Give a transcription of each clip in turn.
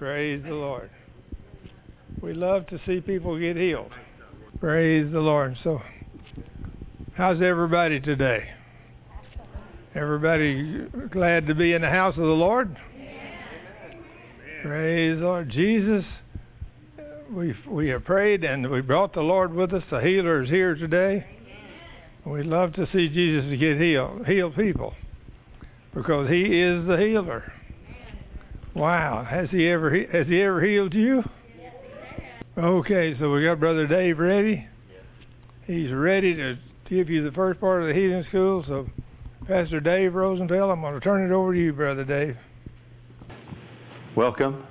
Praise the Lord. We love to see people get healed. Praise the Lord. So, how's everybody today? Everybody glad to be in the house of the Lord? Praise the Lord. Jesus, we have prayed and we brought the Lord with us. The healer is here today. We love to see Jesus get heal people, because He is the healer. Wow, has He ever healed you? Okay, so we got Brother Dave ready. He's ready to give you the first part of the healing school. So, Pastor Dave Rosenfeld, I'm going to turn it over to you, Brother Dave. Welcome.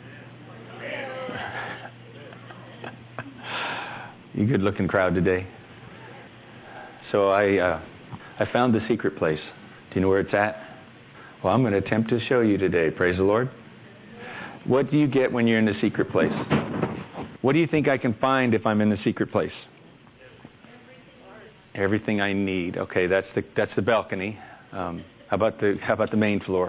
You good-looking crowd today. So I found the secret place. Do you know where it's at? Well, I'm going to attempt to show you today. Praise the Lord. What do you get when you're in the secret place? What do you think I can find if I'm in the secret place? Everything I need. Okay, that's the balcony. How about the main floor?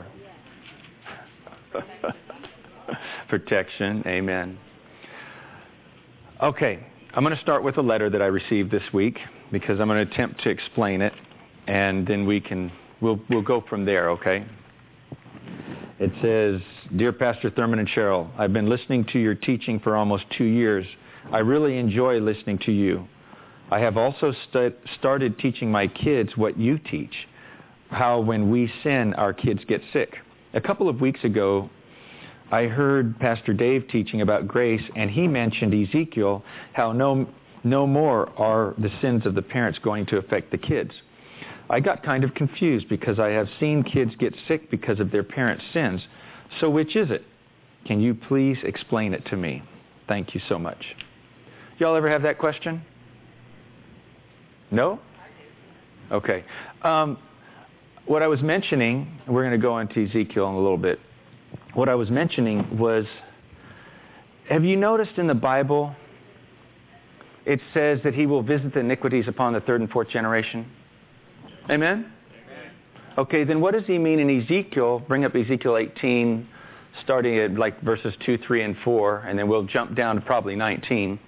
Protection. Amen. Okay, I'm going to start with a letter that I received this week, because I'm going to attempt to explain it, and then we'll go from there. Okay. It says, "Dear Pastor Thurman and Cheryl, I've been listening to your teaching for almost 2 years. I really enjoy listening to you. I have also started teaching my kids what you teach, how when we sin, our kids get sick. A couple of weeks ago, I heard Pastor Dave teaching about grace, and he mentioned Ezekiel, how no more are the sins of the parents going to affect the kids. I got kind of confused because I have seen kids get sick because of their parents' sins. So which is it? Can you please explain it to me? Thank you so much." Y'all ever have that question? No? Okay. What I was mentioning, we're going to go into Ezekiel in a little bit. What I was mentioning was, have you noticed in the Bible, it says that He will visit the iniquities upon the third and fourth generation? Amen? Okay, then what does He mean in Ezekiel? Bring up Ezekiel 18, starting at like verses 2, 3, and 4, and then we'll jump down to probably 19.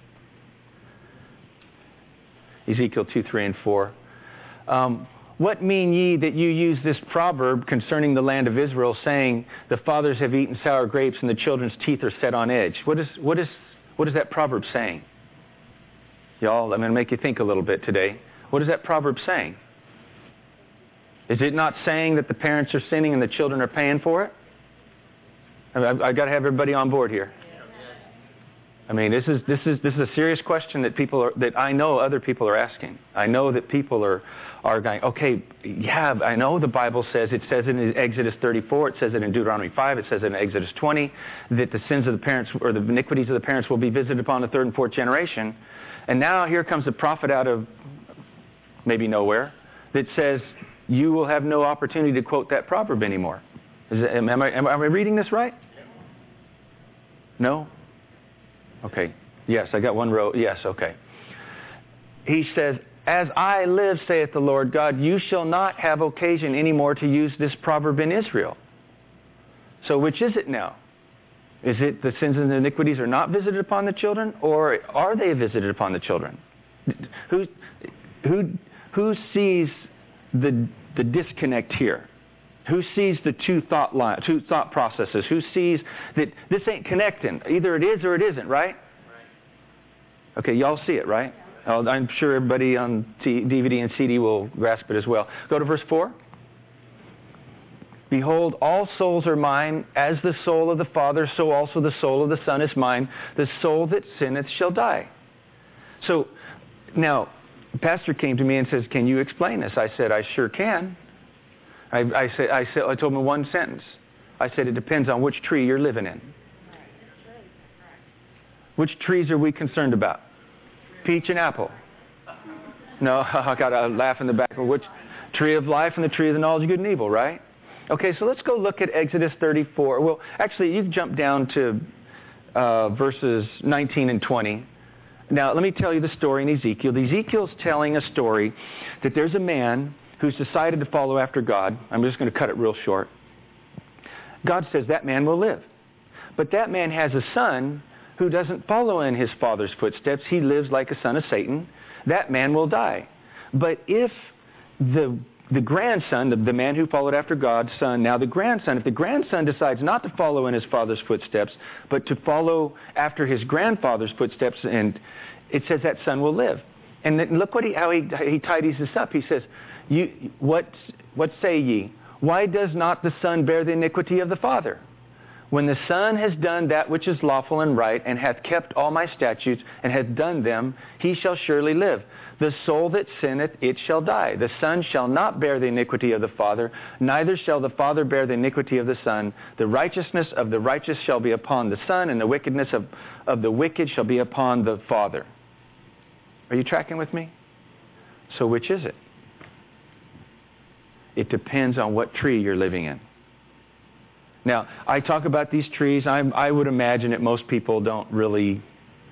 Ezekiel 2, 3, and 4. "What mean ye that you use this proverb concerning the land of Israel, saying, the fathers have eaten sour grapes and the children's teeth are set on edge?" What is that proverb saying? Y'all, I'm going to make you think a little bit today. What is that proverb saying? Is it not saying that the parents are sinning and the children are paying for it? I've got to have everybody on board here. I mean, this is a serious question that I know other people are asking. I know that people are going, okay, yeah, I know the Bible says, it says in Exodus 34, it says it in Deuteronomy 5, it says in Exodus 20, that the sins of the parents, or the iniquities of the parents, will be visited upon the third and fourth generation. And now here comes a prophet out of maybe nowhere that says, you will have no opportunity to quote that proverb anymore. Am I reading this right? No? Okay. Yes, I got one row. Yes, okay. He says, "As I live, saith the Lord God, you shall not have occasion anymore to use this proverb in Israel." So which is it now? Is it the sins and the iniquities are not visited upon the children, or are they visited upon the children? Who sees the disconnect here? Who sees the two thought processes? Who sees that this ain't connecting? Either it is or it isn't, right? Okay, y'all see it, right? I'm sure everybody on DVD and CD will grasp it as well. Go to verse 4. "Behold, all souls are mine. As the soul of the Father, so also the soul of the Son is mine. The soul that sinneth shall die." So, now, the pastor came to me and says, "Can you explain this?" I said, "I sure can." I told him one sentence. I said, "It depends on which tree you're living in." Which trees are we concerned about? Peach and apple. No, I got a laugh in the back. Which tree of life and the tree of the knowledge of good and evil, right? Okay, so let's go look at Exodus 34. Well, actually, you can jump down to verses 19 and 20. Now, let me tell you the story in Ezekiel. Ezekiel's telling a story that there's a man who's decided to follow after God. I'm just going to cut it real short. God says that man will live. But that man has a son who doesn't follow in his father's footsteps. He lives like a son of Satan. That man will die. But if the grandson, the man who followed after God's son, now the grandson, if the grandson decides not to follow in his father's footsteps, but to follow after his grandfather's footsteps, and it says that son will live. And then look how he tidies this up. He says, what say ye? Why does not the son bear the iniquity of the father? When the son has done that which is lawful and right, and hath kept all my statutes, and hath done them, he shall surely live. The soul that sinneth, it shall die. The son shall not bear the iniquity of the father, neither shall the father bear the iniquity of the son. The righteousness of the righteous shall be upon the son, and the wickedness of the wicked shall be upon the father. Are you tracking with me? So which is it? It depends on what tree you're living in. Now, I talk about these trees. I would imagine that most people don't really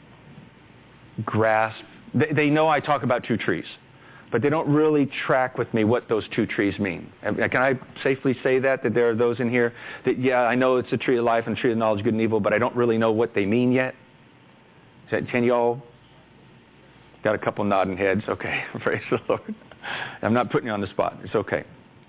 grasp. They know I talk about two trees, but they don't really track with me what those two trees mean. Can I safely say that there are those in here that, yeah, I know it's a tree of life and a tree of knowledge of good and evil, but I don't really know what they mean yet? Can you all? Got a couple nodding heads. Okay, praise the Lord. I'm not putting you on the spot. It's okay.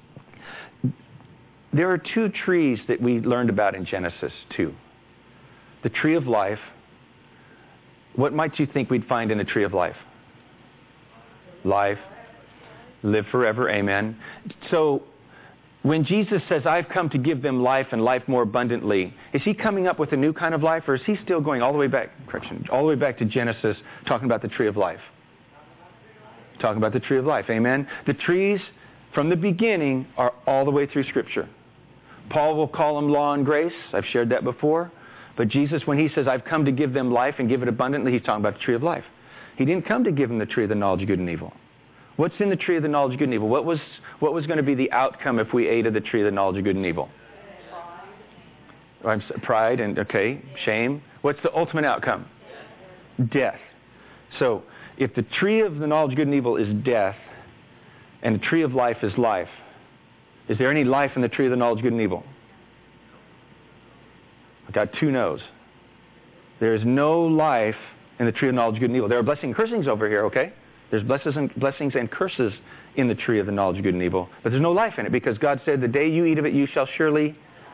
There are two trees that we learned about in Genesis 2. The tree of life. What might you think we'd find in the tree of life? Life. Live forever. Amen. So when Jesus says, I've come to give them life and life more abundantly, is he coming up with a new kind of life, or is he still going all the way back to Genesis, talking about the tree of life? Talking about the tree of life. Amen. The trees from the beginning are all the way through Scripture. Paul will call them law and grace. I've shared that before. But Jesus, when he says, I've come to give them life and give it abundantly, he's talking about the tree of life. He didn't come to give them the tree of the knowledge of good and evil. What's in the tree of the knowledge of good and evil? What was going to be the outcome if we ate of the tree of the knowledge of good and evil? Pride and, okay, shame. What's the ultimate outcome? Death. So, if the tree of the knowledge of good and evil is death, and the tree of life is life, is there any life in the tree of the knowledge of good and evil? I got two no's. There is no life in the tree of knowledge of good and evil. There are blessings and cursings over here, okay? There's blessings and curses in the tree of the knowledge of good and evil. But there's no life in it because God said, the day you eat of it, you shall surely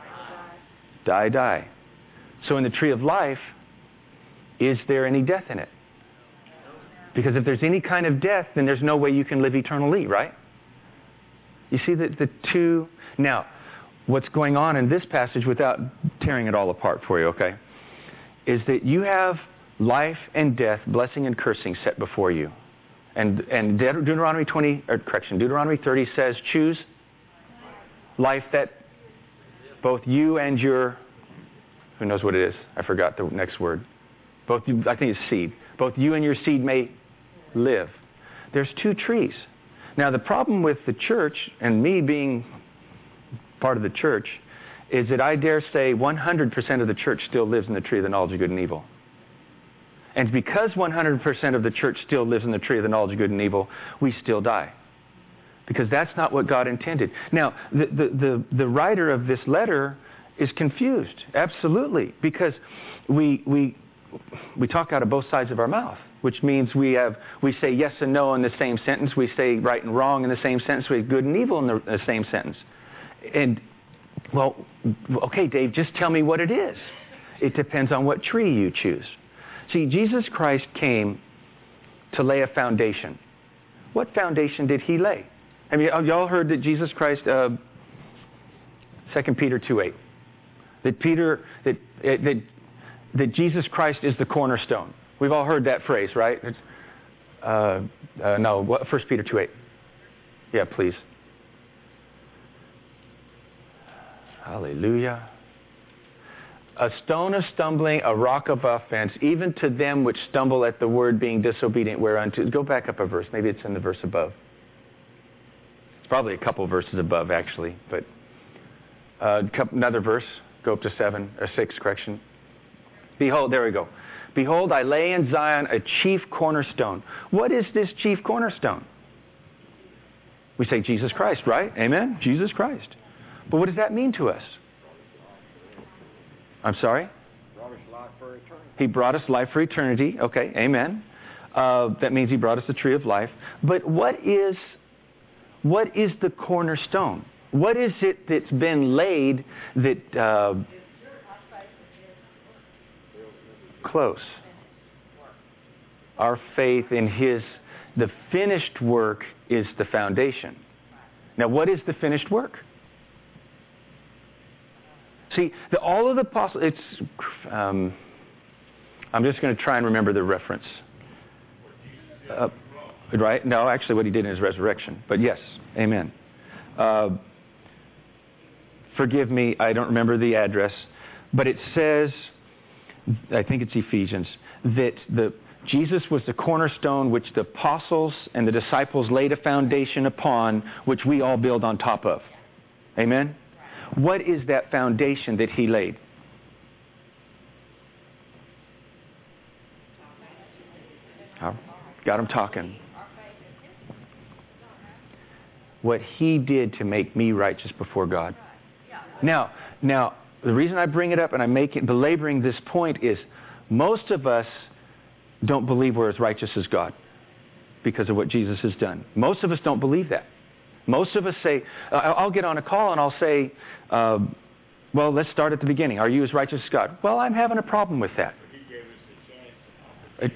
die. So in the tree of life, is there any death in it? Because if there's any kind of death, then there's no way you can live eternally, right? You see the two. Now, what's going on in this passage, without tearing it all apart for you, okay, is that you have life and death, blessing and cursing set before you. And Deuteronomy 30 says, choose life that both you and your, who knows what it is? I forgot the next word. Both you, I think it's seed. Both you and your seed may live. There's two trees. Now, the problem with the church, and me being part of the church, is that I dare say 100% of the church still lives in the tree of the knowledge of good and evil. And because 100% of the church still lives in the tree of the knowledge of good and evil, we still die. Because that's not what God intended. Now, the writer of this letter is confused, absolutely, because we talk out of both sides of our mouth, which means we say yes and no in the same sentence. We say right and wrong in the same sentence. We say good and evil in the same sentence. And, well, okay, Dave, just tell me what it is. It depends on what tree you choose. See, Jesus Christ came to lay a foundation. What foundation did he lay? I mean, y'all heard that Jesus Christ, 2 Peter 2:8, that Jesus Christ is the cornerstone. We've all heard that phrase, right? No, 1 Peter 2:8. Yeah, please. Hallelujah. A stone of stumbling, a rock of offense, even to them which stumble at the word being disobedient whereunto. Go back up a verse. Maybe it's in the verse above. It's probably a couple verses above, actually. But another verse. Go up to 6, correction. Behold, there we go. Behold, I lay in Zion a chief cornerstone. What is this chief cornerstone? We say Jesus Christ, right? Amen? Jesus Christ. But what does that mean to us? I'm sorry? He brought us life for eternity. Okay, amen. That means He brought us the tree of life. But what is the cornerstone? What is it that's been laid that... close. Our faith in the finished work is the foundation. Now, what is the finished work? See, all of the apostles, I'm just going to try and remember the reference. Right? No, actually what He did in His resurrection. But yes, amen. Forgive me, I don't remember the address. But it says, I think it's Ephesians, that Jesus was the cornerstone which the apostles and the disciples laid a foundation upon, which we all build on top of. Amen? What is that foundation that He laid? Oh, got him talking. What He did to make me righteous before God. Now, the reason I bring it up and I'm belaboring this point is most of us don't believe we're as righteous as God because of what Jesus has done. Most of us don't believe that. Most of us say, I'll get on a call and I'll say, well, let's start at the beginning. Are you as righteous as God? Well, I'm having a problem with that. He gave us the chance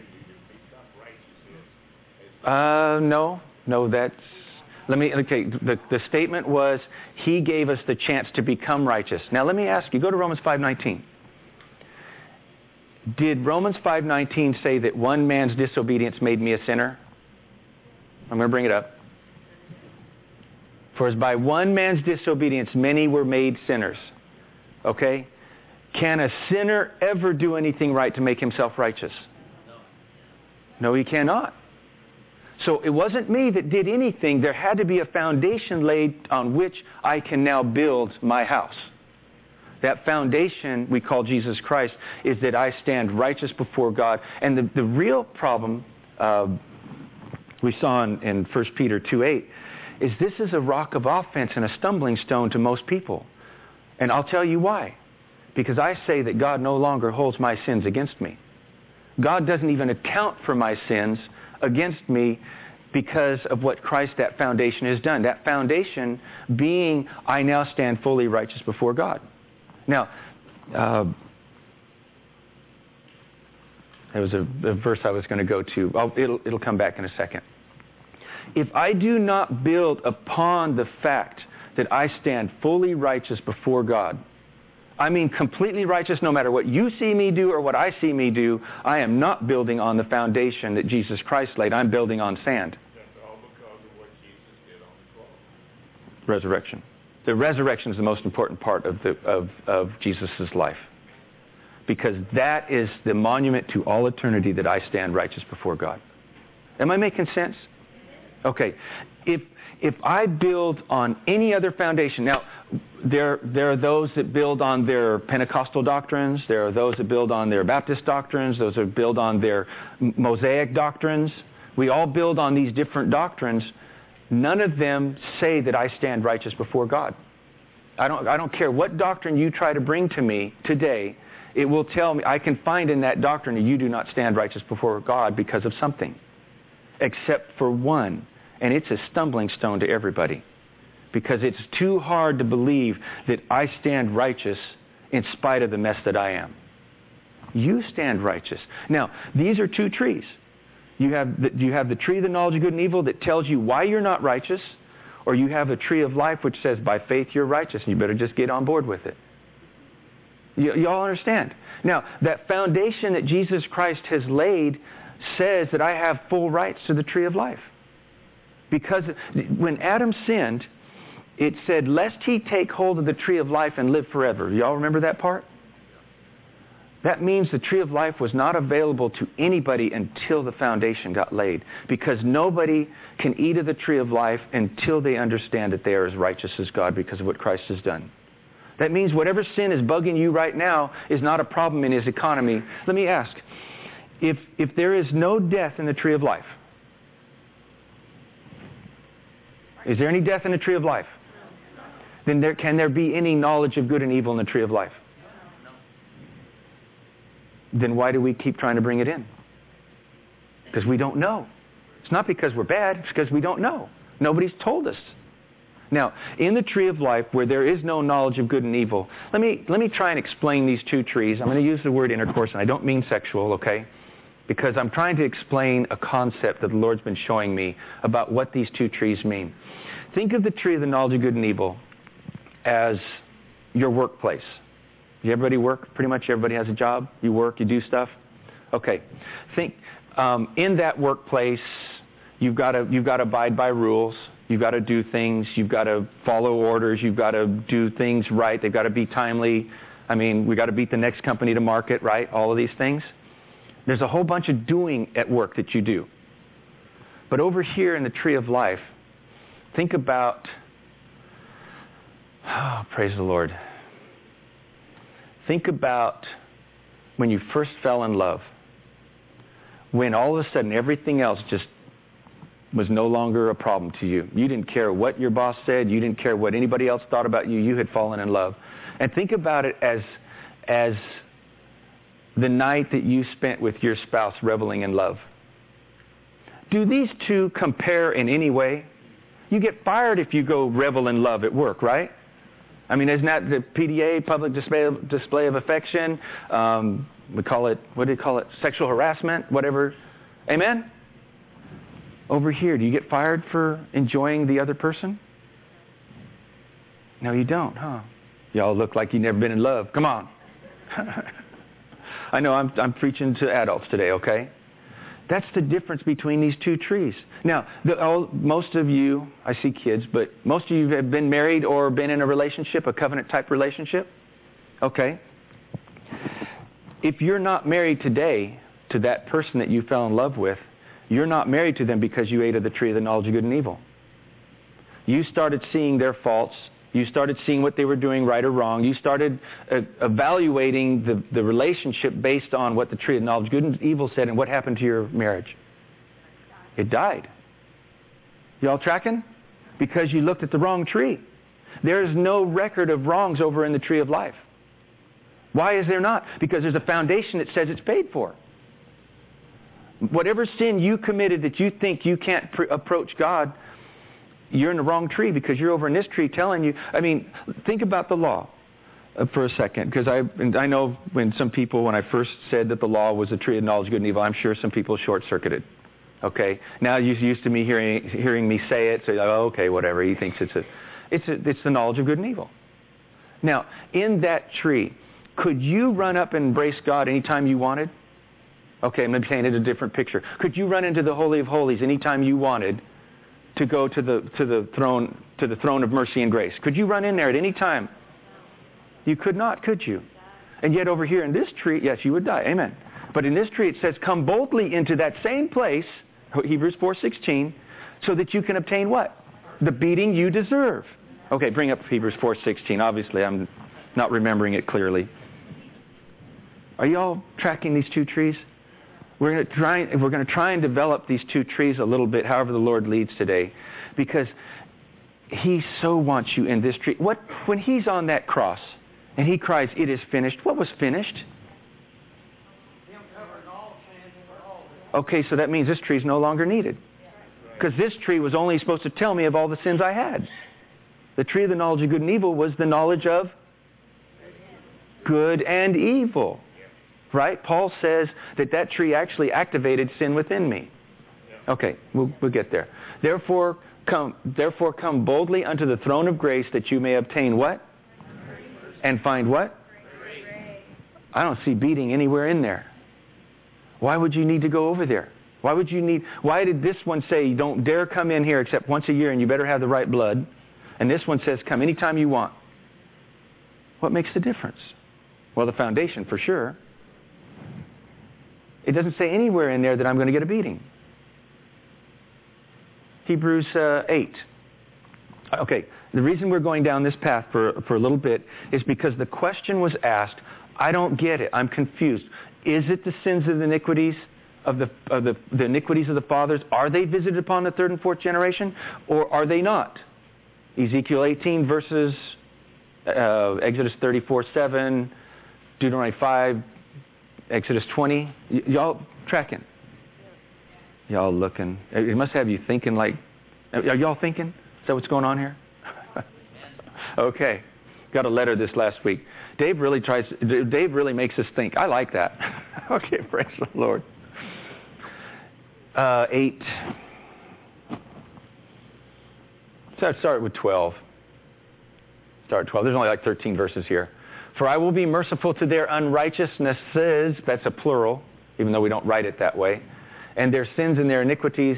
to become righteous. No, that's... the statement was, He gave us the chance to become righteous. Now let me ask you, go to Romans 5:19. Did Romans 5:19 say that one man's disobedience made me a sinner? I'm going to bring it up. For as by one man's disobedience many were made sinners. Okay? Can a sinner ever do anything right to make himself righteous? No, he cannot. So it wasn't me that did anything. There had to be a foundation laid on which I can now build my house. That foundation we call Jesus Christ is that I stand righteous before God. And the real problem we saw in 1 Peter 2:8 is this is a rock of offense and a stumbling stone to most people. And I'll tell you why. Because I say that God no longer holds my sins against me. God doesn't even account for my sins against me because of what Christ, that foundation, has done. That foundation being, I now stand fully righteous before God. Now, there was a verse I was going to go to. It'll come back in a second. If I do not build upon the fact that I stand fully righteous before God, I mean completely righteous no matter what you see me do or what I see me do, I am not building on the foundation that Jesus Christ laid. I'm building on sand. That's all because of what Jesus did on the cross. Resurrection. The resurrection is the most important part of Jesus' life. Because that is the monument to all eternity that I stand righteous before God. Am I making sense? Okay. If I build on any other foundation, now there are those that build on their Pentecostal doctrines, there are those that build on their Baptist doctrines, those that build on their Mosaic doctrines. We all build on these different doctrines. None of them say that I stand righteous before God. I don't care what doctrine you try to bring to me today, it will tell me, I can find in that doctrine that you do not stand righteous before God because of something. Except for one. And it's a stumbling stone to everybody. Because it's too hard to believe that I stand righteous in spite of the mess that I am. You stand righteous. Now, these are two trees. You have the tree of the knowledge of good and evil that tells you why you're not righteous, or you have a tree of life which says by faith you're righteous, and you better just get on board with it. You all understand? Now, that foundation that Jesus Christ has laid says that I have full rights to the tree of life. Because when Adam sinned, it said, lest he take hold of the tree of life and live forever. Y'all remember that part? That means the tree of life was not available to anybody until the foundation got laid. Because nobody can eat of the tree of life until they understand that they are as righteous as God because of what Christ has done. That means whatever sin is bugging you right now is not a problem in His economy. Let me ask, if there is no death in the tree of life, is there any death in the tree of life? Then can there be any knowledge of good and evil in the tree of life? then why do we keep trying to bring it in? Because we don't know. It's not because we're bad, it's because we don't know. Nobody's told us. Now, in the tree of life, where there is no knowledge of good and evil, let me try and explain these two trees. I'm going to use the word intercourse, and I don't mean sexual, okay? Because I'm trying to explain a concept that the Lord's been showing me about what these two trees mean. Think of the tree of the knowledge of good and evil as your workplace. Everybody work? Pretty much everybody has a job. You work, you do stuff. Okay. Think in that workplace, you've got to abide by rules. You've got to do things. You've got to follow orders. You've got to do things right. They've got to be timely. I mean, we've got to beat the next company to market, right? All of these things. There's a whole bunch of doing at work that you do. But over here in the tree of life, think about, praise the Lord. Think about when you first fell in love. When all of a sudden everything else just was no longer a problem to you. You didn't care what your boss said. You didn't care what anybody else thought about you. You had fallen in love. And think about it as the night that you spent with your spouse reveling in love. Do these two compare in any way? You get fired if you go revel in love at work, right? I mean, isn't that the PDA, public display of affection? We call it, what do you call it? Sexual harassment, whatever. Amen? Over here, do you get fired for enjoying the other person? No, you don't, huh? Y'all look like you've never been in love. Come on. I know I'm preaching to adults today, okay? That's the difference between these two trees. Now, most of you, I see kids, but most of you have been married or been in a relationship, a covenant-type relationship. Okay. If you're not married today to that person that you fell in love with, you're not married to them because you ate of the tree of the knowledge of good and evil. You started seeing their faults. You started seeing what they were doing right or wrong. You started evaluating the relationship based on what the tree of knowledge of good and evil said, and what happened to your marriage? It died. Y'all tracking? Because you looked at the wrong tree. There is no record of wrongs over in the tree of life. Why is there not? Because there's a foundation that says it's paid for. Whatever sin you committed that you think you can't approach God, you're in the wrong tree, because you're over in this tree telling you. I mean, think about the law for a second, because I know when I first said that the law was a tree of knowledge of good and evil, I'm sure some people short-circuited. Okay, now you're used to me hearing me say it, so you're like, oh, okay, whatever. He thinks it's the knowledge of good and evil. Now, in that tree, could you run up and embrace God anytime you wanted? Okay, I'm going to paint it a different picture. Could you run into the Holy of Holies anytime you wanted to go to the throne of mercy and grace? Could you run in there at any time? You could not, could you? And yet over here in this tree, yes, you would die. Amen. But in this tree it says, come boldly into that same place, Hebrews 4:16, so that you can obtain what? The beating you deserve. Okay, bring up Hebrews 4:16. Obviously, I'm not remembering it clearly. Are you all tracking these two trees? We're going to try and develop these two trees a little bit, however the Lord leads today, because He so wants you in this tree. When He's on that cross and He cries, "It is finished," what was finished? Okay, so that means this tree is no longer needed, because this tree was only supposed to tell me of all the sins I had. The tree of the knowledge of good and evil was the knowledge of good and evil. Right? Paul says that tree actually activated sin within me. Okay, we'll get there. Therefore come boldly unto the throne of grace, that you may obtain what? And find what? I don't see beating anywhere in there. Why would you need to go over there? Why did this one say you don't dare come in here except once a year, and you better have the right blood? And this one says come anytime you want. What makes the difference? Well, the foundation for sure. It doesn't say anywhere in there that I'm going to get a beating. Hebrews 8. Okay, the reason we're going down this path for a little bit is because the question was asked, I don't get it, I'm confused. Is it the sins of the iniquities of the iniquities of the fathers? Are they visited upon the third and fourth generation, or are they not? Ezekiel 18 verses Exodus 34:7, Deuteronomy 5, Exodus 20. Y'all tracking? Y'all looking? It must have you thinking like, are y'all thinking? Is that what's going on here? Okay. Got a letter this last week. Dave really makes us think. I like that. Okay, praise the Lord. 8. So start with 12. Start 12. There's only like 13 verses here. For I will be merciful to their unrighteousnesses. That's a plural, even though we don't write it that way. And their sins and their iniquities.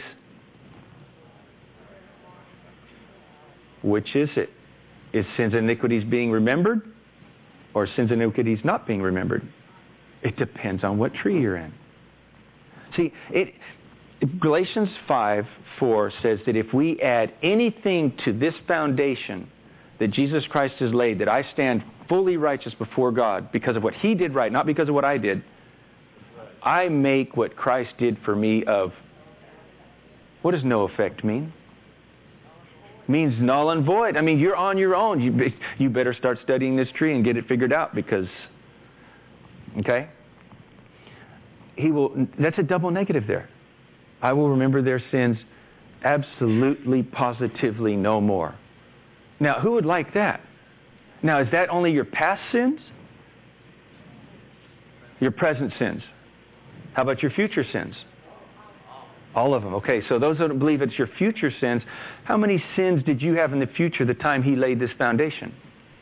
Which is it? Is sins and iniquities being remembered? Or sins and iniquities not being remembered? It depends on what tree you're in. See, Galatians 5:4 says that if we add anything to this foundation that Jesus Christ has laid, that I stand fully righteous before God because of what He did right, not because of what I did, I make what Christ did for me of, what does no effect mean? Means null and void. I mean, you're on your own. You better start studying this tree and get it figured out because, okay? That's a double negative there. I will remember their sins absolutely, positively no more. Now, who would like that? Now, is that only your past sins? Your present sins? How about your future sins? All of them. Okay, so those who don't believe it's your future sins, how many sins did you have in the future the time He laid this foundation?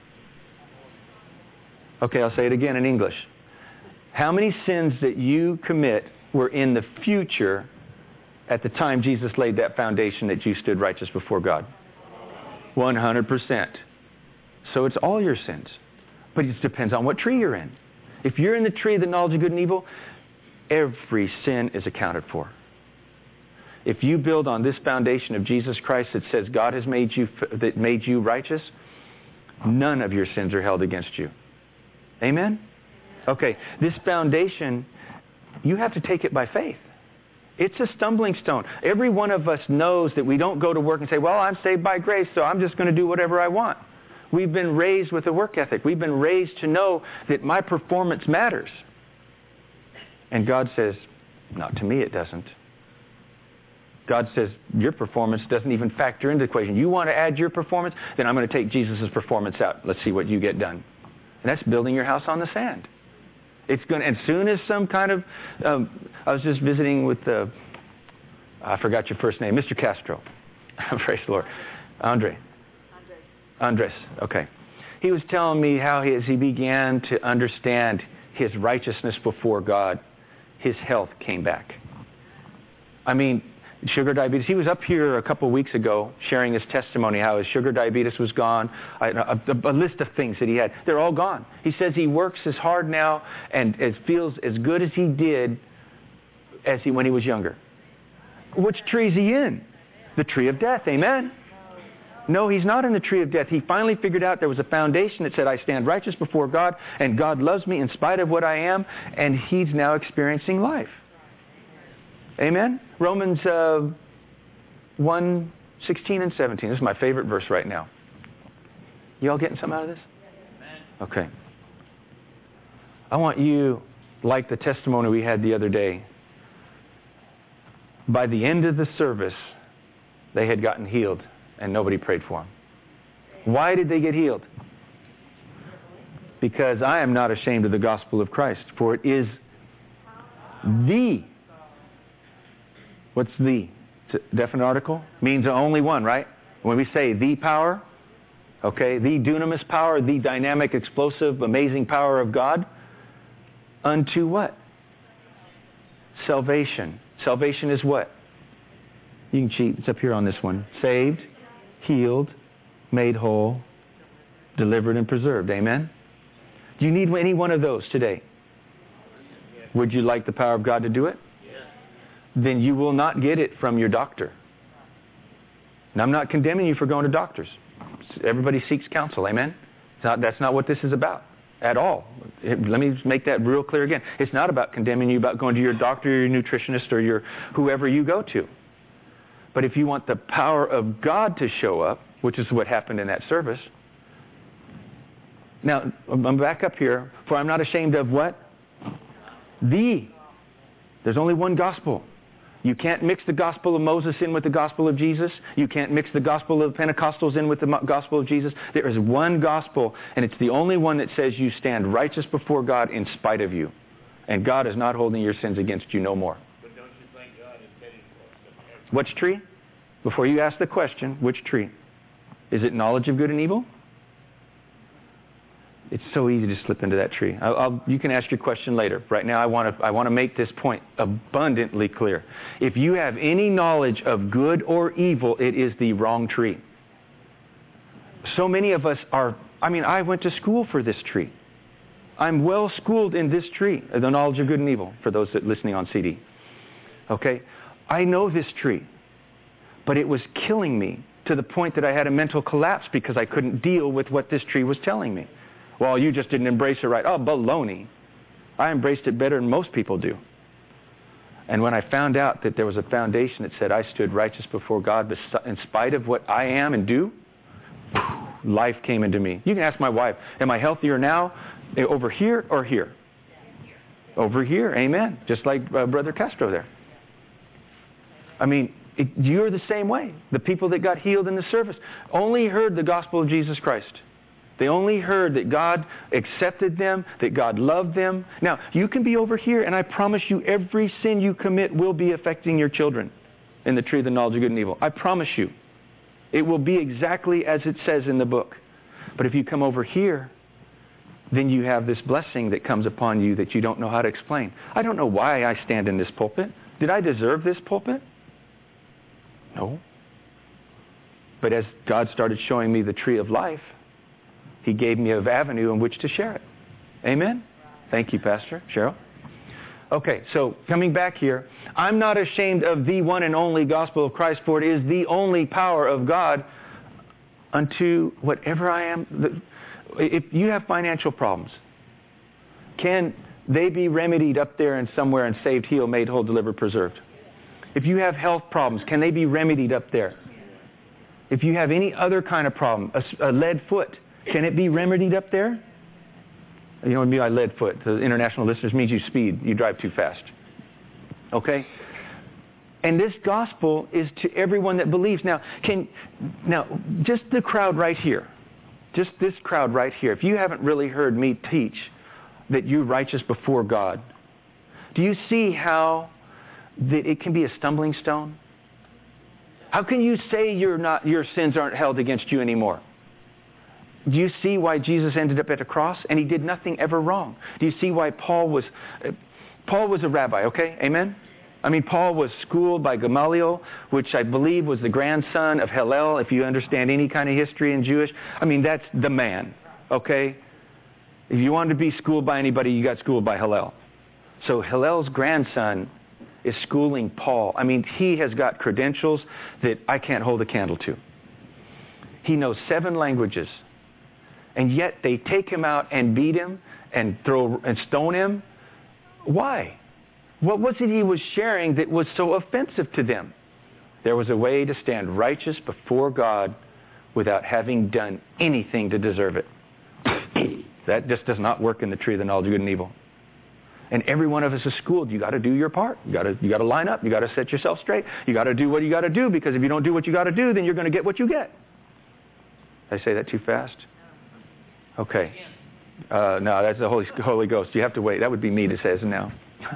Okay, I'll say it again in English. How many sins that you commit were in the future at the time Jesus laid that foundation that you stood righteous before God? 100%. So it's all your sins. But it depends on what tree you're in. If you're in the tree of the knowledge of good and evil, every sin is accounted for. If you build on this foundation of Jesus Christ that says God has made you righteous, none of your sins are held against you. Amen? Okay, this foundation, you have to take it by faith. It's a stumbling stone. Every one of us knows that we don't go to work and say, well, I'm saved by grace, so I'm just going to do whatever I want. We've been raised with a work ethic. We've been raised to know that my performance matters. And God says, not to me it doesn't. God says, your performance doesn't even factor into the equation. You want to add your performance? Then I'm going to take Jesus' performance out. Let's see what you get done. And that's building your house on the sand. It's going to, as soon as some kind of, I was just visiting with, I forgot your first name, Mr. Castro. Praise the Lord. Andres. Okay. He was telling me how as he began to understand his righteousness before God, his health came back. I mean, sugar diabetes. He was up here a couple of weeks ago sharing his testimony, how his sugar diabetes was gone, a list of things that he had. They're all gone. He says he works as hard now and feels as good as he did when he was younger. Which tree is he in? The tree of death. Amen? No, he's not in the tree of death. He finally figured out there was a foundation that said, I stand righteous before God, and God loves me in spite of what I am, and he's now experiencing life. Amen? Romans 1, 16 and 17. This is my favorite verse right now. You all getting something out of this? Okay. I want you, like the testimony we had the other day, by the end of the service, they had gotten healed and nobody prayed for them. Why did they get healed? Because I am not ashamed of the gospel of Christ, for it is the. What's the? Definite article? Means only one, right? When we say the power, okay, the dunamis power, the dynamic, explosive, amazing power of God, unto what? Salvation. Salvation is what? You can cheat. It's up here on this one. Saved, healed, made whole, delivered, and preserved. Amen? Do you need any one of those today? Would you like the power of God to do it? Then you will not get it from your doctor. And I'm not condemning you for going to doctors. Everybody seeks counsel, amen? That's not what this is about at all. Let me make that real clear again. It's not about condemning you about going to your doctor or your nutritionist or your whoever you go to. But if you want the power of God to show up, which is what happened in that service. Now, I'm back up here. For I'm not ashamed of what? There's only one gospel. You can't mix the gospel of Moses in with the gospel of Jesus. You can't mix the gospel of Pentecostals in with the gospel of Jesus. There is one gospel, and it's the only one that says you stand righteous before God in spite of you. And God is not holding your sins against you no more. But don't you think God is heading for us? Which tree? Before you ask the question, which tree? Is it knowledge of good and evil? It's so easy to slip into that tree. You can ask your question later. Right now, I want to make this point abundantly clear. If you have any knowledge of good or evil, it is the wrong tree. So many of us are, I went to school for this tree. I'm well schooled in this tree, the knowledge of good and evil, for those that are listening on CD. Okay? I know this tree. But it was killing me to the point that I had a mental collapse because I couldn't deal with what this tree was telling me. Well, you just didn't embrace it right. Oh, baloney. I embraced it better than most people do. And when I found out that there was a foundation that said I stood righteous before God in spite of what I am and do, life came into me. You can ask my wife, am I healthier now over here or here? Over here, amen. Just like Brother Castro there. You're the same way. The people that got healed in the service only heard the gospel of Jesus Christ. They only heard that God accepted them, that God loved them. Now, you can be over here, and I promise you every sin you commit will be affecting your children in the tree of the knowledge of good and evil. I promise you. It will be exactly as it says in the book. But if you come over here, then you have this blessing that comes upon you that you don't know how to explain. I don't know why I stand in this pulpit. Did I deserve this pulpit? No. But as God started showing me the tree of life, He gave me an avenue in which to share it. Amen? Thank you, Pastor Cheryl. Okay, so coming back here, I'm not ashamed of the one and only gospel of Christ, for it is the only power of God unto whatever I am. If you have financial problems, can they be remedied up there and somewhere and saved, healed, made whole, delivered, preserved? If you have health problems, can they be remedied up there? If you have any other kind of problem, a lead foot, can it be remedied up there? You know what I mean by lead foot? The international listeners means you speed. You drive too fast. Okay? And this gospel is to everyone that believes. Now, just the crowd right here. Just this crowd right here. If you haven't really heard me teach that you're righteous before God, do you see how that it can be a stumbling stone? How can you say your sins aren't held against you anymore? Do you see why Jesus ended up at the cross and He did nothing ever wrong? Do you see why Paul was a rabbi, okay? Amen? Paul was schooled by Gamaliel, which I believe was the grandson of Hillel, if you understand any kind of history in Jewish. That's the man, okay? If you wanted to be schooled by anybody, you got schooled by Hillel. So Hillel's grandson is schooling Paul. He has got credentials that I can't hold a candle to. He knows 7 languages. And yet they take him out and beat him and stone him. Why? What was it he was sharing that was so offensive to them? There was a way to stand righteous before God without having done anything to deserve it. That just does not work in the tree of the knowledge of good and evil. And every one of us is schooled. You got to do your part. You got to line up. You got to set yourself straight. You got to do what you got to do, because if you don't do what you got to do, then you're going to get what you get. Did I say that too fast? Okay. No, that's the Holy Ghost. You have to wait. That would be me that says it now.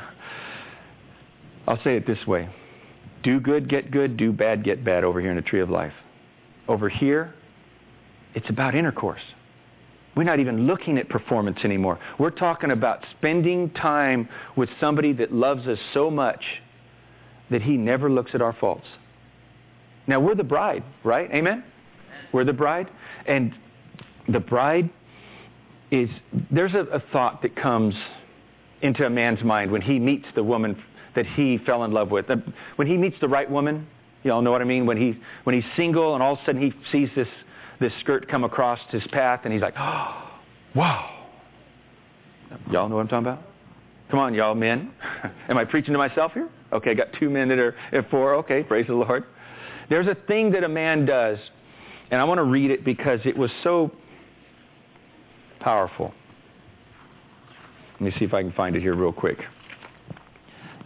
I'll say it this way. Do good, get good. Do bad, get bad over here in the tree of life. Over here, it's about intercourse. We're not even looking at performance anymore. We're talking about spending time with somebody that loves us so much that He never looks at our faults. Now, we're the bride, right? Amen? We're the bride. And the bride there's a thought that comes into a man's mind when he meets the woman that he fell in love with. When he meets the right woman, you all know what I mean? When he's single and all of a sudden he sees this skirt come across his path and he's like, oh, wow. Y'all know what I'm talking about? Come on, y'all men. Am I preaching to myself here? Okay, got 2 men that are at 4. Okay, praise the Lord. There's a thing that a man does, and I want to read it because it was so powerful. Let me see if I can find it here real quick.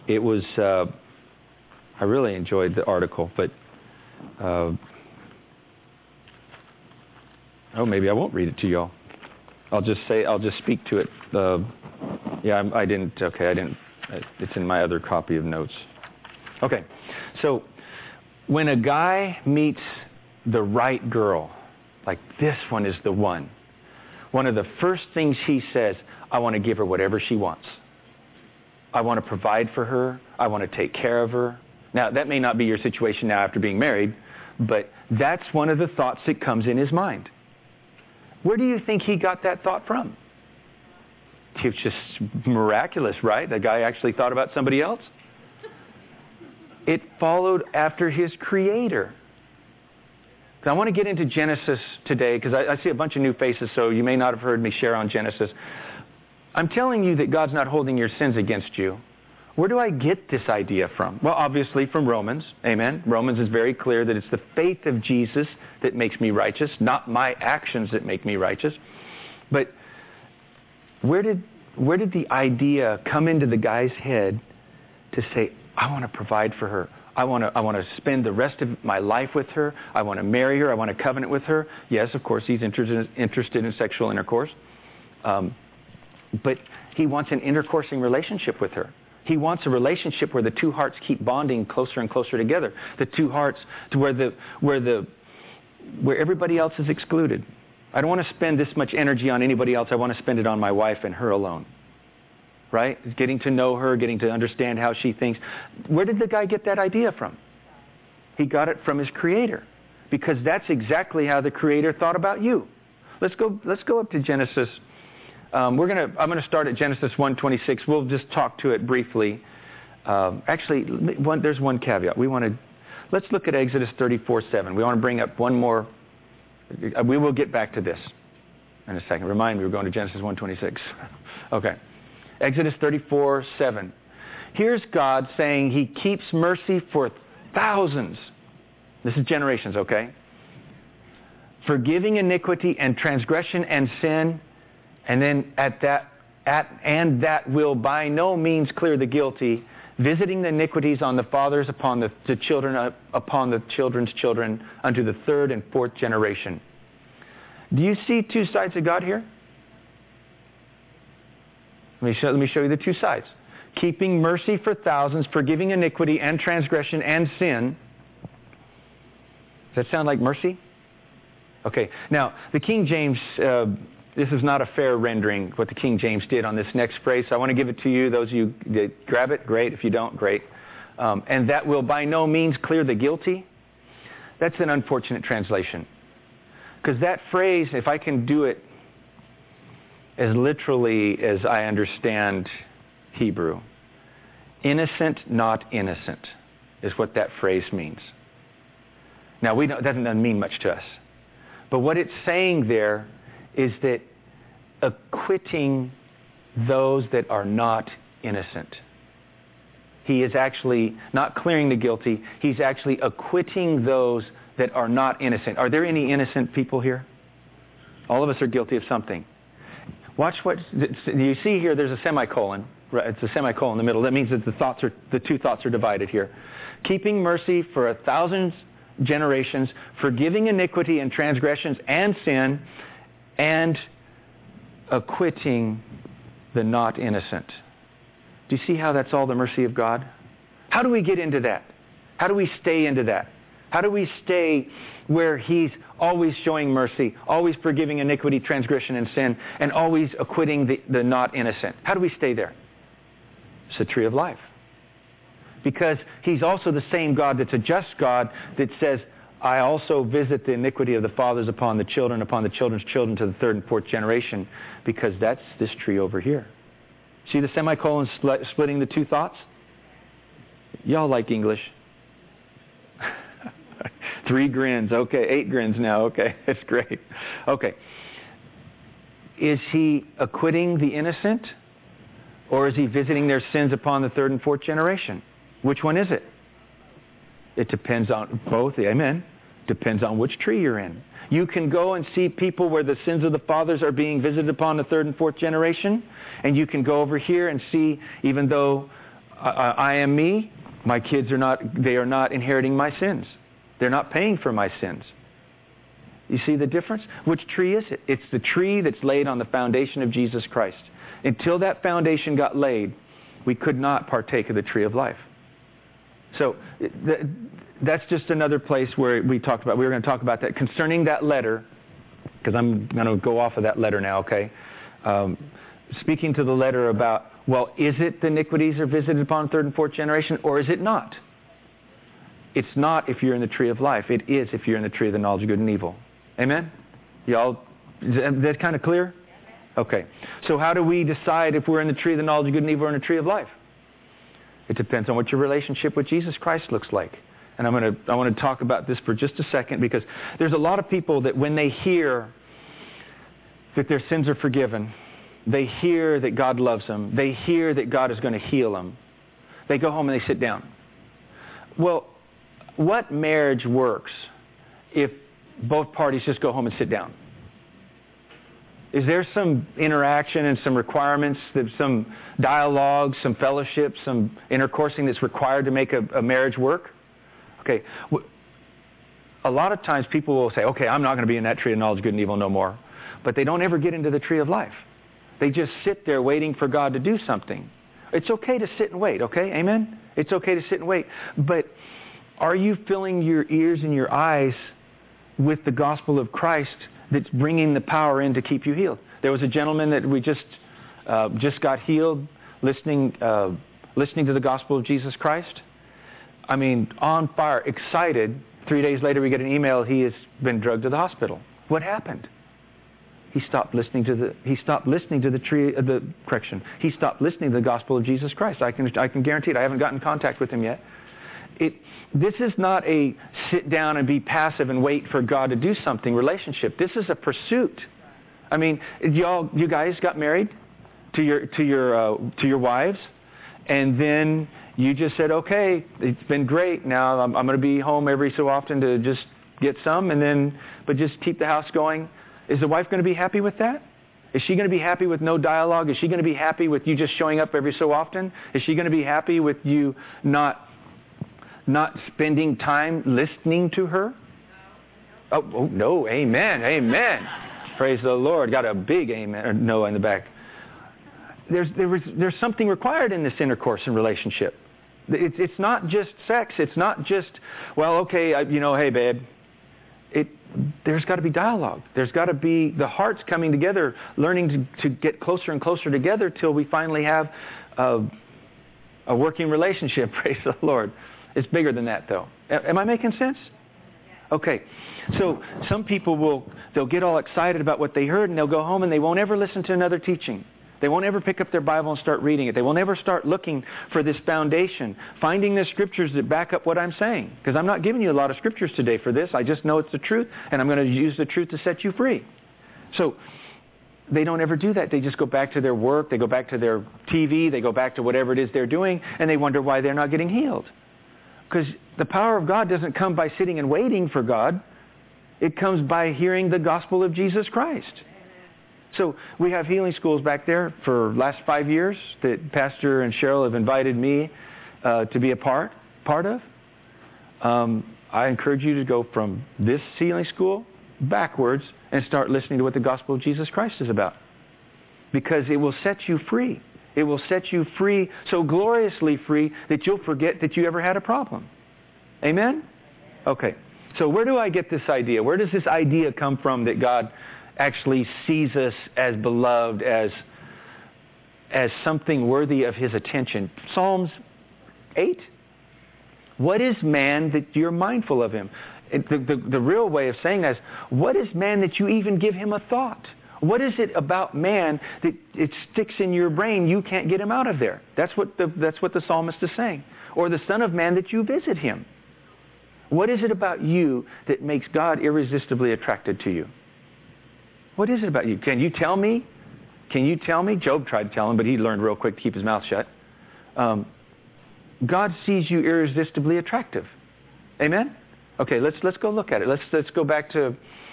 it was, I really enjoyed the article, but, maybe I won't read it to y'all. I'll just speak to it. I didn't, it's in my other copy of notes. Okay, so when a guy meets the right girl, like this one is the one of the first things he says, I want to give her whatever she wants. I want to provide for her. I want to take care of her. Now, that may not be your situation now after being married, but that's one of the thoughts that comes in his mind. Where do you think he got that thought from? It's just miraculous, right? The guy actually thought about somebody else. It followed after his Creator. I want to get into Genesis today because I see a bunch of new faces, so you may not have heard me share on Genesis. I'm telling you that God's not holding your sins against you. Where do I get this idea from? Well, obviously from Romans. Amen. Romans is very clear that it's the faith of Jesus that makes me righteous, not my actions that make me righteous. But where did the idea come into the guy's head to say, I want to provide for her. I want to spend the rest of my life with her. I want to marry her. I want to covenant with her. Yes, of course, he's interested in sexual intercourse. But he wants an intercoursing relationship with her. He wants a relationship where the two hearts keep bonding closer and closer together. The two hearts to where everybody else is excluded. I don't want to spend this much energy on anybody else. I want to spend it on my wife and her alone. Right? Getting to know her, getting to understand how she thinks. Where did the guy get that idea from? He got it from his Creator. Because that's exactly how the Creator thought about you. Let's go up to Genesis. I'm going to start at Genesis 1:26. We'll just talk to it briefly. There's one caveat. Let's look at Exodus 34:7. We want to bring up one more. We will get back to this in a second. Remind me, we're going to Genesis 1:26. Okay. Exodus 34:7. Here's God saying He keeps mercy for thousands. This is generations, okay? Forgiving iniquity and transgression and sin, and then that will by no means clear the guilty, visiting the iniquities on the fathers upon the children upon the children's children unto the third and fourth generation. Do you see two sides of God here? Let me show you the two sides. Keeping mercy for thousands, forgiving iniquity and transgression and sin. Does that sound like mercy? Okay. Now, the King James, this is not a fair rendering what the King James did on this next phrase. So I want to give it to you. Those of you that grab it, great. If you don't, great. And that will by no means clear the guilty. That's an unfortunate translation. Because that phrase, if I can do it as literally as I understand Hebrew, innocent, not innocent, is what that phrase means. Now, it doesn't mean much to us. But what it's saying there is that acquitting those that are not innocent. He is actually not clearing the guilty. He's actually acquitting those that are not innocent. Are there any innocent people here? All of us are guilty of something. Watch what you see here. There's a semicolon. Right, it's a semicolon in the middle. That means that the two thoughts are divided here. Keeping mercy for 1,000 generations, forgiving iniquity and transgressions and sin, and acquitting the not innocent. Do you see how that's all the mercy of God? How do we get into that? How do we stay into that? How do we stay where He's always showing mercy, always forgiving iniquity, transgression, and sin, and always acquitting the not innocent? How do we stay there? It's the tree of life. Because He's also the same God that's a just God that says, I also visit the iniquity of the fathers upon the children's children to the third and fourth generation, because that's this tree over here. See the semicolon splitting the two thoughts? Y'all like English. 3 grins. Okay, 8 grins now. Okay, that's great. Okay. Is He acquitting the innocent? Or is He visiting their sins upon the third and fourth generation? Which one is it? It depends on both. Amen. Depends on which tree you're in. You can go and see people where the sins of the fathers are being visited upon the third and fourth generation. And you can go over here and see, even though I am me. My kids are not inheriting my sins. They're not paying for my sins. You see the difference? Which tree is it? It's the tree that's laid on the foundation of Jesus Christ. Until that foundation got laid, we could not partake of the tree of life. So that's just another place where we were going to talk about that. Concerning that letter, because I'm going to go off of that letter now, okay? Speaking to the letter about, well, is it the iniquities are visited upon third and fourth generation, or is it not? It's not if you're in the tree of life. It is if you're in the tree of the knowledge of good and evil. Amen? Y'all, is that kind of clear? Okay. So how do we decide if we're in the tree of the knowledge of good and evil or in the tree of life? It depends on what your relationship with Jesus Christ looks like. And I want to talk about this for just a second, because there's a lot of people that when they hear that their sins are forgiven, they hear that God loves them, they hear that God is going to heal them, they go home and they sit down. Well, what marriage works if both parties just go home and sit down? Is there some interaction and some requirements, some dialogue, some fellowship, some intercoursing that's required to make a marriage work? Okay. A lot of times people will say, okay, I'm not going to be in that tree of knowledge, good and evil no more. But they don't ever get into the tree of life. They just sit there waiting for God to do something. It's okay to sit and wait, okay? Amen? It's okay to sit and wait. But are you filling your ears and your eyes with the gospel of Christ that's bringing the power in to keep you healed? There was a gentleman that we just got healed listening to the gospel of Jesus Christ. I mean, on fire, excited. 3 days later, we get an email. He has been drugged to the hospital. What happened? He stopped listening to the He stopped listening to the gospel of Jesus Christ. I can guarantee it. I haven't gotten in contact with him yet. This is not a sit down and be passive and wait for God to do something relationship. This is a pursuit. I mean, you guys got married to your wives, and then you just said, okay, it's been great. Now I'm going to be home every so often to just get some, but just keep the house going. Is the wife going to be happy with that? Is she going to be happy with no dialogue? Is she going to be happy with you just showing up every so often? Is she going to be happy with you not spending time listening to her? Oh no, amen, amen. Praise the Lord. Got a big amen, or no in the back. There's something required in this intercourse and relationship. It's not just sex. It's not just, well, okay, hey, babe. There's got to be dialogue. There's got to be the hearts coming together, learning to get closer and closer together till we finally have a working relationship. Praise the Lord. It's bigger than that, though. Am I making sense? Okay. So some people they'll get all excited about what they heard, and they'll go home and they won't ever listen to another teaching. They won't ever pick up their Bible and start reading it. They won't ever start looking for this foundation, finding the scriptures that back up what I'm saying. Because I'm not giving you a lot of scriptures today for this. I just know it's the truth, and I'm going to use the truth to set you free. So they don't ever do that. They just go back to their work. They go back to their TV. They go back to whatever it is they're doing, and they wonder why they're not getting healed. Because the power of God doesn't come by sitting and waiting for God. It comes by hearing the gospel of Jesus Christ. So we have healing schools back there for the last 5 years that Pastor and Cheryl have invited me to be a part of. I encourage you to go from this healing school backwards and start listening to what the gospel of Jesus Christ is about. Because it will set you free. It will set you free, so gloriously free that you'll forget that you ever had a problem. Amen? Okay. So where do I get this idea? Where does this idea come from that God actually sees us as beloved, as something worthy of His attention? Psalms 8. What is man that you're mindful of him? The real way of saying that is, what is man that you even give him a thought? What is it about man that it sticks in your brain, you can't get him out of there? That's what the psalmist is saying. Or the Son of Man that you visit him. What is it about you that makes God irresistibly attracted to you? What is it about you? Can you tell me? Can you tell me? Job tried to tell him, but he learned real quick to keep his mouth shut. God sees you irresistibly attractive. Amen? Okay, let's go look at it. Let's go back to,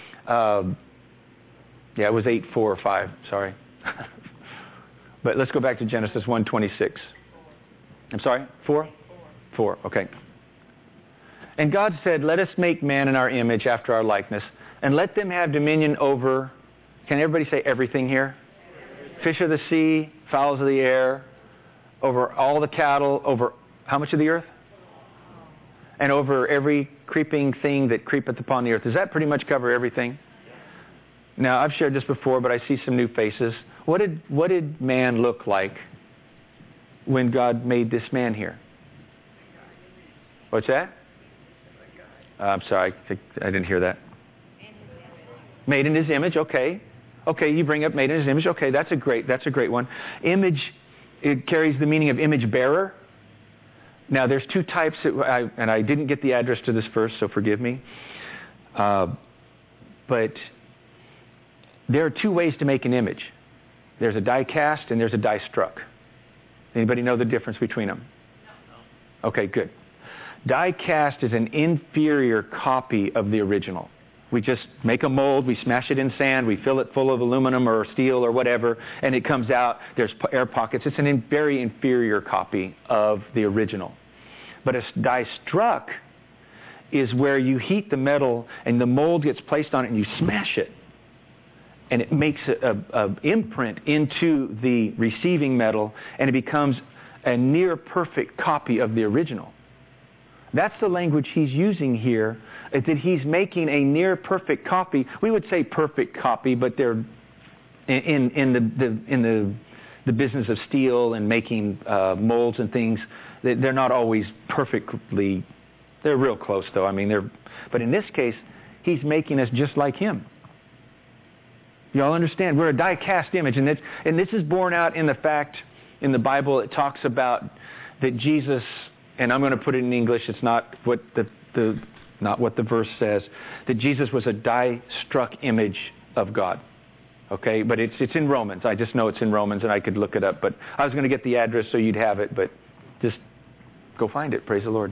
it was 8, 4, or 5. Sorry. But let's go back to Genesis 1:26. I'm sorry? 4? 4, okay. And God said, let us make man in our image after our likeness, and let them have dominion over, can everybody say everything here? Fish of the sea, fowls of the air, over all the cattle, over how much of the earth? And over every creeping thing that creepeth upon the earth. Does that pretty much cover everything? Now, I've shared this before, but I see some new faces. What did man look like when God made this man here? What's that? I'm sorry, I didn't hear that. Made in his image, okay. Okay, you bring up made in his image. Okay, that's a great one. Image, it carries the meaning of image bearer. Now, there's two types, and I didn't get the address to this verse, so forgive me. But there are two ways to make an image. There's a die cast and there's a die struck. Anybody know the difference between them? No. Okay, good. Die cast is an inferior copy of the original. We just make a mold, we smash it in sand, we fill it full of aluminum or steel or whatever, and it comes out, there's air pockets. It's a very inferior copy of the original. But a die struck is where you heat the metal and the mold gets placed on it and you smash it. And it makes an imprint into the receiving metal, and it becomes a near perfect copy of the original. That's the language he's using here, is that he's making a near perfect copy. We would say perfect copy, but they're in the business of steel and making molds and things. They're not always perfectly. They're real close, though. I mean, but in this case, he's making us just like him. You all understand? We're a die-cast image, and this is borne out in the fact in the Bible it talks about that Jesus. And I'm going to put it in English. It's not what not what the verse says. That Jesus was a die-struck image of God. Okay, but it's in Romans. I just know it's in Romans, and I could look it up. But I was going to get the address so you'd have it. But just go find it. Praise the Lord.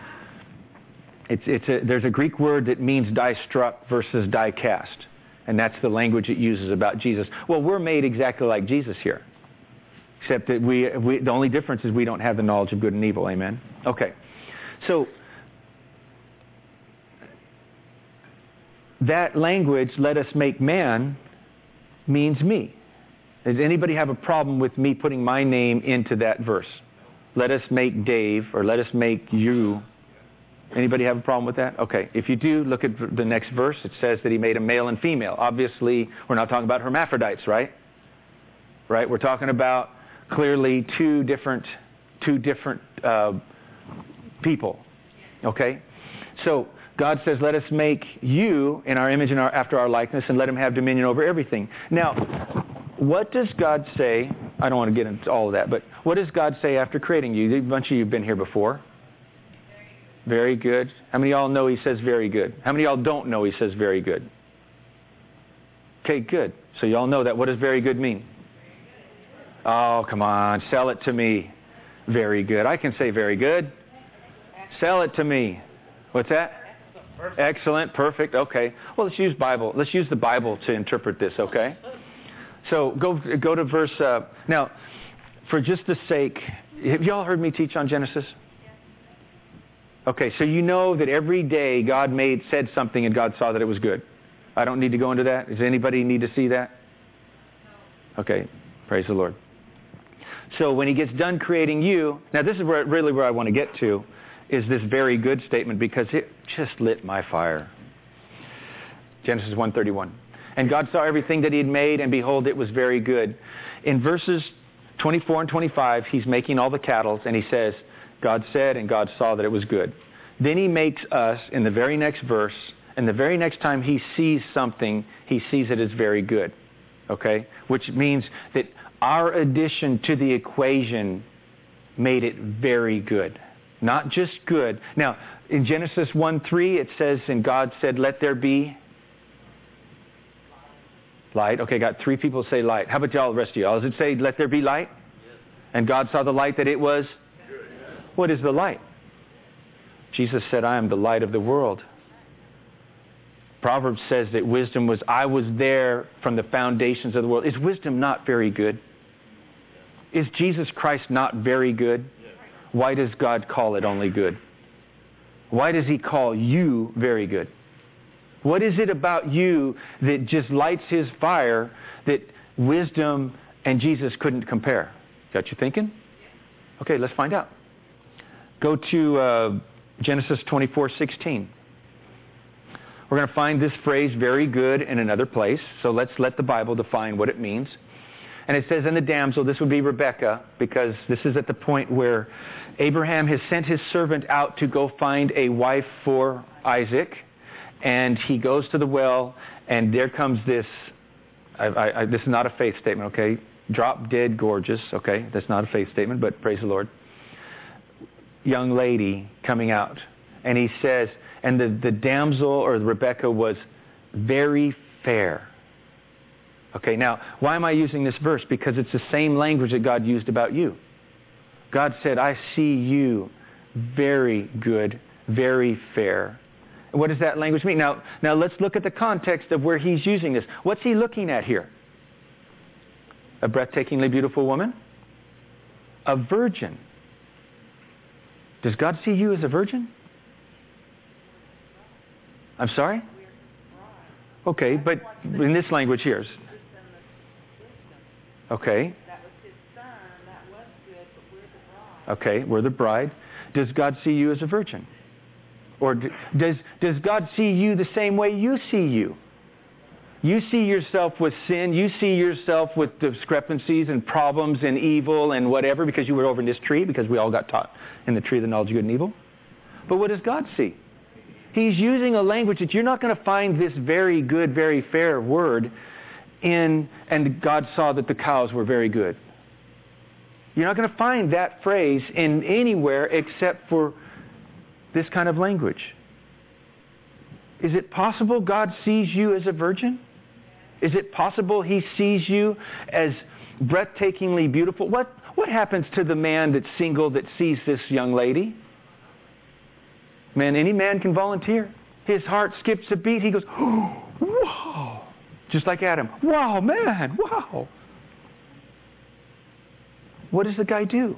There's a Greek word that means die-struck versus die-cast, and that's the language it uses about Jesus. Well, we're made exactly like Jesus here. Except that the only difference is we don't have the knowledge of good and evil. Amen? Okay. So, that language, let us make man, means me. Does anybody have a problem with me putting my name into that verse? Let us make Dave, or let us make you. Anybody have a problem with that? Okay. If you do, look at the next verse. It says that he made a male and female. Obviously, we're not talking about hermaphrodites, right? Right? We're talking about clearly two different people. Okay? So God says, let us make you in our image and after our likeness, and let him have dominion over everything. Now, what does God say? I don't want to get into all of that, but what does God say after creating you? A bunch of you have been here before. Very good. How many of y'all know he says very good? How many of y'all don't know he says very good? Okay, good. So y'all know that. What does very good mean? Oh, come on. Sell it to me. Very good. I can say very good. Sell it to me. What's that? Excellent. Perfect. Okay. Well, let's use Bible. Let's use the Bible to interpret this, okay? So go to verse... now, for just the sake... Have you all heard me teach on Genesis? Okay, so you know that every day God said something and God saw that it was good. I don't need to go into that. Does anybody need to see that? Okay. Praise the Lord. So when he gets done creating you, now this is really where I want to get to, is this very good statement, because it just lit my fire. Genesis 1:31. And God saw everything that he had made, and behold, it was very good. In verses 24 and 25, he's making all the cattle, and he says, God said, and God saw that it was good. Then he makes us, in the very next verse, and the very next time he sees something, he sees it as very good. Okay? Which means that our addition to the equation made it very good. Not just good. Now, in Genesis 1:3, it says, and God said, let there be light. Okay, got 3 people say light. How about y'all, the rest of y'all? Does it say, let there be light? Yes. And God saw the light that it was? Good. What is the light? Jesus said, I am the light of the world. Proverbs says that wisdom was, I was there from the foundations of the world. Is wisdom not very good? Is Jesus Christ not very good? why does God call it only good? Why does He call you very good? What is it about you that just lights His fire that wisdom and Jesus couldn't compare? Got you thinking? Okay, let's find out. Go to Genesis 24:16. We're going to find this phrase very good in another place. So let's let the Bible define what it means. And it says, and the damsel, this would be Rebekah, because this is at the point where Abraham has sent his servant out to go find a wife for Isaac. And he goes to the well, and there comes this, this is not a faith statement, okay? Drop dead gorgeous, okay? That's not a faith statement, but praise the Lord. Young lady coming out. And he says, and the damsel, or Rebekah, was very fair. Okay, now, why am I using this verse? Because it's the same language that God used about you. God said, I see you very good, very fair. What does that language mean? Now let's look at the context of where He's using this. What's He looking at here? A breathtakingly beautiful woman? A virgin. Does God see you as a virgin? I'm sorry? Okay, but in this language here. Okay. That was His son. That was good, but we're the bride. Okay, we're the bride. Does God see you as a virgin? Or does God see you the same way you see you? You see yourself with sin. You see yourself with discrepancies and problems and evil and whatever because you were over in this tree, because we all got taught in the tree of the knowledge of good and evil. But what does God see? He's using a language that you're not going to find this very good, very fair word in, and God saw that the cows were very good. You're not going to find that phrase in anywhere except for this kind of language. Is it possible God sees you as a virgin? Is it possible He sees you as breathtakingly beautiful? What happens to the man that's single that sees this young lady? Man, any man can volunteer. His heart skips a beat. He goes, oh, wow. Just like Adam. Wow, man, wow. What does the guy do?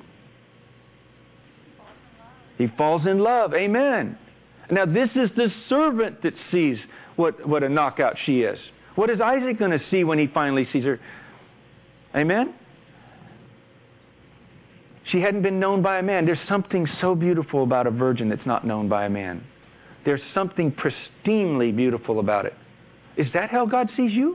He falls in love. Amen. Now this is the servant that sees what a knockout she is. What is Isaac going to see when he finally sees her? Amen? She hadn't been known by a man. There's something so beautiful about a virgin that's not known by a man. There's something pristinely beautiful about it. Is that how God sees you?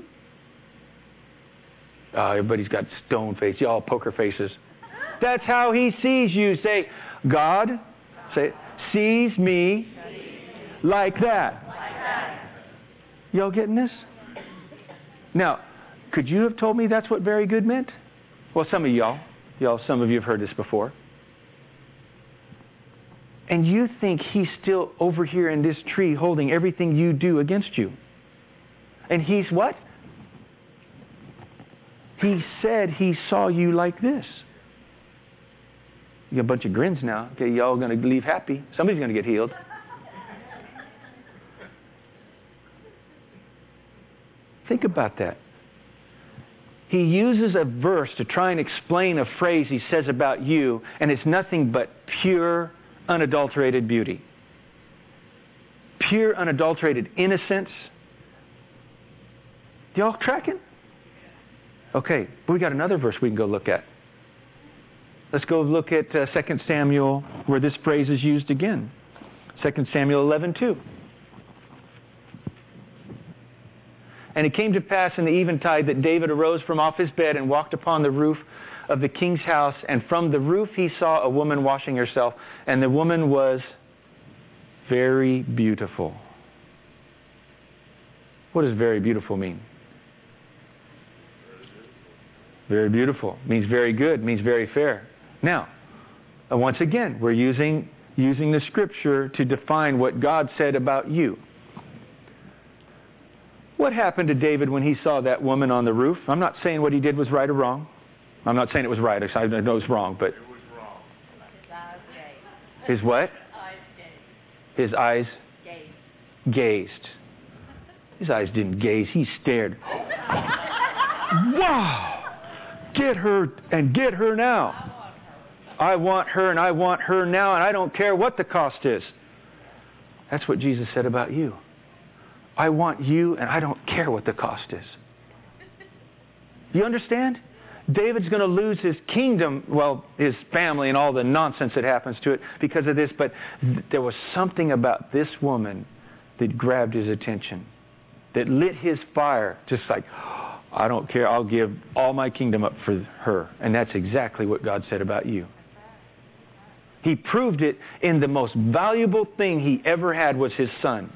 Everybody's got stone face. Y'all poker faces. That's how He sees you. Say, God, say, sees me like that. Y'all getting this? Now, could you have told me that's what very good meant? Well, some of some of you have heard this before. And you think He's still over here in this tree holding everything you do against you. And He's what? He said He saw you like this. You got a bunch of grins now. Okay, y'all going to leave happy. Somebody's going to get healed. Think about that. He uses a verse to try and explain a phrase He says about you, and it's nothing but pure, unadulterated beauty. Pure, unadulterated innocence. Y'all tracking? Okay, we got another verse we can go look at. Let's go look at 2 Samuel, where this phrase is used again. 2 Samuel 11:2. And it came to pass in the eventide that David arose from off his bed and walked upon the roof of the king's house. And from the roof he saw a woman washing herself. And the woman was very beautiful. What does very beautiful mean? Very beautiful. Means very good. Means very fair. Now, once again, we're using the Scripture to define what God said about you. What happened to David when he saw that woman on the roof? I'm not saying what he did was right or wrong. I'm not saying it was right. I know it's wrong, but... It was wrong. His eyes gazed. His what? Eyes gazed. His eyes Gazed. gazed. His eyes didn't gaze. He stared. Wow! Get her, and get her now. I want her, and I want her now, and I don't care what the cost is. That's what Jesus said about you. I want you, and I don't care what the cost is. You understand? David's going to lose his kingdom, well, his family and all the nonsense that happens to it because of this, but there was something about this woman that grabbed his attention, that lit his fire, just like, I don't care, I'll give all my kingdom up for her. And that's exactly what God said about you. He proved it in the most valuable thing he ever had was his son.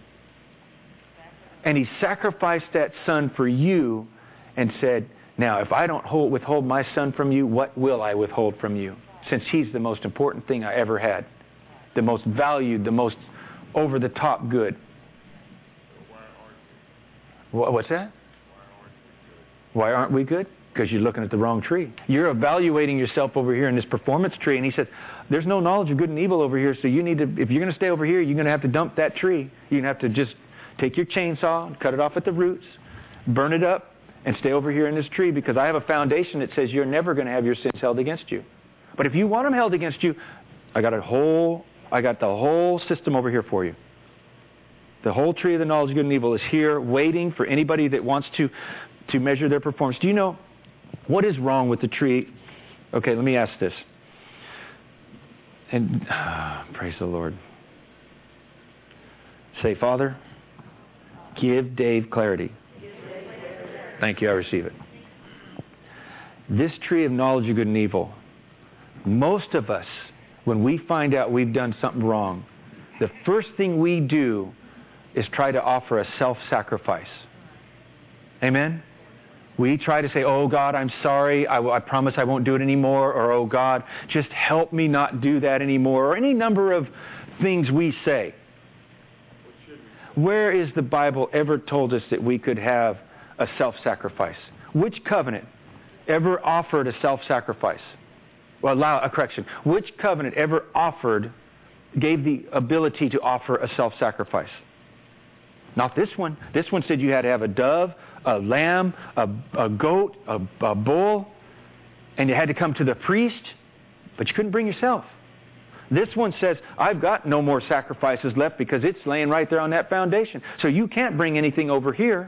And he sacrificed that son for you and said, now, if I don't withhold my son from you, what will I withhold from you? Since he's the most important thing I ever had. The most valued, the most over-the-top good. What's that? Why aren't we good? Because you're looking at the wrong tree. You're evaluating yourself over here in this performance tree. And he said, there's no knowledge of good and evil over here. So you need to, if you're going to stay over here, you're going to have to dump that tree. You're going to have to just take your chainsaw and cut it off at the roots, burn it up, and stay over here in this tree, because I have a foundation that says you're never going to have your sins held against you. But if you want them held against you, I got the whole system over here for you. The whole tree of the knowledge of good and evil is here waiting for anybody that wants to measure their performance. Do you know what is wrong with the tree? Okay, let me ask this. And praise the Lord. Say, Father, give Dave clarity. Thank you, I receive it. This tree of knowledge of good and evil, most of us, when we find out we've done something wrong, the first thing we do is try to offer a self-sacrifice. Amen? We try to say, oh God, I'm sorry, I promise I won't do it anymore, or oh God, just help me not do that anymore, or any number of things we say. Where is the Bible ever told us that we could have a self-sacrifice? Which covenant ever offered a self-sacrifice? Well, allow a correction. Which covenant ever gave the ability to offer a self-sacrifice? Not this one. This one said you had to have a dove, a lamb, a goat, a bull, and you had to come to the priest, but you couldn't bring yourself. This one says, I've got no more sacrifices left because it's laying right there on that foundation. So you can't bring anything over here.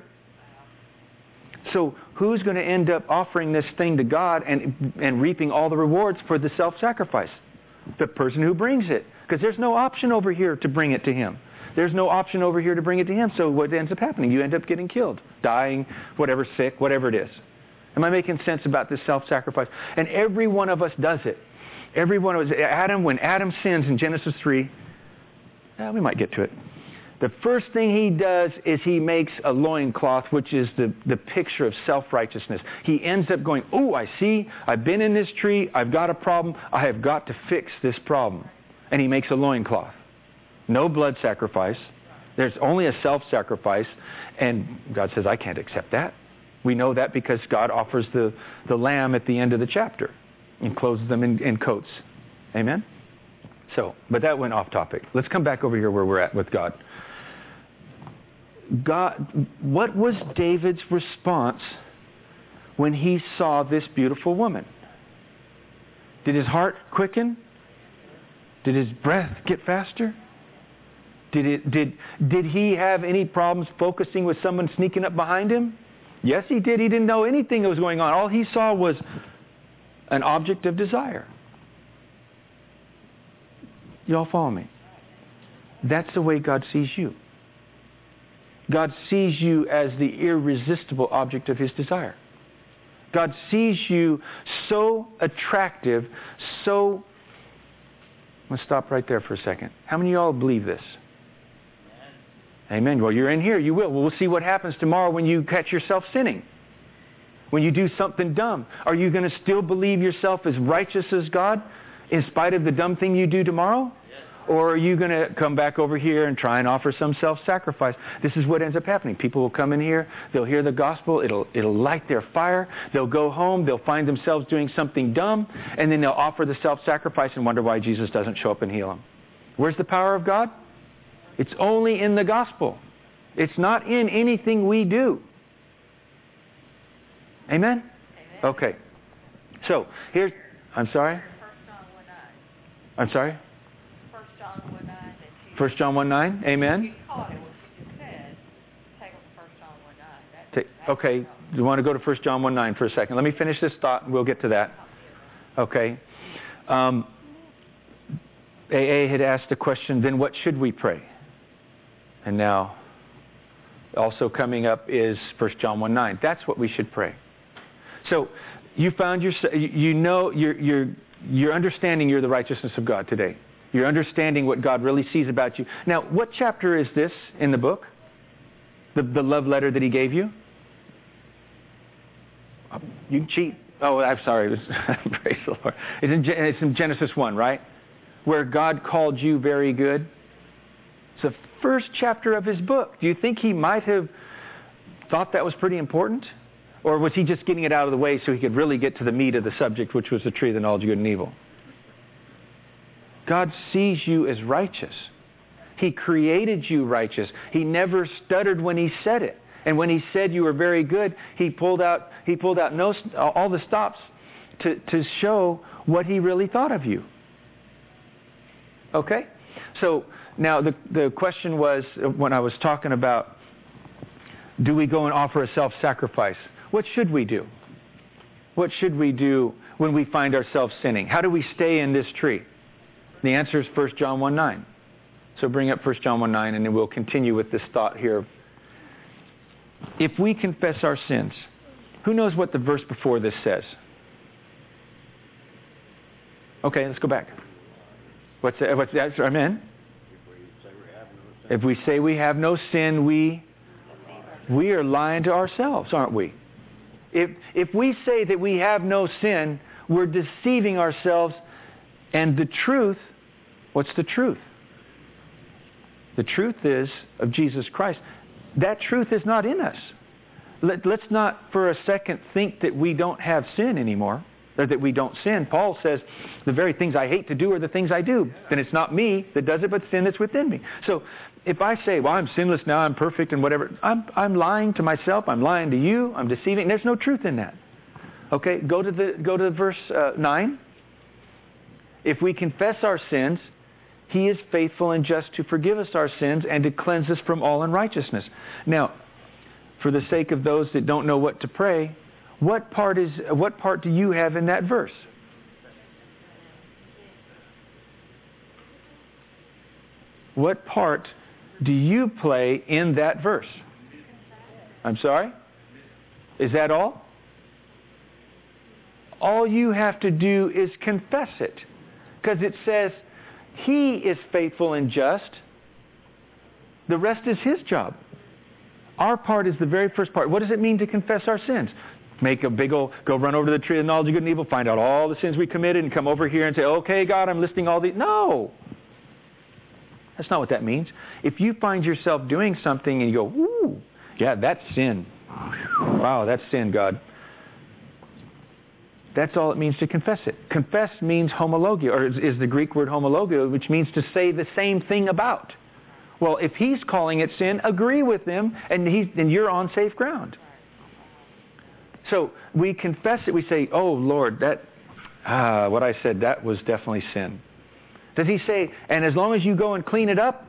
So who's going to end up offering this thing to God and reaping all the rewards for the self-sacrifice? The person who brings it. Because there's no option over here to bring it to Him. There's no option over here to bring it to Him. So what ends up happening? You end up getting killed, dying, whatever, sick, whatever it is. Am I making sense about this self-sacrifice? And every one of us does it. Every one of us. When Adam sins in Genesis 3, we might get to it. The first thing he does is he makes a loincloth, which is the picture of self-righteousness. He ends up going, oh, I see, I've been in this tree, I've got a problem, I have got to fix this problem. And he makes a loincloth. No blood sacrifice. There's only a self-sacrifice. And God says, I can't accept that. We know that because God offers the lamb at the end of the chapter and clothes them in coats. Amen? So, but that went off topic. Let's come back over here where we're at with God. What was David's response when he saw this beautiful woman? Did his heart quicken? Did his breath get faster? Did he have any problems focusing with someone sneaking up behind him? Yes, he did. He didn't know anything that was going on. All he saw was an object of desire. You all follow me? That's the way God sees you. God sees you as the irresistible object of His desire. God sees you so attractive, so... Let's stop right there for a second. How many of y'all believe this? Amen. Well, you're in here. You will. Well, we'll see what happens tomorrow when you catch yourself sinning. When you do something dumb. Are you going to still believe yourself as righteous as God in spite of the dumb thing you do tomorrow? Or are you going to come back over here and try and offer some self-sacrifice? This is what ends up happening. People will come in here, they'll hear the gospel, it'll light their fire, they'll go home, they'll find themselves doing something dumb, and then they'll offer the self-sacrifice and wonder why Jesus doesn't show up and heal them. Where's the power of God? It's only in the gospel. It's not in anything we do. Amen? Okay. So, I'm sorry? I'm sorry? 1 John 1:9 that you 1 John 1:9. Amen. you caught it, what you just said. Take them to 1 John 1:9. Okay. You want to go to 1 John 1:9 for a second? Let me finish this thought and we'll get to that. Okay. AA had asked the question, then what should we pray? And now, also coming up is 1 John 1:9. That's what we should pray. So, you found yourself, you're understanding you're the righteousness of God today. You're understanding what God really sees about you. Now, what chapter is this in the book? The love letter that He gave you? You can cheat. Oh, I'm sorry. Praise the Lord. It's in Genesis 1, right? Where God called you very good. It's the first chapter of His book. Do you think He might have thought that was pretty important? Or was He just getting it out of the way so He could really get to the meat of the subject, which was the tree of the knowledge of good and evil? God sees you as righteous. He created you righteous. He never stuttered when He said it. And when He said you were very good, He pulled out all the stops to show what He really thought of you. Okay? So now the question was, when I was talking about, do we go and offer a self-sacrifice? What should we do? What should we do when we find ourselves sinning? How do we stay in this tree? The answer is 1 John 1:9. So bring up 1 John 1:9 and then we'll continue with this thought here. If we confess our sins, who knows what the verse before this says? Okay, let's go back. What's that? Amen? If we say we have no sin, we are lying to ourselves, aren't we? If we say that we have no sin, we're deceiving ourselves. And the truth, what's the truth? The truth is of Jesus Christ. That truth is not in us. Let's not for a second think that we don't have sin anymore, or that we don't sin. Paul says, the very things I hate to do are the things I do. Then it's not me that does it, but sin that's within me. So if I say, well, I'm sinless now, I'm perfect and whatever, I'm lying to myself, I'm lying to you, I'm deceiving. There's no truth in that. Okay, go to verse 9. If we confess our sins, He is faithful and just to forgive us our sins and to cleanse us from all unrighteousness. Now, for the sake of those that don't know what to pray, what part do you have in that verse? What part do you play in that verse? I'm sorry? Is that all? All you have to do is confess it. Because it says, He is faithful and just. The rest is His job. Our part is the very first part. What does it mean to confess our sins? Make a big old, go run over to the tree of the knowledge of good and evil, find out all the sins we committed and come over here and say, okay, God, I'm listing all these. No. That's not what that means. If you find yourself doing something and you go, ooh, yeah, that's sin. Wow, that's sin, God. That's all it means to confess it. Confess means homologia, or is the Greek word homologia, which means to say the same thing about. Well, if He's calling it sin, agree with Him, and you're on safe ground. So we confess it. We say, oh, Lord, what I said, that was definitely sin. Does He say, and as long as you go and clean it up?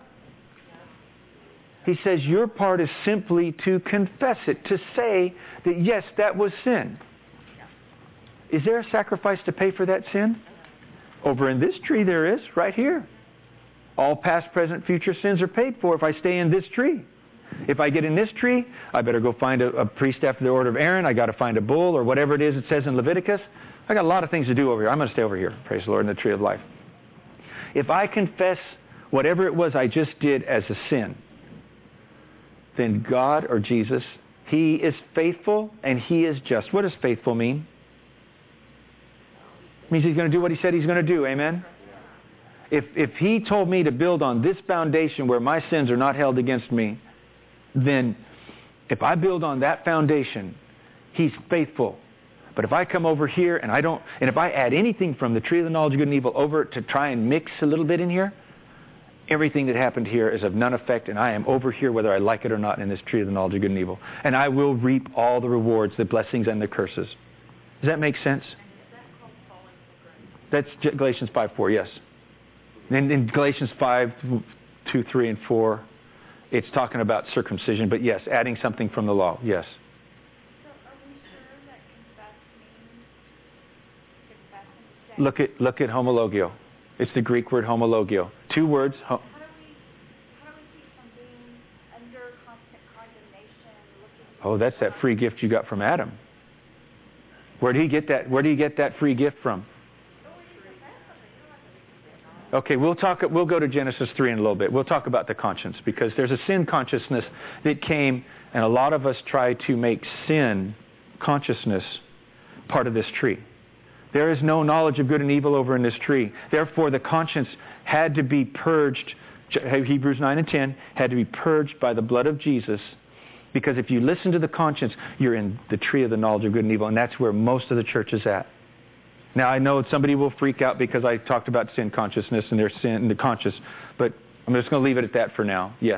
He says your part is simply to confess it, to say that, yes, that was sin. Is there a sacrifice to pay for that sin? Over in this tree there is, right here. All past, present, future sins are paid for if I stay in this tree. If I get in this tree, I better go find a priest after the order of Aaron. I got to find a bull or whatever it is it says in Leviticus. I got a lot of things to do over here. I'm going to stay over here, praise the Lord, in the tree of life. If I confess whatever it was I just did as a sin, then God or Jesus, He is faithful and He is just. What does faithful mean? It means He's going to do what He said He's going to do. Amen? If He told me to build on this foundation where my sins are not held against me, then if I build on that foundation, He's faithful. But if I come over here and if I add anything from the tree of the knowledge of good and evil over to try and mix a little bit in here, everything that happened here is of none effect, and I am over here whether I like it or not in this tree of the knowledge of good and evil. And I will reap all the rewards, the blessings and the curses. Does that make sense? That's Galatians 5:4, yes. And in Galatians 5, 2, 3, and 4, it's talking about circumcision. But yes, adding something from the law. Yes. So are we sure that confess means confess and say? Look at homologio. It's the Greek word homologio. 2 words. How do we keep from being under constant condemnation? Oh, that's that free gift you got from Adam. Where did he get that? Where do you get that free gift from? Okay, we'll go to Genesis 3 in a little bit. We'll talk about the conscience, because there's a sin consciousness that came, and a lot of us try to make sin consciousness part of this tree. There is no knowledge of good and evil over in this tree. Therefore, the conscience had to be purged. Hebrews 9 and 10 had to be purged by the blood of Jesus, because if you listen to the conscience, you're in the tree of the knowledge of good and evil, and that's where most of the church is at. Now, I know somebody will freak out because I talked about sin consciousness and their sin and the conscious, but I'm just going to leave it at that for now. Yes?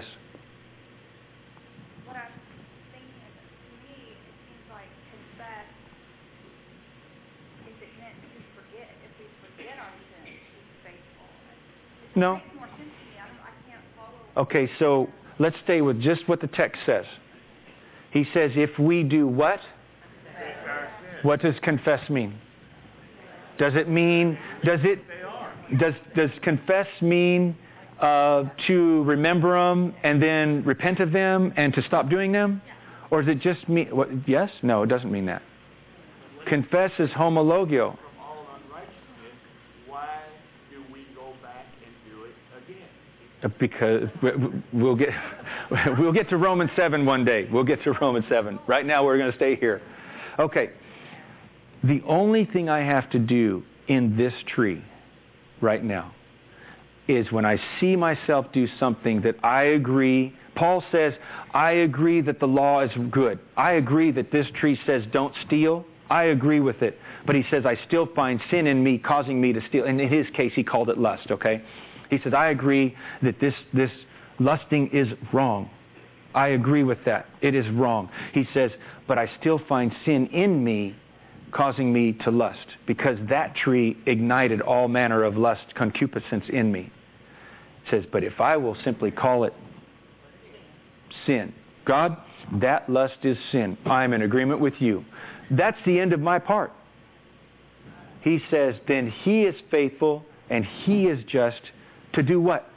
What I'm thinking is, to me, it seems like confess, is it meant to forget? If we forget our sins, He's faithful. No. It makes more sense to me. I can't follow. Okay, so let's stay with just what the text says. He says, if we do what? What does confess mean? Does it mean, does confess mean to remember them and then repent of them and to stop doing them? Or does it just mean, what, yes? No, it doesn't mean that. Confess is homologio. From all unrighteousness, why do we go back and do it again? Because we'll get to Romans 7 one day. We'll get to Romans 7. Right now we're going to stay here. Okay. The only thing I have to do in this tree right now is when I see myself do something that I agree. Paul says, I agree that the law is good. I agree that this tree says don't steal. I agree with it. But he says, I still find sin in me causing me to steal. And in his case, he called it lust, okay? He says, I agree that this lusting is wrong. I agree with that. It is wrong. He says, but I still find sin in me causing me to lust, because that tree ignited all manner of lust, concupiscence in me. It says, but if I will simply call it sin, God, that lust is sin. I'm in agreement with you. That's the end of my part. He says, then He is faithful and He is just to do what?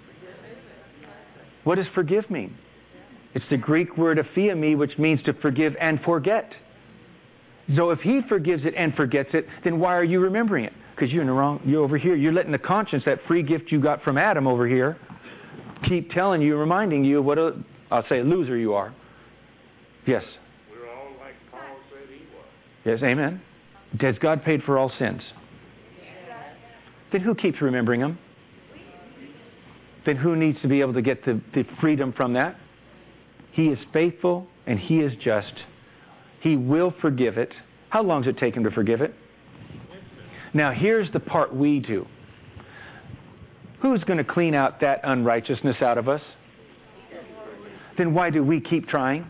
What does forgive mean? It's the Greek word aphiemi, which means to forgive and forget. So if He forgives it and forgets it, then why are you remembering it? Because you're in the wrong. You're over here. You're letting the conscience, that free gift you got from Adam over here, keep telling you, reminding you what I'll say a loser you are. Yes. We're all like Paul said he was. Yes, amen. Has God paid for all sins? Then who keeps remembering them? Then who needs to be able to get the freedom from that? He is faithful and He is just. He will forgive it. How long does it take Him to forgive it? Now here's the part we do. Who's going to clean out that unrighteousness out of us? Then why do we keep trying?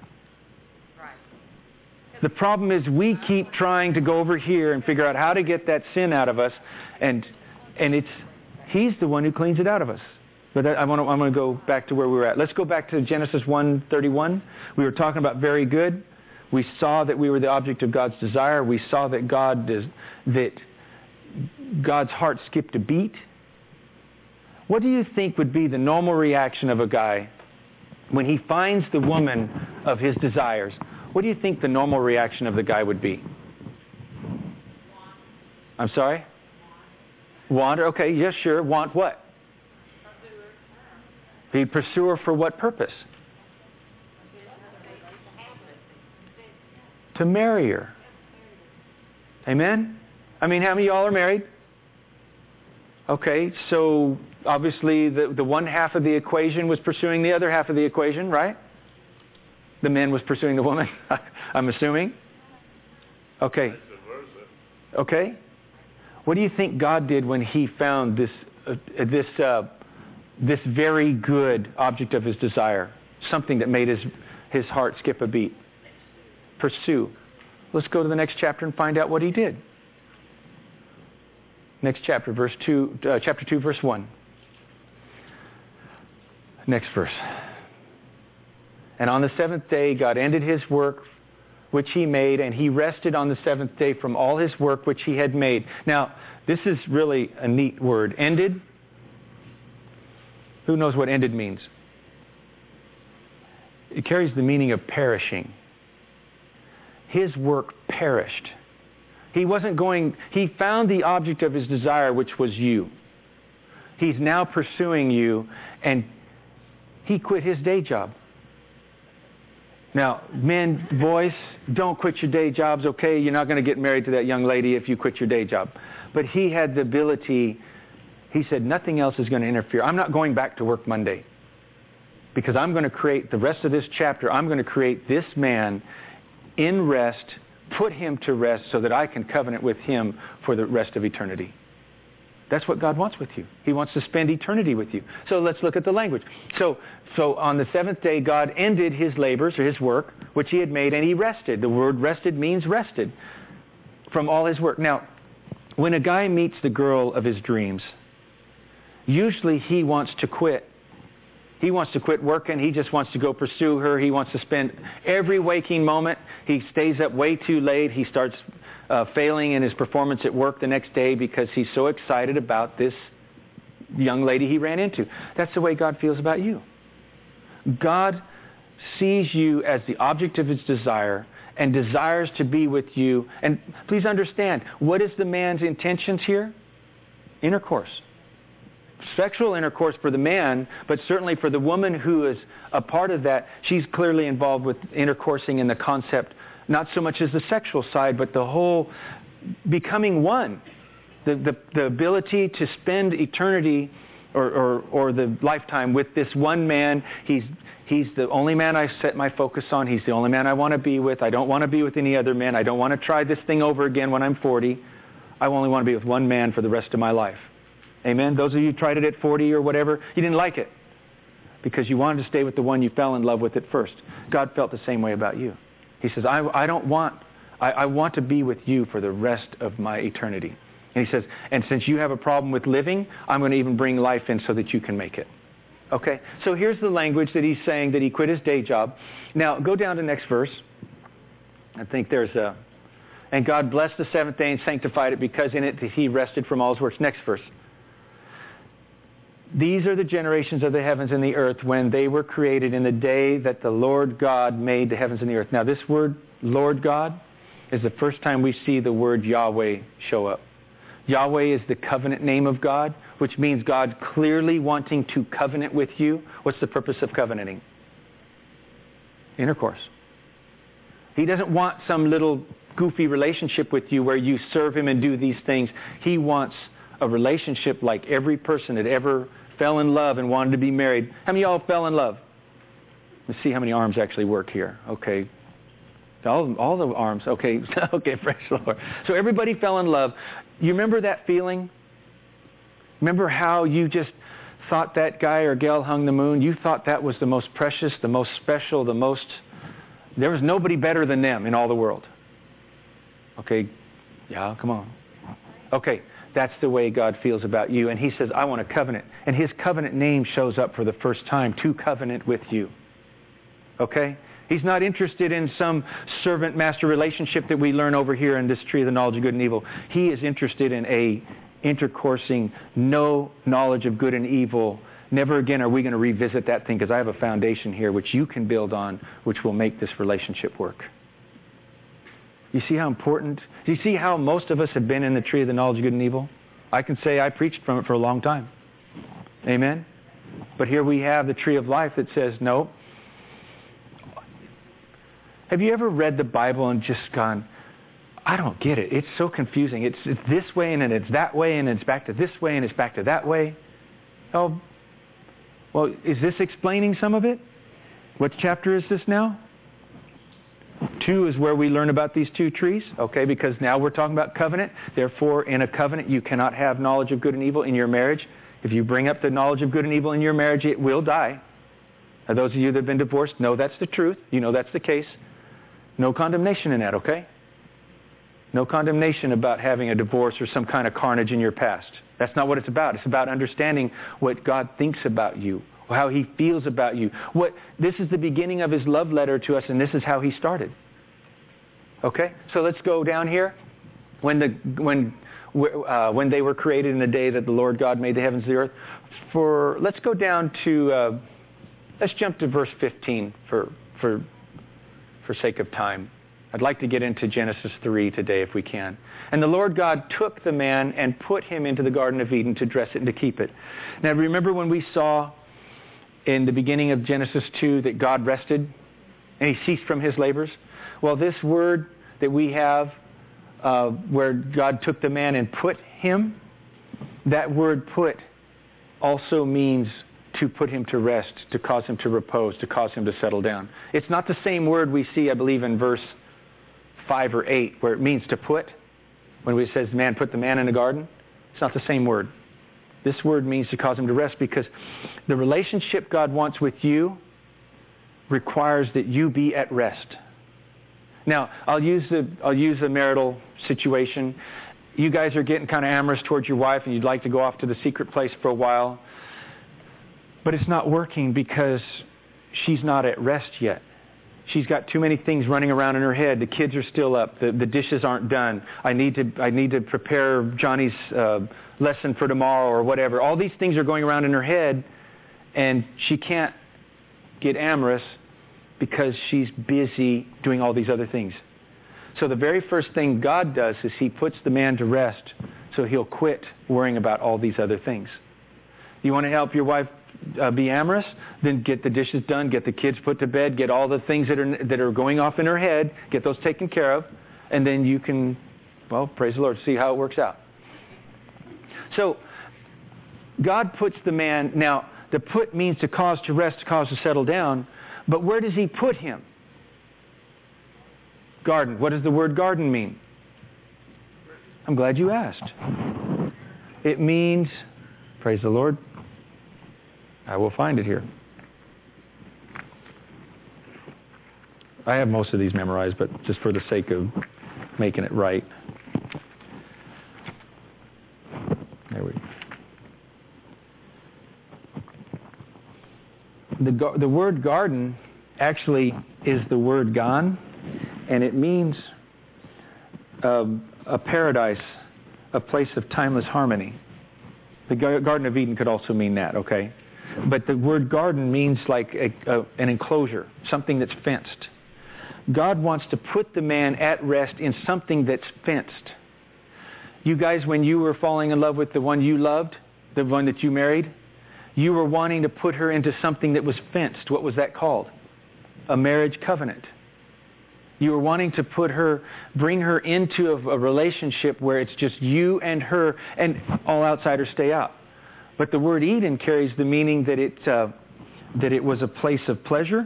The problem is we keep trying to go over here and figure out how to get that sin out of us, and He's the one who cleans it out of us. But I'm going to go back to where we were at. Let's go back to Genesis 1:31. We were talking about very good. We saw that we were the object of God's desire. We saw that God's heart skipped a beat. What do you think would be the normal reaction of a guy when he finds the woman of his desires? What do you think the normal reaction of the guy would be? I'm sorry? Want her? Okay, yes, sure. Want what? He'd pursue her for what purpose? To marry her. Amen? I mean, how many of y'all are married? Okay, so obviously the one half of the equation was pursuing the other half of the equation, right? The man was pursuing the woman, I'm assuming. Okay. Okay. What do you think God did when He found this very good object of His desire? Something that made his heart skip a beat. Pursue. Let's go to the next chapter and find out what He did. Next chapter, chapter 2, verse 1. Next verse. And on the seventh day, God ended his work which he made, and he rested on the seventh day from all his work which he had made. Now, this is really a neat word. Ended. Who knows what ended means? It carries the meaning of perishing. His work perished. He found the object of his desire, which was you. He's now pursuing you, and he quit his day job. Now, men, boys, don't quit your day jobs, okay? You're not going to get married to that young lady if you quit your day job. But he had the ability, he said, nothing else is going to interfere. I'm not going back to work Monday. Because I'm going to create the rest of this chapter, I'm going to create this man in rest, put him to rest so that I can covenant with him for the rest of eternity. That's what God wants with you. He wants to spend eternity with you. So let's look at the language. So on the seventh day, God ended his labors, or his work, which he had made, and he rested. The word rested means rested from all his work. Now, when a guy meets the girl of his dreams, usually he wants to quit. He wants to quit working. He just wants to go pursue her. He wants to spend every waking moment. He stays up way too late. He starts failing in his performance at work the next day because he's so excited about this young lady he ran into. That's the way God feels about you. God sees you as the object of his desire and desires to be with you. And please understand, what is the man's intentions here? Intercourse. Sexual intercourse for the man, but certainly for the woman who is a part of that, she's clearly involved with intercoursing in the concept, not so much as the sexual side, but the whole becoming one. The ability to spend eternity or the lifetime with this one man. He's the only man I set my focus on. He's the only man I want to be with. I don't want to be with any other men. I don't want to try this thing over again when I'm 40. I only want to be with one man for the rest of my life. Amen? Those of you who tried it at 40 or whatever, you didn't like it because you wanted to stay with the one you fell in love with at first. God felt the same way about you. He says, I want to be with you for the rest of my eternity. And he says, and since you have a problem with living, I'm going to even bring life in so that you can make it. Okay? So here's the language that he's saying that he quit his day job. Now, go down to the next verse. I think there's a... And God blessed the seventh day and sanctified it because in it he rested from all his works. Next verse. These are the generations of the heavens and the earth when they were created in the day that the Lord God made the heavens and the earth. Now this word, Lord God, is the first time we see the word Yahweh show up. Yahweh is the covenant name of God, which means God clearly wanting to covenant with you. What's the purpose of covenanting? Intercourse. He doesn't want some little goofy relationship with you where you serve him and do these things. He wants a relationship like every person that ever fell in love and wanted to be married. How many of y'all fell in love? Let's see how many arms actually work here. Okay. All the arms. Okay. Okay, praise the Lord. So everybody fell in love. You remember that feeling? Remember how you just thought that guy or gal hung the moon? You thought that was the most precious, the most special, there was nobody better than them in all the world. Okay. Yeah, come on. Okay. That's the way God feels about you. And he says, I want a covenant. And his covenant name shows up for the first time, to covenant with you. Okay? He's not interested in some servant-master relationship that we learn over here in this tree of the knowledge of good and evil. He is interested in a intercoursing, no knowledge of good and evil. Never again are we going to revisit that thing because I have a foundation here which you can build on, which will make this relationship work. You see how important? Do you see how most of us have been in the tree of the knowledge of good and evil? I can say I preached from it for a long time. Amen? But here we have the tree of life that says, no. Have you ever read the Bible and just gone, I don't get it. It's so confusing. It's this way and then it's that way and it's back to this way and it's back to that way. Oh, well, is this explaining some of it? What chapter is this now? 2 is where we learn about these two trees, okay, because now we're talking about covenant. Therefore, in a covenant, you cannot have knowledge of good and evil in your marriage. If you bring up the knowledge of good and evil in your marriage, it will die. Now, those of you that have been divorced know that's the truth. You know that's the case. No condemnation in that, okay? No condemnation about having a divorce or some kind of carnage in your past. That's not what it's about. It's about understanding what God thinks about you, how He feels about you. This is the beginning of His love letter to us, and this is how He started. Okay? So let's go down here. When they were created in the day that the Lord God made the heavens and the earth. Let's go down to, let's jump to verse 15 for sake of time. I'd like to get into Genesis 3 today if we can. And the Lord God took the man and put him into the Garden of Eden to dress it and to keep it. Now remember when we saw in the beginning of Genesis 2 that God rested and He ceased from His labors? Well, this word that we have where God took the man and put him, that word put also means to put him to rest, to cause him to repose, to cause him to settle down. It's not the same word we see, I believe, in verse 5 or 8, where it means to put. When it says, man, put the man in the garden, it's not the same word. This word means to cause him to rest, because the relationship God wants with you requires that you be at rest. Now, I'll use the marital situation. You guys are getting kind of amorous towards your wife, and you'd like to go off to the secret place for a while. But it's not working because she's not at rest yet. She's got too many things running around in her head. The kids are still up. The dishes aren't done. I need to prepare Johnny's lesson for tomorrow or whatever. All these things are going around in her head, and she can't get amorous because she's busy doing all these other things. So the very first thing God does is He puts the man to rest so he'll quit worrying about all these other things. You want to help your wife be amorous? Then get the dishes done, get the kids put to bed, get all the things that are going off in her head, get those taken care of, and then you can, well, praise the Lord, see how it works out. So God puts the man, now the put means to cause to rest, to cause to settle down, but where does He put him? Garden. What does the word garden mean? I'm glad you asked. It means, praise the Lord, I will find it here. I have most of these memorized, but just for the sake of making it right. There we go. The word garden actually is the word gan, and it means a paradise, a place of timeless harmony. The Garden of Eden could also mean that, okay? But the word garden means like an enclosure, something that's fenced. God wants to put the man at rest in something that's fenced. You guys, when you were falling in love with the one you loved, the one that you married, you were wanting to put her into something that was fenced. What was that called? A marriage covenant. You were wanting to bring her into a relationship where it's just you and her, and all outsiders stay out. But the word Eden carries the meaning that it was a place of pleasure,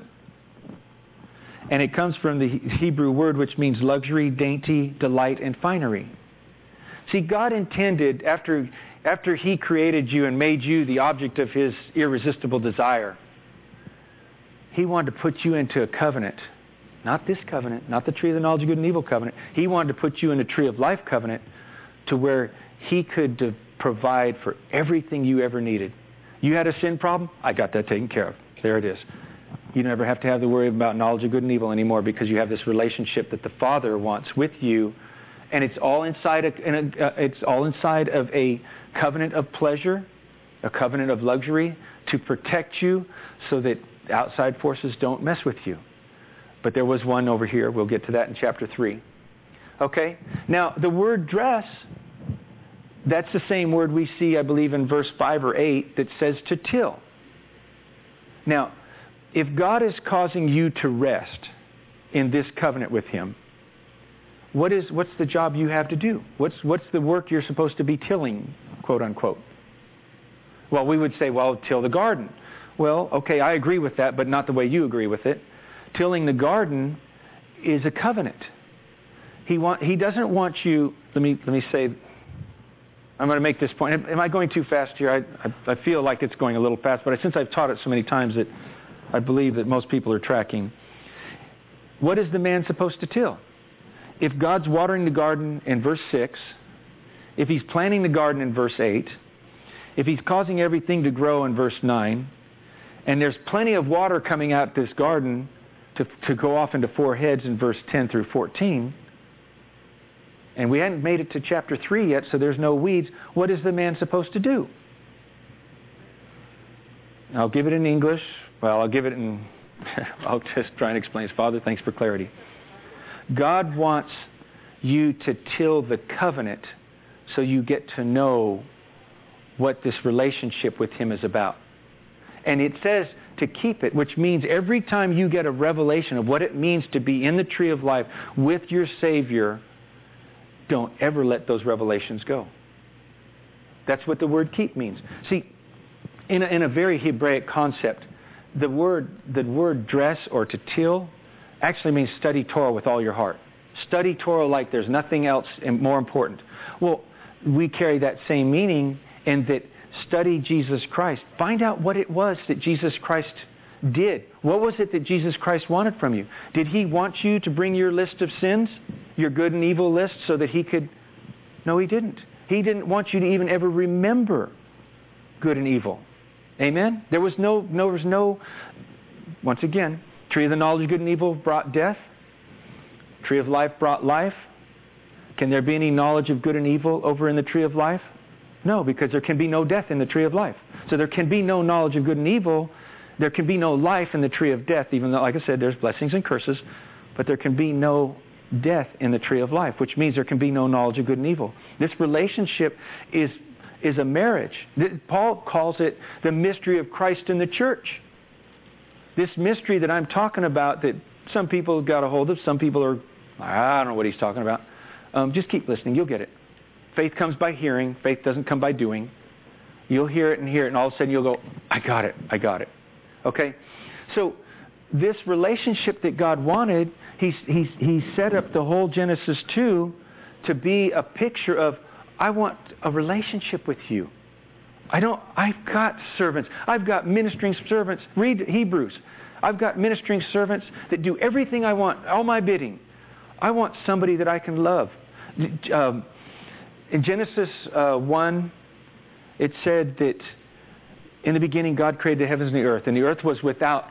and it comes from the Hebrew word which means luxury, dainty, delight, and finery. See, God intended, after He created you and made you the object of His irresistible desire, He wanted to put you into a covenant. Not this covenant, not the tree of the knowledge of good and evil covenant. He wanted to put you in a tree of life covenant to where He could provide for everything you ever needed. You had a sin problem? I got that taken care of. There it is. You never have to have to worry about knowledge of good and evil anymore because you have this relationship that the Father wants with you, and it's all inside of a covenant of pleasure, a covenant of luxury to protect you so that outside forces don't mess with you. But there was one over here. We'll get to that in chapter 3. Okay? Now, the word dress, that's the same word we see, I believe, in verse 5 or 8 that says to till. Now, if God is causing you to rest in this covenant with Him, what's the job you have to do? What's the work you're supposed to be tilling, quote unquote? Well, we would say, well, till the garden. Well, okay, I agree with that, but not the way you agree with it. Tilling the garden is a covenant. He doesn't want you. Let me say. I'm going to make this point. Am I going too fast here? I feel like it's going a little fast, but since I've taught it so many times that I believe that most people are tracking. What is the man supposed to till? If God's watering the garden in verse 6, if He's planting the garden in verse 8, if He's causing everything to grow in verse 9, And there's plenty of water coming out this garden to go off into 4 heads in verse 10 through 14. And we hadn't made it to chapter 3 yet, so there's no weeds. What is the man supposed to do? I'll give it in English. Well, I'll give it in... I'll just try and explain. Father, thanks for clarity. God wants you to till the covenant so you get to know what this relationship with Him is about. And it says to keep it, which means every time you get a revelation of what it means to be in the tree of life with your Savior, don't ever let those revelations go. That's what the word keep means. See, in a very Hebraic concept, the word dress or to till actually means study Torah with all your heart. Study Torah like there's nothing else more important. Well, we carry that same meaning in that study Jesus Christ. Find out what it was that Jesus Christ did. What was it that Jesus Christ wanted from you? Did He want you to bring your list of sins, your good and evil list, so that He could... No, He didn't. He didn't want you to even ever remember good and evil. Amen? There was no, once again, tree of the knowledge of good and evil brought death. Tree of life brought life. Can there be any knowledge of good and evil over in the tree of life? No, because there can be no death in the tree of life. So there can be no knowledge of good and evil. There can be no life in the tree of death, even though, like I said, there's blessings and curses. But there can be no death in the tree of life, which means there can be no knowledge of good and evil. This relationship is a marriage. Paul calls it the mystery of Christ in the church. This mystery that I'm talking about that some people got a hold of, some people are, I don't know what he's talking about. Just keep listening. You'll get it. Faith comes by hearing. Faith doesn't come by doing. You'll hear it, and all of a sudden you'll go, I got it. Okay? So this relationship that God wanted, He set up the whole Genesis 2 to be a picture of, I want a relationship with you. I've got servants. I've got ministering servants. Read Hebrews. I've got ministering servants that do everything I want, all my bidding. I want somebody that I can love. In Genesis 1, it said that in the beginning God created the heavens and the earth was without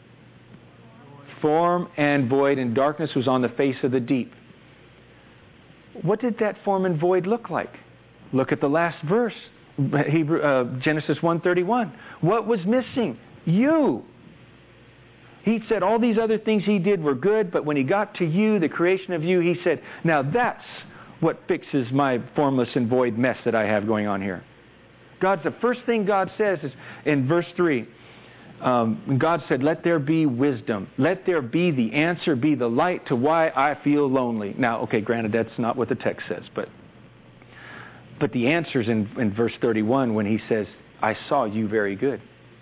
form and void, and darkness was on the face of the deep. What did that form and void look like? Look at the last verse, Genesis 1:31. What was missing? You. He said all these other things He did were good, but when He got to you, the creation of you, He said, now that's what fixes my formless and void mess that I have going on here. The first thing God says is in verse 3, God said, let there be wisdom. Let there be the answer, be the light to why I feel lonely. Now, okay, granted, that's not what the text says, but the answer's in verse 31 when He says, I saw you very good.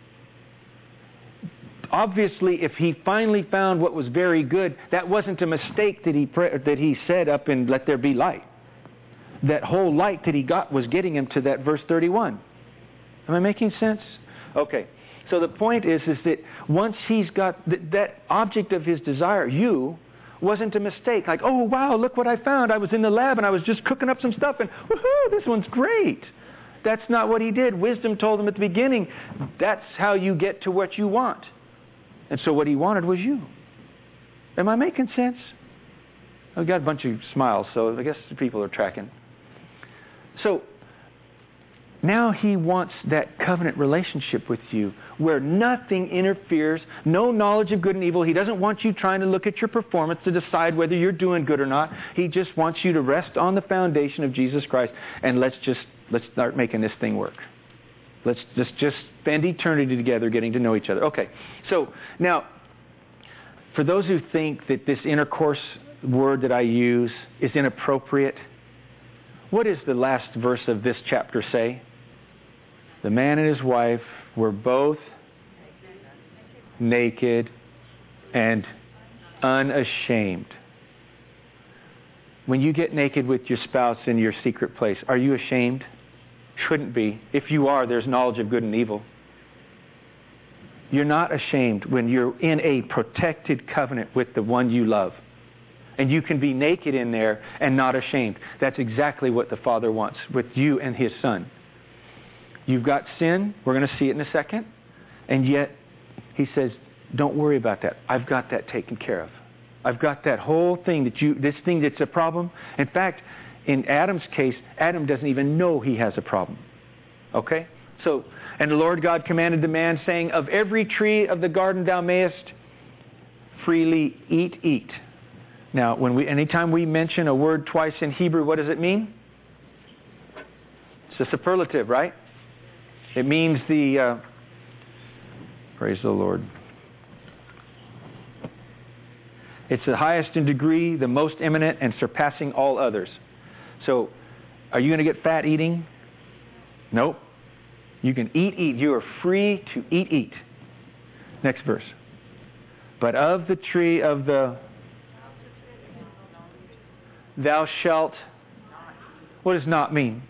Obviously, if He finally found what was very good, that wasn't a mistake that He said up in let there be light. That whole light that He got was getting Him to that verse 31. Am I making sense? Okay. So the point is that once He's got that object of His desire, you, wasn't a mistake. Like, oh, wow, look what I found. I was in the lab and I was just cooking up some stuff and woohoo, this one's great. That's not what He did. Wisdom told Him at the beginning, that's how you get to what you want. And so what He wanted was you. Am I making sense? I've got a bunch of smiles, so I guess the people are tracking. So now He wants that covenant relationship with you where nothing interferes, no knowledge of good and evil. He doesn't want you trying to look at your performance to decide whether you're doing good or not. He just wants you to rest on the foundation of Jesus Christ and let's start making this thing work. Let's just spend eternity together getting to know each other. Okay, so now for those who think that this intercourse word that I use is inappropriate, what does the last verse of this chapter say? The man and his wife were both naked and unashamed. When you get naked with your spouse in your secret place, are you ashamed? Shouldn't be. If you are, there's knowledge of good and evil. You're not ashamed when you're in a protected covenant with the one you love. And you can be naked in there and not ashamed. That's exactly what the Father wants with you and His Son. You've got sin. We're going to see it in a second. And yet He says, don't worry about that. I've got that taken care of. I've got that whole thing this thing that's a problem. In fact, in Adam's case, Adam doesn't even know he has a problem. Okay? So, and the Lord God commanded the man, saying, of every tree of the garden thou mayest freely eat. Now, anytime we mention a word twice in Hebrew, what does it mean? It's a superlative, right? It means praise the Lord. It's the highest in degree, the most eminent, and surpassing all others. So, are you going to get fat eating? Nope. You can eat. You are free to eat. Next verse. But of the tree of the... Thou shalt... What does not mean?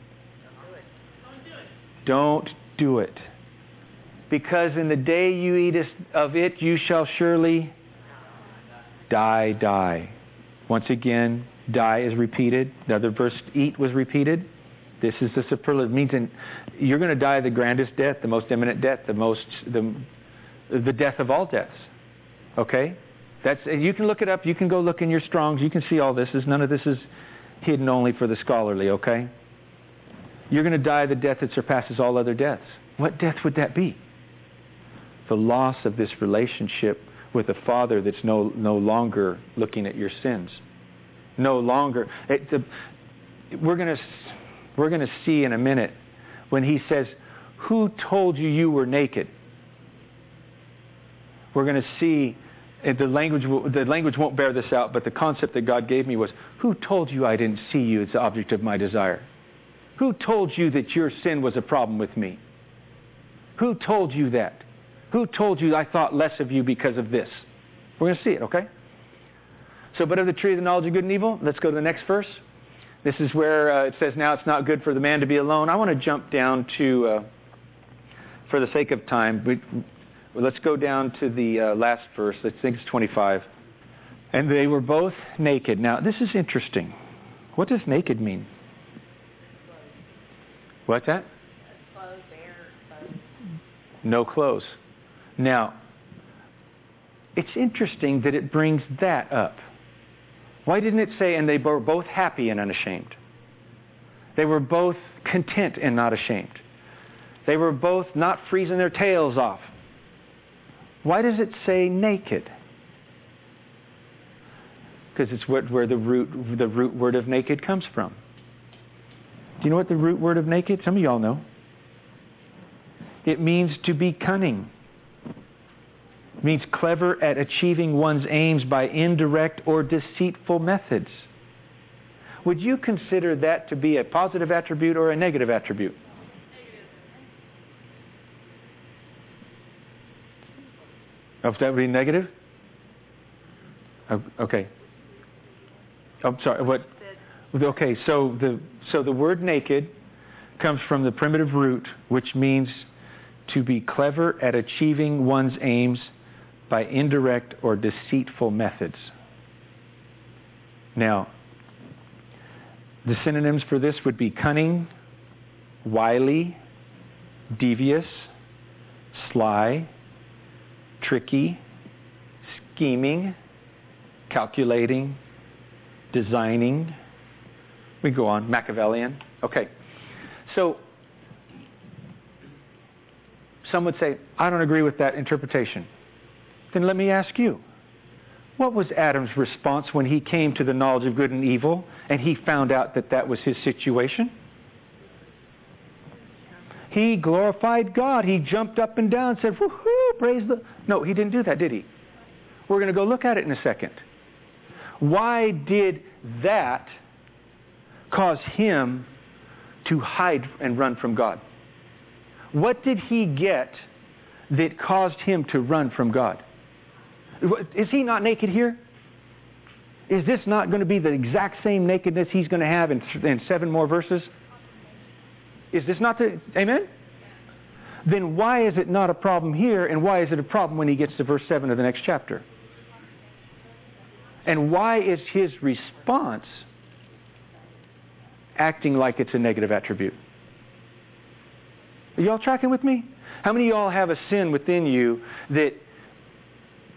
Don't do it. Because in the day you eatest of it, you shall surely die. Once again, die is repeated. The other verse, eat, was repeated. This is the superlative. It means you're going to die the grandest death, the most eminent death, the death of all deaths. Okay? You can look it up. You can go look in your Strongs. You can see all this. None of this is hidden only for the scholarly, okay? You're going to die the death that surpasses all other deaths. What death would that be? The loss of this relationship with a Father that's no longer looking at your sins. No longer. We're going to see in a minute when He says, who told you were naked? We're going to see, the language won't bear this out, but the concept that God gave me was, who told you I didn't see you as the object of my desire? Who told you that your sin was a problem with me? Who told you that? Who told you I thought less of you because of this? We're going to see it, okay? So, but of the tree of the knowledge of good and evil, let's go to the next verse. This is where it says, now it's not good for the man to be alone. I want to jump down to, for the sake of time, let's go down to the last verse. I think it's 25. And they were both naked. Now, this is interesting. What does naked mean? What's that? Clothes, bare, No clothes. Now, it's interesting that it brings that up. Why didn't it say, and they were both happy and unashamed? They were both content and not ashamed. They were both not freezing their tails off. Why does it say naked? Because it's where the root word of naked comes from. Do you know what the root word of naked? Some of y'all know. It means to be cunning. It means clever at achieving one's aims by indirect or deceitful methods. Would you consider that to be a positive attribute or a negative attribute? Oh, that would be negative? Okay. I'm sorry. What? Okay. So the word naked comes from the primitive root, which means to be clever at achieving one's aims by indirect or deceitful methods. Now, the synonyms for this would be cunning, wily, devious, sly, tricky, scheming, calculating, designing. We go on, Machiavellian. Okay. So, some would say, I don't agree with that interpretation. Then let me ask you, what was Adam's response when he came to the knowledge of good and evil and he found out that that was his situation? He glorified God. He jumped up and down and said, woohoo, praise the... No, he didn't do that, did he? We're going to go look at it in a second. Why did that cause him to hide and run from God? What did he get that caused him to run from God? Is he not naked here? Is this not going to be the exact same nakedness he's going to have in 7 more verses? Is this not the... Amen? Then why is it not a problem here, and why is it a problem when he gets to verse 7 of the next chapter? And why is his response acting like it's a negative attribute? Are y'all tracking with me? How many of y'all have a sin within you that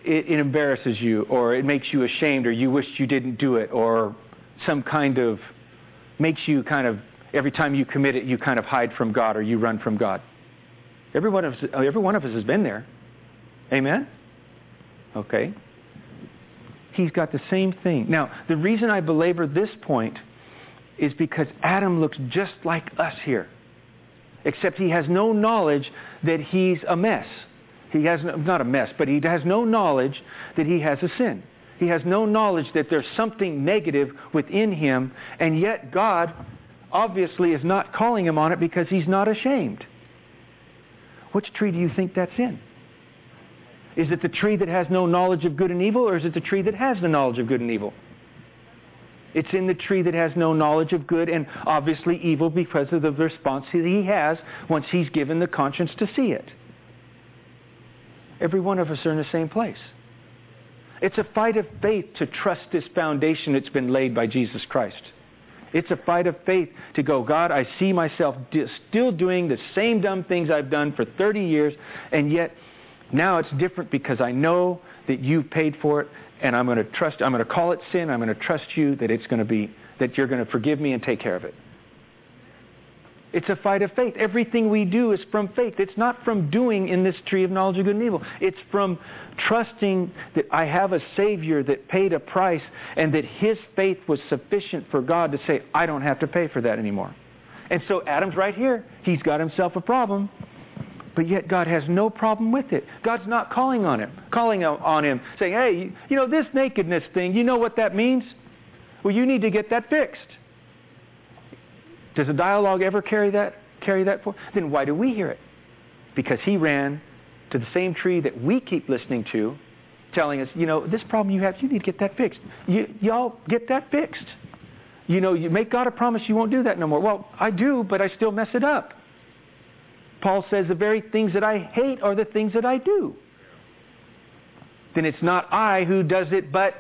it embarrasses you, or it makes you ashamed, or you wish you didn't do it, or some kind of makes you kind of, every time you commit it, you kind of hide from God or you run from God. Every one of us has been there. Amen? Okay. He's got the same thing. Now, the reason I belabor this point is because Adam looks just like us here. Except he has no knowledge that he's a mess. He has not a mess, but he has no knowledge that he has a sin. He has no knowledge that there's something negative within him, and yet God obviously is not calling him on it because he's not ashamed. Which tree do you think that's in? Is it the tree that has no knowledge of good and evil, or is it the tree that has the knowledge of good and evil? It's in the tree that has no knowledge of good and obviously evil because of the response that he has once he's given the conscience to see it. Every one of us are in the same place. It's a fight of faith to trust this foundation that's been laid by Jesus Christ. It's a fight of faith to go, God, I see myself still doing the same dumb things I've done for 30 years, and yet now it's different because I know that you paid for it, and I'm going to trust, I'm going to call it sin, I'm going to trust you that it's going to be, that you're going to forgive me and take care of it. It's a fight of faith. Everything we do is from faith. It's not from doing in this tree of knowledge of good and evil. It's from trusting that I have a Savior that paid a price and that His faith was sufficient for God to say, I don't have to pay for that anymore. And so Adam's right here. He's got himself a problem, but yet God has no problem with it. God's not calling on him, saying, hey, you know, this nakedness thing, you know what that means? Well, you need to get that fixed. Does a dialogue ever carry that forward? Then why do we hear it? Because he ran to the same tree that we keep listening to, telling us, you know, this problem you have, you need to get that fixed. Y'all get that fixed. You know, you make God a promise you won't do that no more. Well, I do, but I still mess it up. Paul says the very things that I hate are the things that I do. Then it's not I who does it, but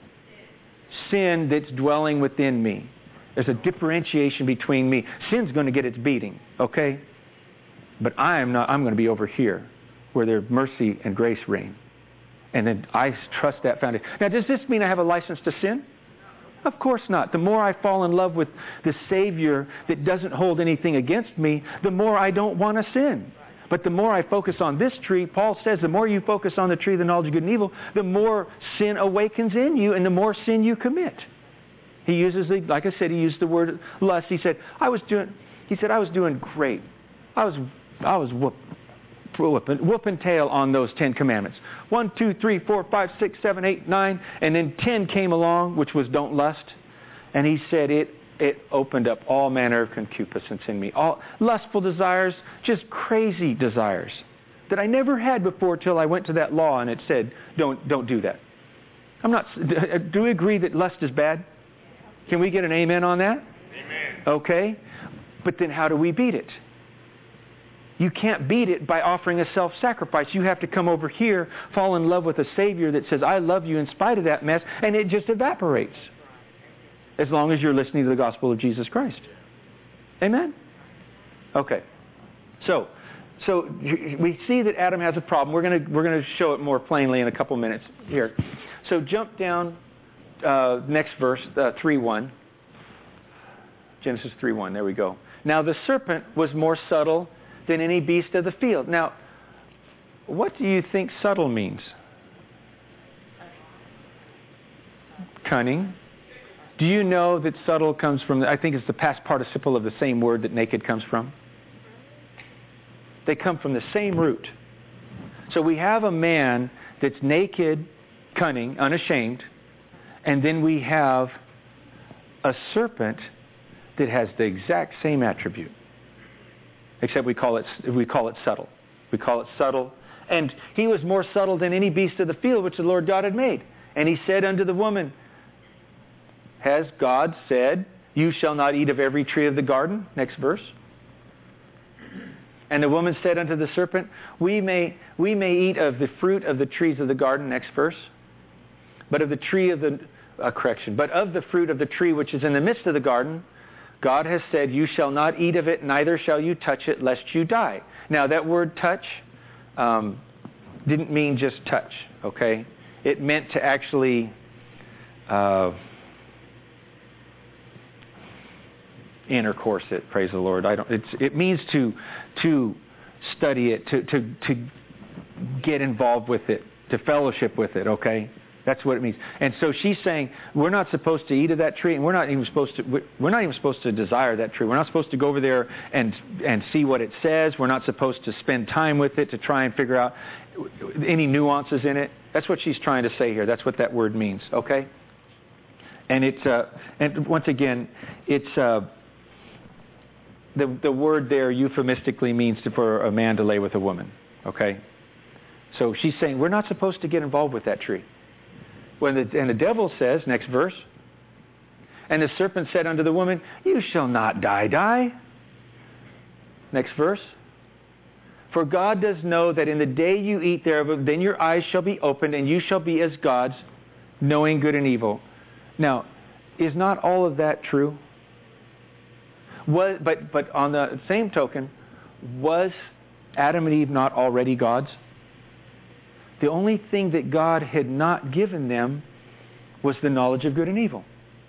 sin that's dwelling within me. There's a differentiation between me. Sin's going to get its beating, okay? But I'm going to be over here where their mercy and grace reign. And then I trust that foundation. Now, does this mean I have a license to sin? Of course not. The more I fall in love with the Savior that doesn't hold anything against me, the more I don't want to sin. But the more I focus on this tree, Paul says, the more you focus on the tree of the knowledge of good and evil, the more sin awakens in you and the more sin you commit. He uses, like I said, he used the word lust. He said, I was doing great. I was whooping tail on those 10 commandments. 1, 2, 3, 4, 5, 6, 7, 8, 9, and then 10 came along, which was don't lust. And he said it opened up all manner of concupiscence in me. All lustful desires, just crazy desires that I never had before till I went to that law and it said, don't do that. Do we agree that lust is bad? Can we get an amen on that? Amen. Okay. But then how do we beat it? You can't beat it by offering a self-sacrifice. You have to come over here, fall in love with a Savior that says, I love you in spite of that mess, and it just evaporates. As long as you're listening to the gospel of Jesus Christ. Amen? Okay. So we see that Adam has a problem. We're going to show it more plainly in a couple minutes here. So jump down next verse, 3:1. Genesis 3:1. There we go. Now the serpent was more subtle than any beast of the field. Now, what do you think subtle means? Cunning. Do you know that subtle comes from, I think it's the past participle of the same word that naked comes from? They come from the same root. So we have a man that's naked, cunning, unashamed, and then we have a serpent that has the exact same attribute. Except we call it subtle. We call it subtle. And he was more subtle than any beast of the field which the Lord God had made. And he said unto the woman, has God said, you shall not eat of every tree of the garden? Next verse. And the woman said unto the serpent, we may eat of the fruit of the trees of the garden. Next verse. But of the tree of the, but of the fruit of the tree which is in the midst of the garden, God has said, you shall not eat of it, neither shall you touch it, lest you die. Now that word touch, didn't mean just touch, okay? It meant to actually intercourse it, praise the Lord. It means to study it, to get involved with it, to fellowship with it, okay? That's what it means. And so she's saying we're not supposed to eat of that tree, and we're not even supposed to desire that tree. We're not supposed to go over there and see what it says. We're not supposed to spend time with it to try and figure out any nuances in it. That's what she's trying to say here. That's what that word means, okay? And and once again, it's the word there euphemistically means for a man to lay with a woman, okay? So she's saying we're not supposed to get involved with that tree. And the devil says, next verse, and the serpent said unto the woman, you shall not die. Next verse. For God does know that in the day you eat thereof, then your eyes shall be opened, and you shall be as gods, knowing good and evil. Now, is not all of that true? But on the same token, was Adam and Eve not already gods? The only thing that God had not given them was the knowledge of good and evil.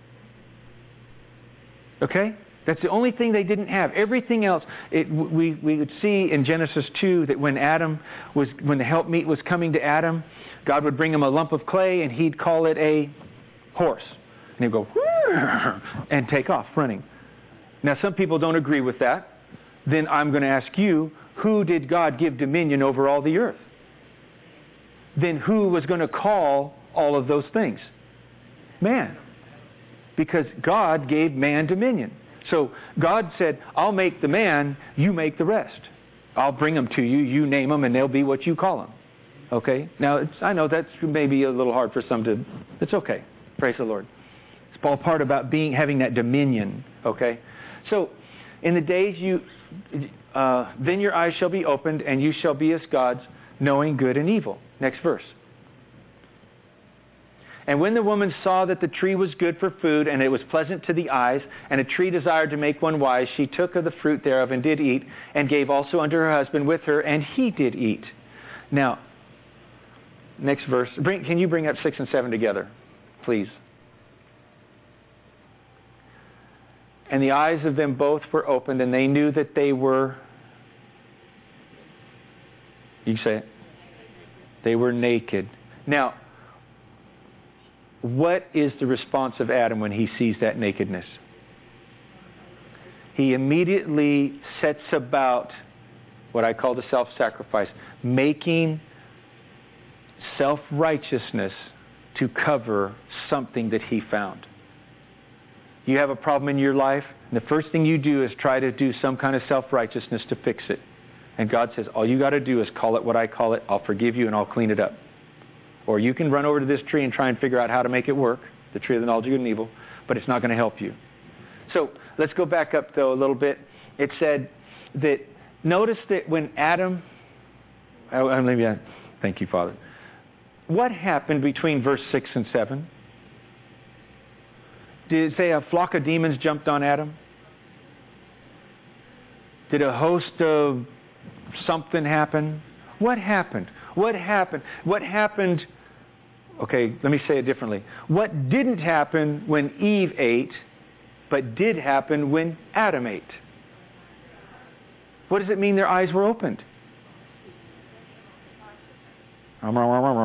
Okay? That's the only thing they didn't have. Everything else, we would see in Genesis 2 that when the helpmeet was coming to Adam, God would bring him a lump of clay and he'd call it a horse. And he'd go, and take off running. Now some people don't agree with that. Then I'm going to ask you, who did God give dominion over all the earth? Then who was going to call all of those things? Man. Because God gave man dominion. So God said, I'll make the man, you make the rest. I'll bring them to you, you name them, and they'll be what you call them. Okay? Now, I know that's maybe a little hard for some to... It's okay. Praise the Lord. It's all part about having that dominion. Okay? So, in the days then your eyes shall be opened, and you shall be as gods, knowing good and evil. Next verse. And when the woman saw that the tree was good for food, and it was pleasant to the eyes, and a tree desired to make one wise, she took of the fruit thereof and did eat, and gave also unto her husband with her, and he did eat. Now, next verse. Can you bring up 6 and 7 together, please? And the eyes of them both were opened, and they knew that they were... You say it. They were naked. Now, what is the response of Adam when he sees that nakedness? He immediately sets about what I call the self-sacrifice, making self-righteousness to cover something that he found. You have a problem in your life, and the first thing you do is try to do some kind of self-righteousness to fix it. And God says, all you got to do is call it what I call it. I'll forgive you and I'll clean it up. Or you can run over to this tree and try and figure out how to make it work, the tree of the knowledge of good and evil, but it's not going to help you. So let's go back up, though, a little bit. It said that, notice that when Adam... Thank you, Father. What happened between verse 6 and 7? Did it say a flock of demons jumped on Adam? Did a host of something happen? What happened? What happened? What happened? Okay, let me say it differently. What didn't happen when Eve ate, but did happen when Adam ate? What does it mean their eyes were opened? I'm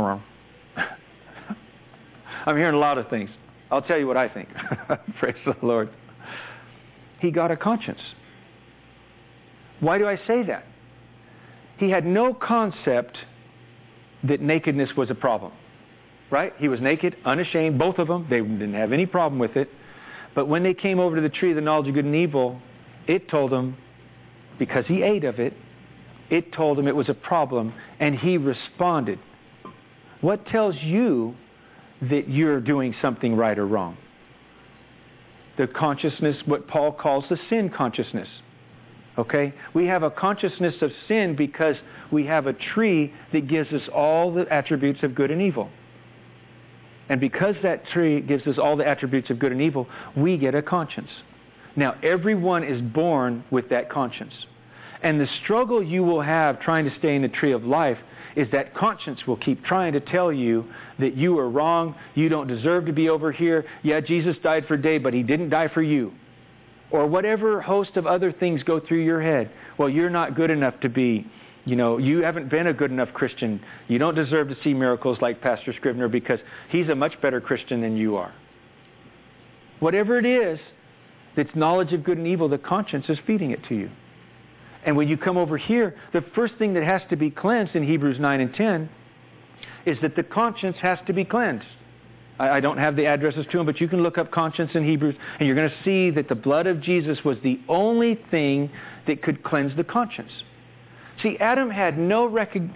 hearing a lot of things. I'll tell you what I think. Praise the Lord. He got a conscience. Why do I say that? He had no concept that nakedness was a problem. Right? He was naked, unashamed, both of them. They didn't have any problem with it. But when they came over to the tree of the knowledge of good and evil, it told him, because he ate of it, it told him it was a problem, and he responded. What tells you that you're doing something right or wrong? The consciousness, what Paul calls the sin consciousness. Okay? We have a consciousness of sin because we have a tree that gives us all the attributes of good and evil. And because that tree gives us all the attributes of good and evil, we get a conscience. Now, everyone is born with that conscience. And the struggle you will have trying to stay in the tree of life is that conscience will keep trying to tell you that you are wrong, you don't deserve to be over here. Yeah, Jesus died for Dave, but He didn't die for you. Or whatever host of other things go through your head. Well, you're not good enough to be, you haven't been a good enough Christian. You don't deserve to see miracles like Pastor Scrivener because he's a much better Christian than you are. Whatever it is that's knowledge of good and evil, the conscience is feeding it to you. And when you come over here, the first thing that has to be cleansed in Hebrews 9 and 10 is that the conscience has to be cleansed. I don't have the addresses to them, but you can look up conscience in Hebrews, and you're going to see that the blood of Jesus was the only thing that could cleanse the conscience. See, Adam had no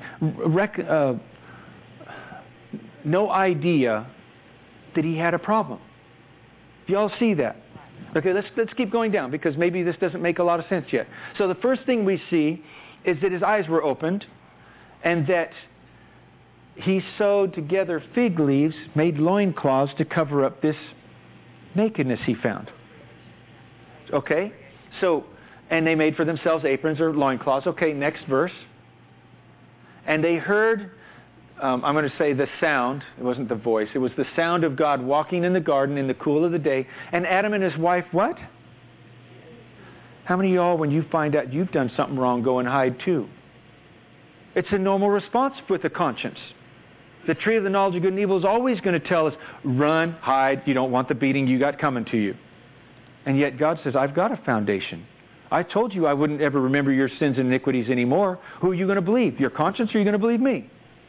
idea that he had a problem. Do y'all see that? Okay, let's keep going down because maybe this doesn't make a lot of sense yet. So the first thing we see is that his eyes were opened and that he sewed together fig leaves, made loincloths to cover up this nakedness he found. Okay? So, and they made for themselves aprons or loincloths. Okay, next verse. And they heard, I'm going to say the sound. It wasn't the voice. It was the sound of God walking in the garden in the cool of the day. And Adam and his wife, what? How many of y'all, when you find out you've done something wrong, go and hide too? It's a normal response with the conscience. The tree of the knowledge of good and evil is always going to tell us, run, hide, you don't want the beating you got coming to you. And yet God says, I've got a foundation. I told you I wouldn't ever remember your sins and iniquities anymore. Who are you going to believe? Your conscience, or are you going to believe me?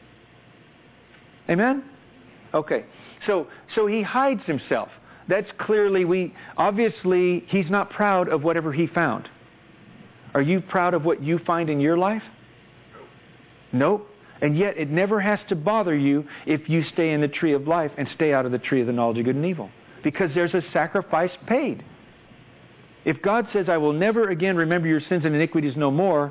Amen? Okay. So he hides himself. That's clearly, obviously, he's not proud of whatever he found. Are you proud of what you find in your life? Nope. And yet it never has to bother you if you stay in the tree of life and stay out of the tree of the knowledge of good and evil. Because there's a sacrifice paid. If God says, I will never again remember your sins and iniquities no more,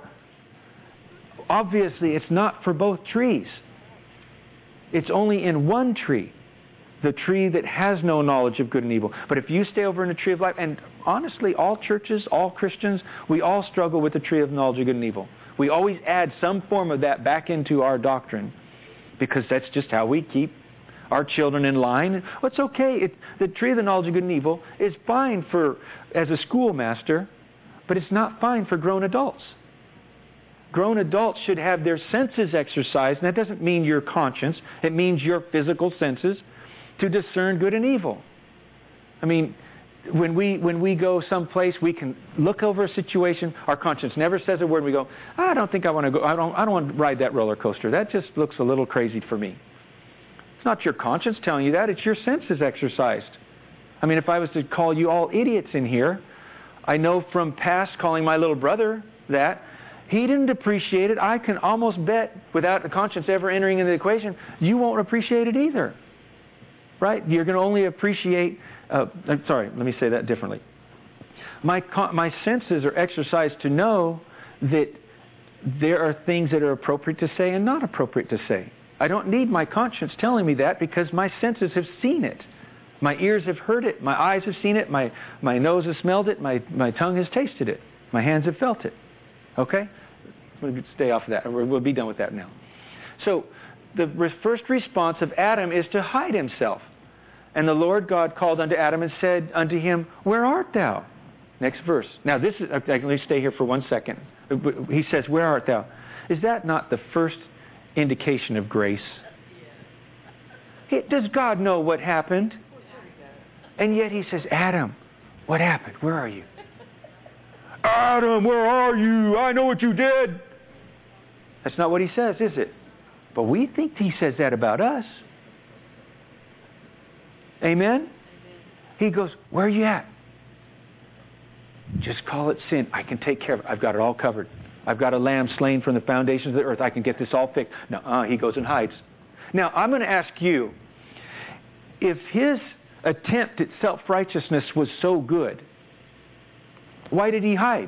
obviously it's not for both trees. It's only in one tree, the tree that has no knowledge of good and evil. But if you stay over in the tree of life, and honestly, all churches, all Christians, we all struggle with the tree of knowledge of good and evil. We always add some form of that back into our doctrine because that's just how we keep our children in line. Well, it's okay. The tree of the knowledge of good and evil is fine as a schoolmaster, but it's not fine for grown adults. Grown adults should have their senses exercised, and that doesn't mean your conscience. It means your physical senses to discern good and evil. I mean, when we go someplace, we can look over a situation. Our conscience never says a word. We go, I don't think I want to go. I don't want to ride that roller coaster. That just looks a little crazy for me. It's not your conscience telling you that. It's your senses exercised. I mean, if I was to call you all idiots in here, I know from past calling my little brother that, he didn't appreciate it. I can almost bet, without the conscience ever entering into the equation, you won't appreciate it either. Right? You're going to only appreciate... let me say that differently. My senses are exercised to know that there are things that are appropriate to say and not appropriate to say. I don't need my conscience telling me that because my senses have seen it. My ears have heard it. My eyes have seen it. My nose has smelled it. My tongue has tasted it. My hands have felt it. Okay? We'll stay off of that. We'll be done with that now. So the first response of Adam is to hide himself. And the Lord God called unto Adam and said unto him, Where art thou? Next verse. Now this is, let me stay here for 1 second. He says, Where art thou? Is that not the first indication of grace? Does God know what happened? And yet he says, Adam, what happened? Where are you? Adam, where are you? I know what you did. That's not what he says, is it? But we think he says that about us. Amen? He goes, where are you at? Just call it sin. I can take care of it. I've got it all covered. I've got a lamb slain from the foundations of the earth. I can get this all fixed. No, he goes and hides. Now, I'm going to ask you, if his attempt at self-righteousness was so good, why did he hide?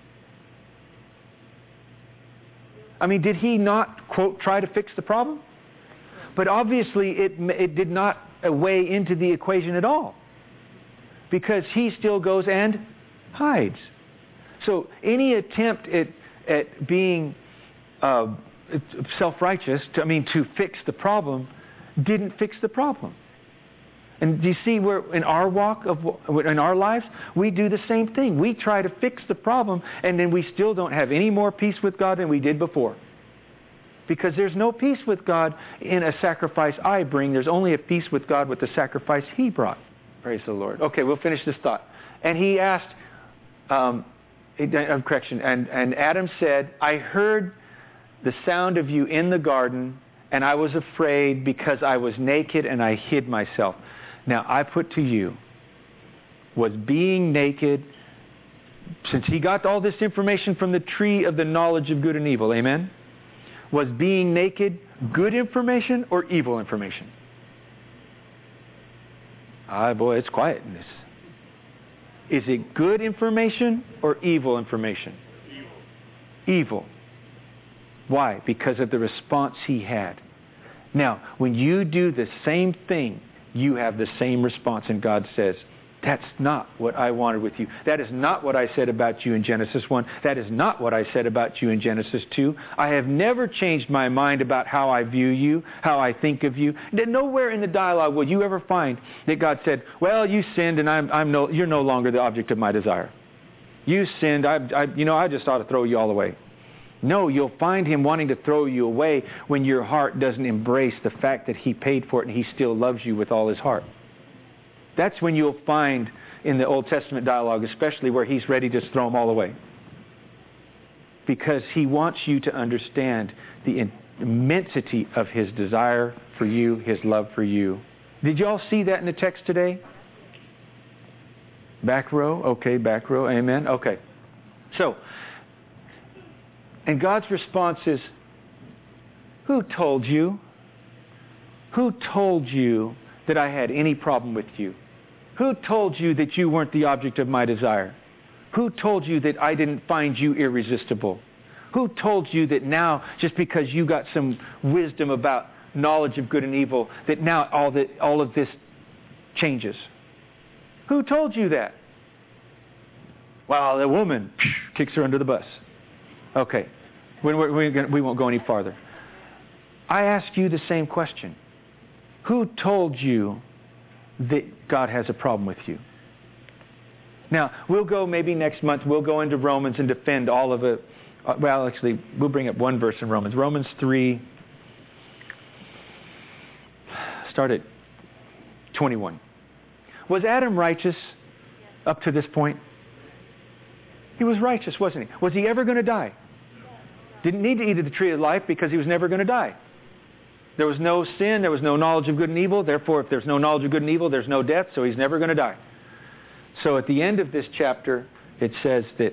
I mean, did he not, quote, try to fix the problem? But obviously it did not weigh into the equation at all. Because he still goes and hides. So any attempt at being self-righteous, to fix the problem, didn't fix the problem. And do you see where in our in our lives, we do the same thing. We try to fix the problem, and then we still don't have any more peace with God than we did before. Because there's no peace with God in a sacrifice I bring. There's only a peace with God with the sacrifice He brought. Praise the Lord. Okay, we'll finish this thought. And he asked, correction, and Adam said, I heard the sound of you in the garden, and I was afraid because I was naked and I hid myself. Now, I put to you, was being naked, since he got all this information from the tree of the knowledge of good and evil, amen? Was being naked good information or evil information? Boy, it's quiet in this. Is it good information or evil information? Evil. Why? Because of the response he had. Now, when you do the same thing, you have the same response, and God says, that's not what I wanted with you. That is not what I said about you in Genesis 1. That is not what I said about you in Genesis 2. I have never changed my mind about how I view you, how I think of you. Nowhere in the dialogue will you ever find that God said, well, you sinned and you're no longer the object of my desire. You sinned, I just ought to throw you all away. No, you'll find him wanting to throw you away when your heart doesn't embrace the fact that he paid for it and he still loves you with all his heart. That's when you'll find in the Old Testament dialogue, especially where he's ready to throw them all away. Because he wants you to understand the immensity of his desire for you, his love for you. Did you all see that in the text today? Back row? Okay, back row. Amen. Okay. So, and God's response is, who told you? Who told you that I had any problem with you? Who told you that you weren't the object of my desire? Who told you that I didn't find you irresistible? Who told you that now, just because you got some wisdom about knowledge of good and evil, that now all of this changes? Who told you that? Well, the woman kicks her under the bus. Okay, we won't go any farther. I ask you the same question. Who told you that God has a problem with you? Now, we'll go maybe next month, we'll go into Romans and defend all of it. Well, actually, we'll bring up one verse in Romans. Romans 3, start at 21. Was Adam righteous up to this point? He was righteous, wasn't he? Was he ever going to die? Didn't need to eat of the tree of life because he was never going to die. There was no sin, there was no knowledge of good and evil. Therefore, if there's no knowledge of good and evil, there's no death, so he's never going to die. So at the end of this chapter, it says that...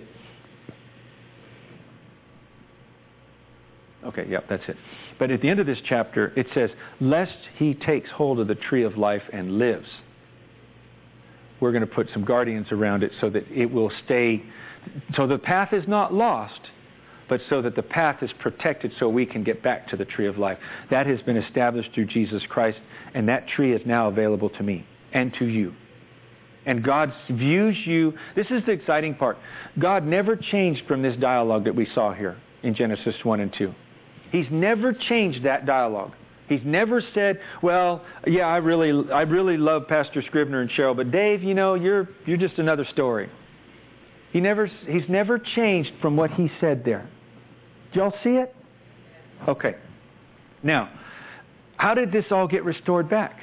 Okay, yep, that's it. But at the end of this chapter, it says, lest he takes hold of the tree of life and lives. We're going to put some guardians around it so that it will stay... So the path is not lost, but so that the path is protected so we can get back to the tree of life. That has been established through Jesus Christ, and that tree is now available to me and to you. And God views you... This is the exciting part. God never changed from this dialogue that we saw here in Genesis 1 and 2. He's never changed that dialogue. He's never said, well, yeah, I really love Pastor Scribner and Cheryl, but Dave, you're just another story. He's never changed from what he said there. Did y'all see it? Okay. Now, how did this all get restored back?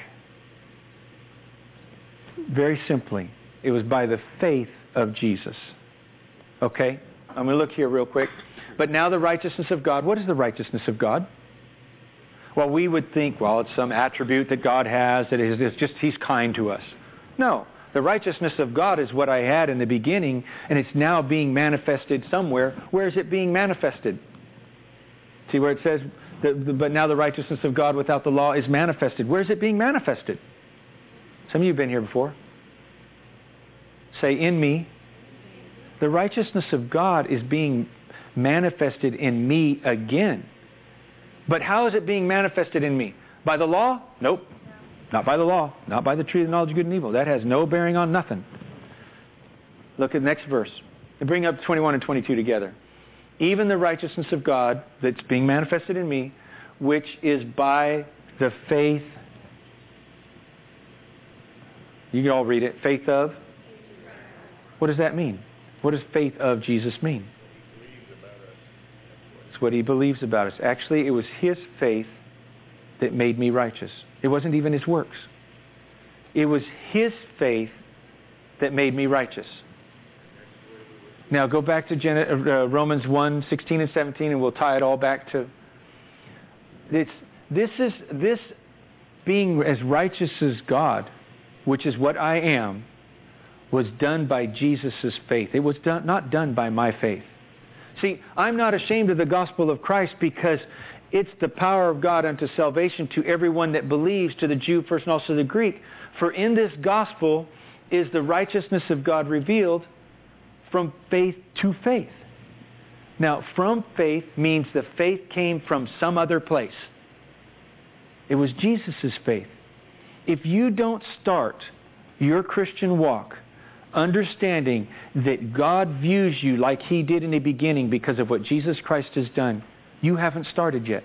Very simply, it was by the faith of Jesus. Okay? I'm going to look here real quick. But now the righteousness of God. What is the righteousness of God? Well, we would think, it's some attribute that God has, that it's just He's kind to us. No. The righteousness of God is what I had in the beginning, and it's now being manifested somewhere. Where is it being manifested? See where it says, but now the righteousness of God without the law is manifested. Where is it being manifested? Some of you have been here before. Say, in me. The righteousness of God is being manifested in me again. But how is it being manifested in me? By the law? Nope. Not by the law. Not by the tree of the knowledge of good and evil. That has no bearing on nothing. Look at the next verse. And bring up 21 and 22 together. even the righteousness of God that's being manifested in me, which is by the faith. You can all read it. Faith of? What does that mean? What does faith of Jesus mean? It's what He believes about us. Actually, it was His faith that made me righteous. It wasn't even His works. It was His faith that made me righteous. Now go back to Romans 1, 16 and 17, and we'll tie it all back to this being as righteous as God, which is what I am, was done by Jesus' faith. It was not done by my faith. See, I'm not ashamed of the gospel of Christ because it's the power of God unto salvation to everyone that believes, to the Jew first and also the Greek. For in this gospel is the righteousness of God revealed from faith to faith. Now, from faith means the faith came from some other place. It was Jesus' faith. If you don't start your Christian walk understanding that God views you like He did in the beginning because of what Jesus Christ has done, you haven't started yet.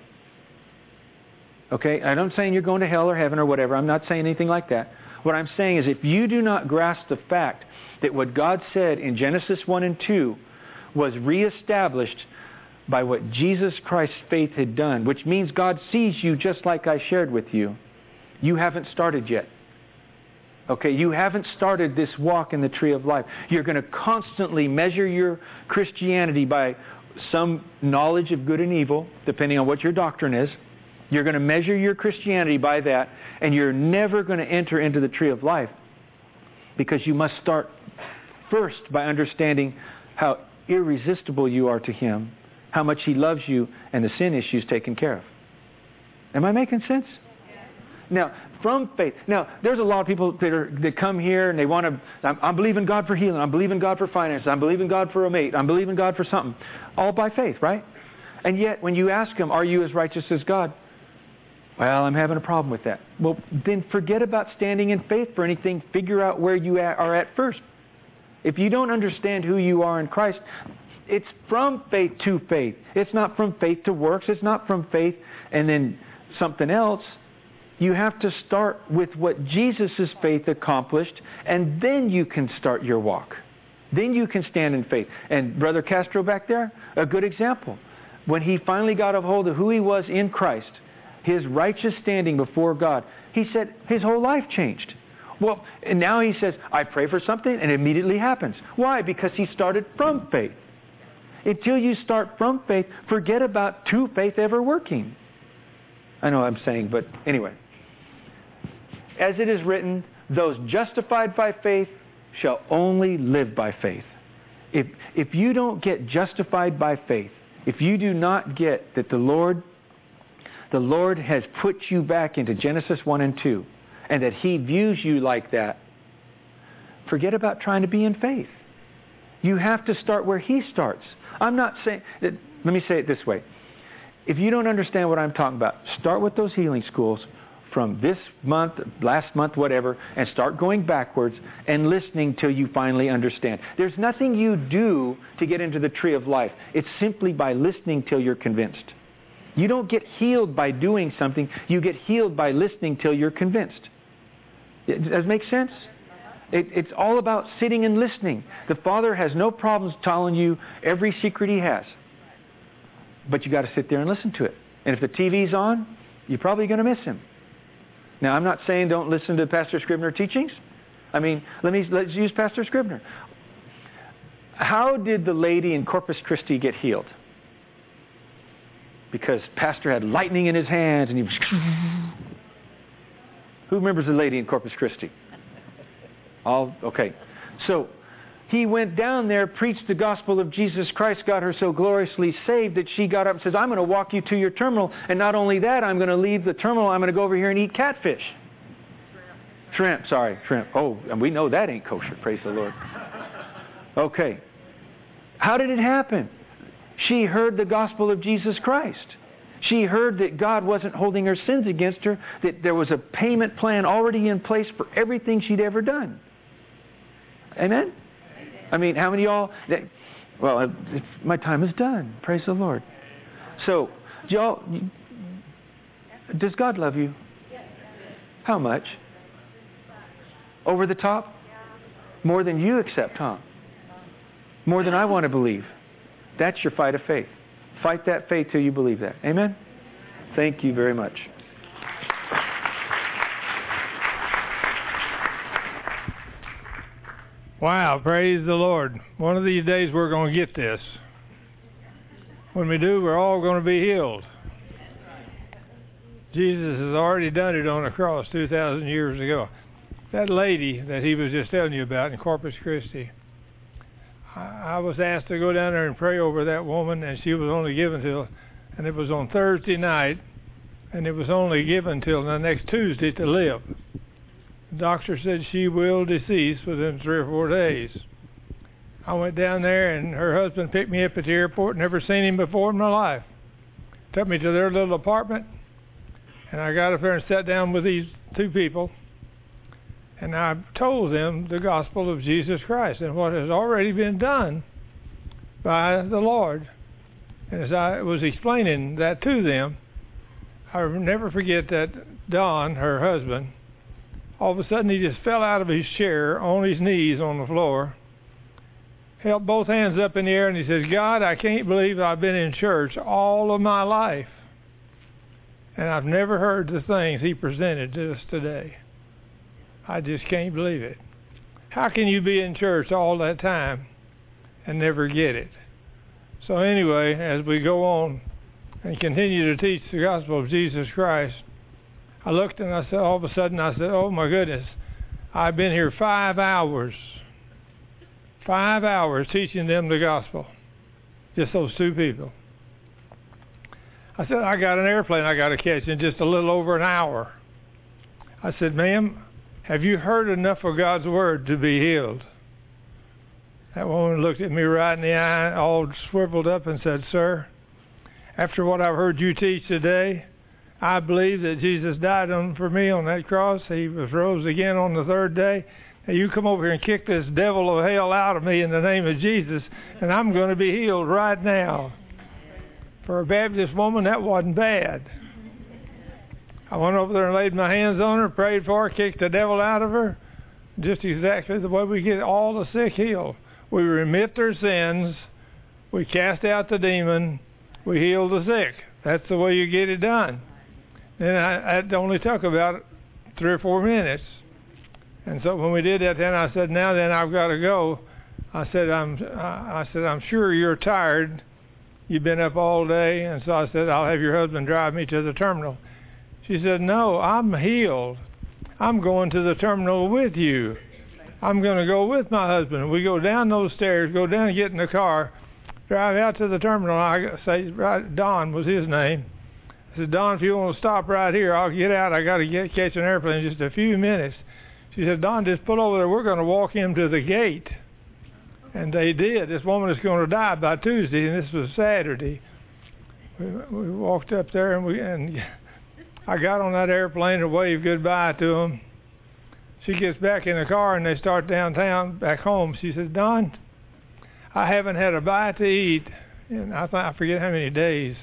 Okay? I'm not saying you're going to hell or heaven or whatever. I'm not saying anything like that. What I'm saying is if you do not grasp the fact that what God said in Genesis 1 and 2 was reestablished by what Jesus Christ's faith had done, which means God sees you just like I shared with you, you haven't started yet. Okay, you haven't started this walk in the tree of life. You're going to constantly measure your Christianity by some knowledge of good and evil, depending on what your doctrine is. You're going to measure your Christianity by that, and you're never going to enter into the tree of life because you must start first by understanding how irresistible you are to Him, how much He loves you, and the sin issues taken care of. Am I making sense? Now, from faith. Now, there's a lot of people that come here and they want to, I'm believing God for healing, I'm believing God for finances, I'm believing God for a mate, I'm believing God for something. All by faith, right? And yet, when you ask them, are you as righteous as God? Well, I'm having a problem with that. Well, then forget about standing in faith for anything. Figure out where you are at first. If you don't understand who you are in Christ, it's from faith to faith. It's not from faith to works. It's not from faith and then something else. You have to start with what Jesus' faith accomplished, and then you can start your walk. Then you can stand in faith. And Brother Castro back there, a good example. When he finally got a hold of who he was in Christ, his righteous standing before God, he said his whole life changed. Well, and now he says, I pray for something, and it immediately happens. Why? Because he started from faith. Until you start from faith, forget about to faith ever working. I know what I'm saying, but anyway. As it is written, those justified by faith shall only live by faith. If you don't get justified by faith, if you do not get that the Lord has put you back into Genesis 1 and 2, and that He views you like that, forget about trying to be in faith. You have to start where He starts. I'm not saying that, let me say it this way. If you don't understand what I'm talking about, start with those healing schools from this month, last month, whatever, and start going backwards and listening till you finally understand. There's nothing you do to get into the tree of life. It's simply by listening till you're convinced. You don't get healed by doing something. You get healed by listening till you're convinced. Does that make sense? It's all about sitting and listening. The Father has no problems telling you every secret He has. But you got to sit there and listen to it. And if the TV's on, you're probably going to miss Him. Now, I'm not saying don't listen to Pastor Scribner teachings. I mean, let's use Pastor Scribner. How did the lady in Corpus Christi get healed? Because Pastor had lightning in his hands and he was... Who remembers the lady in Corpus Christi? Okay. So, he went down there, preached the gospel of Jesus Christ, got her so gloriously saved that she got up and says, I'm going to walk you to your terminal. And not only that, I'm going to leave the terminal. I'm going to go over here and eat catfish. Shrimp. Oh, and we know that ain't kosher. Praise the Lord. Okay. How did it happen? She heard the gospel of Jesus Christ. She heard that God wasn't holding her sins against her, that there was a payment plan already in place for everything she'd ever done. Amen? I mean, how many of y'all... Well, my time is done. Praise the Lord. So, y'all, does God love you? How much? Over the top? More than you accept, huh? More than I want to believe. That's your fight of faith. Fight that faith till you believe that. Amen? Thank you very much. Wow, praise the Lord. One of these days we're going to get this. When we do, we're all going to be healed. Jesus has already done it on the cross 2,000 years ago. That lady that he was just telling you about in Corpus Christi, I was asked to go down there and pray over that woman, and she was only given till, and it was on Thursday night, and it was only given till the next Tuesday to live. The doctor said she will decease within 3 or 4 days. I went down there, and her husband picked me up at the airport. Never seen him before in my life. Took me to their little apartment, and I got up there and sat down with these 2 people, and I told them the gospel of Jesus Christ and what has already been done by the Lord. And as I was explaining that to them, I'll never forget that Don, her husband, all of a sudden he just fell out of his chair on his knees on the floor, held both hands up in the air, and he says, God, I can't believe I've been in church all of my life, and I've never heard the things he presented to us today. I just can't believe it. How can you be in church all that time and never get it? So anyway, as we go on and continue to teach the gospel of Jesus Christ, I looked and I said, all of a sudden I said, oh my goodness, I've been here 5 hours. 5 hours teaching them the gospel. Just those 2 people. I said, I got an airplane I got to catch in just a little over an hour. I said, ma'am, have you heard enough of God's word to be healed? That woman looked at me right in the eye, all swiveled up, and said, sir, after what I've heard you teach today, I believe that Jesus died for me on that cross. He was rose again on the 3rd day. And you come over here and kick this devil of hell out of me in the name of Jesus, and I'm going to be healed right now. For a Baptist woman, that wasn't bad. I went over there and laid my hands on her, prayed for her, kicked the devil out of her. Just exactly the way we get all the sick healed. We remit their sins, we cast out the demon, we heal the sick. That's the way you get it done. And it only took about 3 or 4 minutes. And so when we did that, then I said, now then I've got to go. I said, I'm sure you're tired. You've been up all day. And so I said, I'll have your husband drive me to the terminal. She said, no, I'm healed. I'm going to the terminal with you. I'm going to go with my husband. We go down those stairs, go down and get in the car, drive out to the terminal. I say, right, Don was his name. I said, Don, if you want to stop right here, I'll get out. I got to catch an airplane in just a few minutes. She said, Don, just pull over there. We're going to walk him to the gate. And they did. This woman is going to die by Tuesday, and this was Saturday. We walked up there, and I got on that airplane and waved goodbye to him. She gets back in the car, and they start downtown back home. She says, Don, I haven't had a bite to eat in, I forget how many days,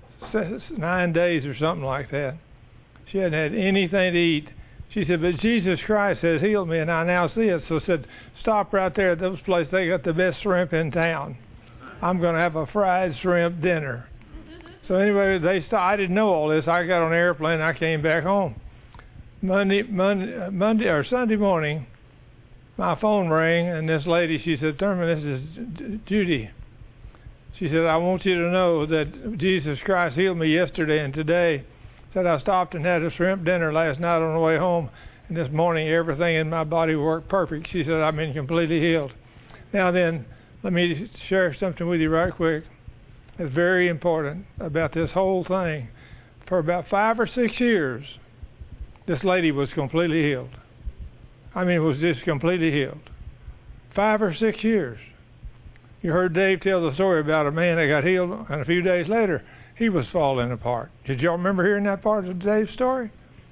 9 days or something like that. She hadn't had anything to eat. She said, but Jesus Christ has healed me, and I now see it. So I said, stop right there at those places. They got the best shrimp in town. I'm going to have a fried shrimp dinner. So anyway, they stopped. I didn't know all this. I got on an airplane. I came back home. Monday or Sunday morning, my phone rang, and this lady, she said, Thurman, this is Judy. She said, I want you to know that Jesus Christ healed me yesterday and today. Said I stopped and had a shrimp dinner last night on the way home, and this morning everything in my body worked perfect. She said, I've been completely healed. Now then, let me share something with you right quick. It's very important about this whole thing. For about 5 or 6 years, this lady was completely healed. I mean, was just completely healed. 5 or 6 years. You heard Dave tell the story about a man that got healed, and a few days later, he was falling apart. Did y'all remember hearing that part of Dave's story?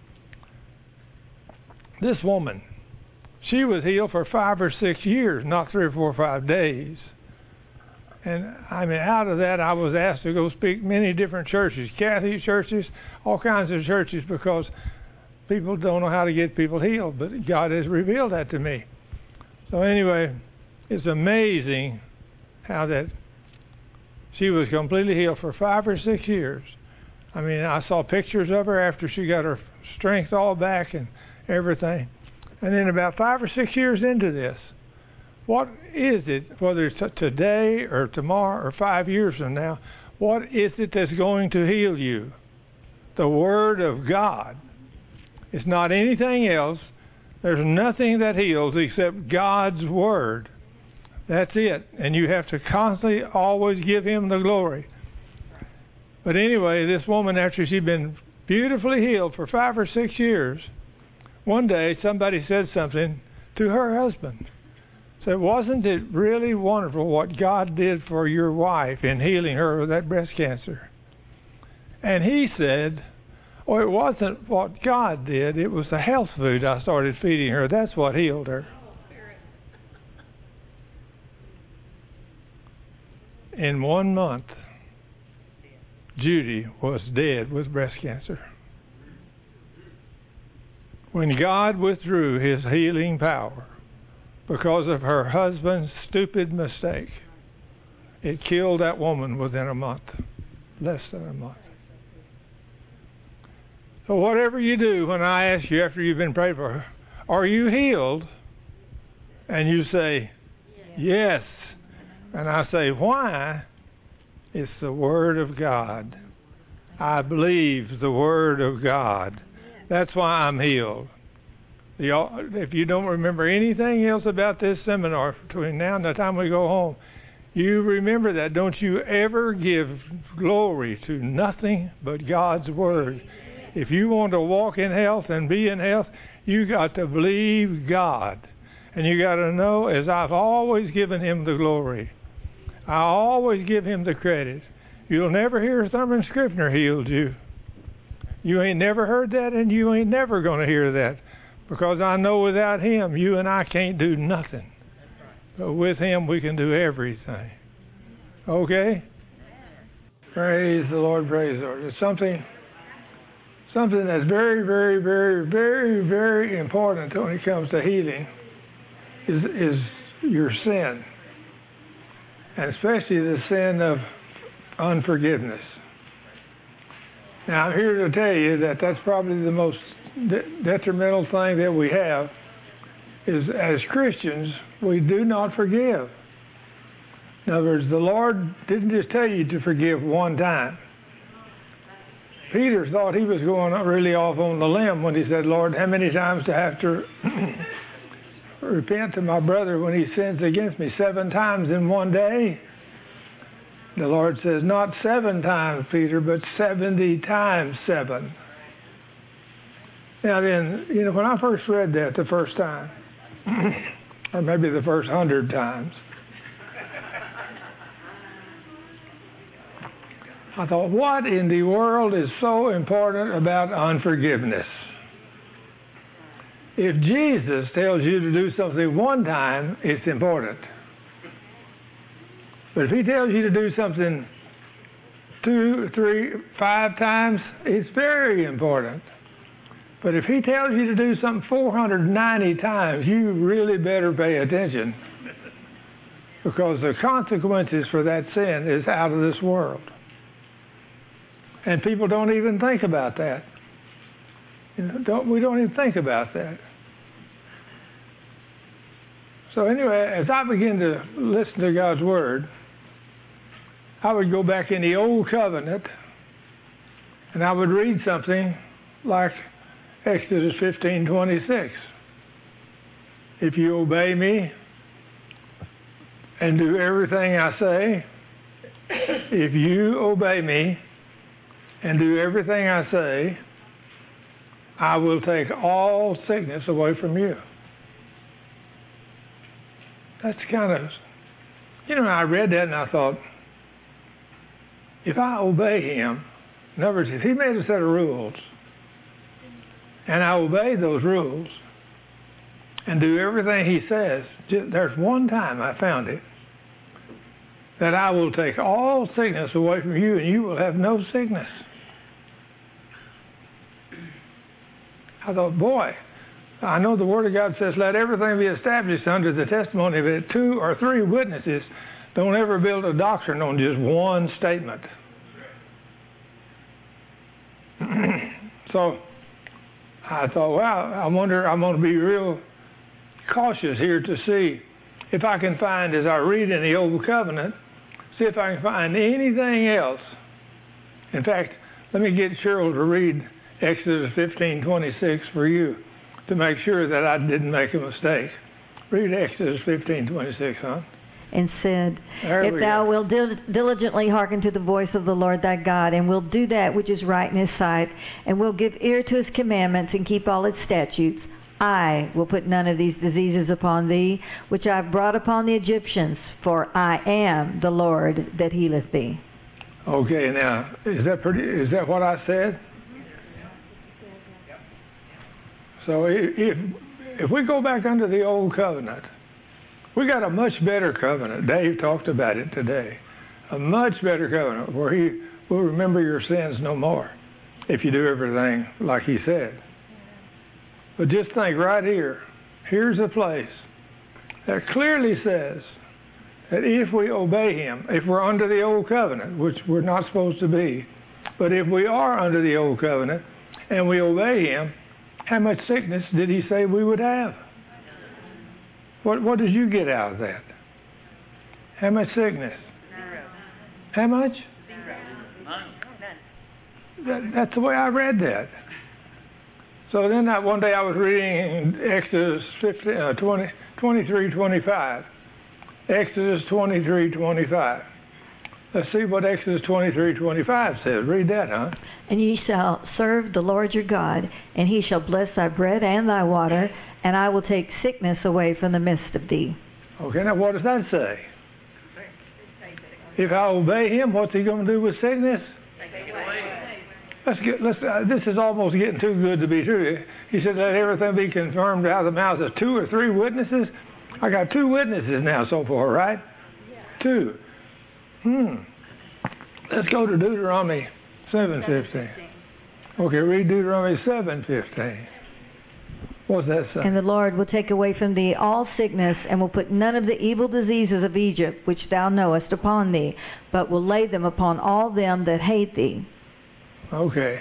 This woman, she was healed for 5 or 6 years, not 3 or 4 or 5 days. And I mean, out of that, I was asked to go speak many different churches, Catholic churches, all kinds of churches, because people don't know how to get people healed. But God has revealed that to me. So anyway, it's amazing how that she was completely healed for 5 or 6 years. I mean, I saw pictures of her after she got her strength all back and everything. And then about 5 or 6 years into this, what is it, whether it's today or tomorrow or 5 years from now, what is it that's going to heal you? The Word of God. It's not anything else. There's nothing that heals except God's Word. That's it. And you have to constantly always give Him the glory. But anyway, this woman, after she'd been beautifully healed for 5 or 6 years, one day somebody said something to her husband. Said, wasn't it really wonderful what God did for your wife in healing her of that breast cancer? And he said, oh, it wasn't what God did. It was the health food I started feeding her. That's what healed her. In 1 month, Judy was dead with breast cancer. When God withdrew His healing power because of her husband's stupid mistake, it killed that woman within a month, less than a month. So whatever you do, when I ask you after you've been prayed for, are you healed? And you say, yes. And I say, why? It's the Word of God. I believe the Word of God. That's why I'm healed. If you don't remember anything else about this seminar between now and the time we go home, you remember that. Don't you ever give glory to nothing but God's Word. If you want to walk in health and be in health, you got to believe God. And you got to know, as I've always given Him the glory, I always give Him the credit. You'll never hear Thurman Scrivener healed you. You ain't never heard that, and you ain't never going to hear that. Because I know without Him, you and I can't do nothing. But with Him, we can do everything. Okay? Praise the Lord, praise the Lord. It's something that's very, very, very, very, very important when it comes to healing is your sin. And especially the sin of unforgiveness. Now, I'm here to tell you that that's probably the most detrimental thing that we have is, as Christians, we do not forgive. In other words, the Lord didn't just tell you to forgive one time. Peter thought he was going really off on the limb when he said, Lord, how many times do I have to repent to my brother when he sins against me? 7 times in one day? The Lord says, not 7 times, Peter, but 70 times 7. Now then, when I first read that the first time, or maybe the first 100 times, I thought, what in the world is so important about unforgiveness? If Jesus tells you to do something one time, it's important. But if He tells you to do something 2, 3, 5 times, it's very important. But if He tells you to do something 490 times, you really better pay attention. Because the consequences for that sin is out of this world. And people don't even think about that. We don't even think about that. So anyway, as I begin to listen to God's Word, I would go back in the Old Covenant and I would read something like Exodus 15:26. If you obey me and do everything I say, if you obey me and do everything I say, I will take all sickness away from you. That's kind of, I read that and I thought, if I obey Him, in other words, if He made a set of rules, and I obey those rules, and do everything He says, there's one time I found it, that I will take all sickness away from you, and you will have no sickness. I thought, boy, I know the Word of God says, let everything be established under the testimony of it. 2 or 3 witnesses. Don't ever build a doctrine on just one statement. So I thought, well, I wonder, I'm going to be real cautious here to see if I can find, as I read in the Old Covenant, see if I can find anything else. In fact, let me get Cheryl to read Exodus 15:26 for you to make sure that I didn't make a mistake. Read Exodus 15:26, huh? And said, if thou wilt diligently hearken to the voice of the Lord thy God, and wilt do that which is right in his sight, and will give ear to his commandments, and keep all his statutes, I will put none of these diseases upon thee, which I have brought upon the Egyptians, for I am the Lord that healeth thee. Okay, now, is that what I said? So if we go back under the Old Covenant, we got a much better covenant. Dave talked about it today. A much better covenant where he will remember your sins no more if you do everything like he said. But just think right here. Here's a place that clearly says that if we obey him, if we're under the Old Covenant, which we're not supposed to be, but if we are under the Old Covenant and we obey him, how much sickness did he say we would have? What did you get out of that? How much sickness? How much? That's the way I read that. So then one day I was reading Exodus 23:25. Exodus 23:25. Let's see what Exodus 23:25 says. Read that, huh? And ye shall serve the Lord your God, and he shall bless thy bread and thy water, and I will take sickness away from the midst of thee. Okay, now what does that say? If I obey him, what's he going to do with sickness? Take it away. This is almost getting too good to be true. He said, let everything be confirmed out of the mouths of 2 or 3 witnesses. I got 2 witnesses now so far, right? Yeah. 2. Let's go to Deuteronomy 7:15. Okay, read Deuteronomy 7:15. What's that say? And the Lord will take away from thee all sickness, and will put none of the evil diseases of Egypt, which thou knowest, upon thee, but will lay them upon all them that hate thee. Okay.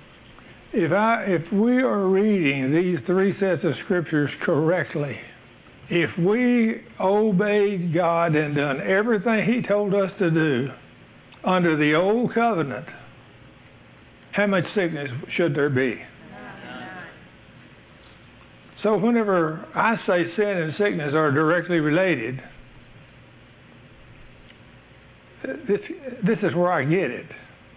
If we are reading these 3 sets of scriptures correctly, if we obeyed God and done everything he told us to do under the Old Covenant, how much sickness should there be? So whenever I say sin and sickness are directly related, this is where I get it.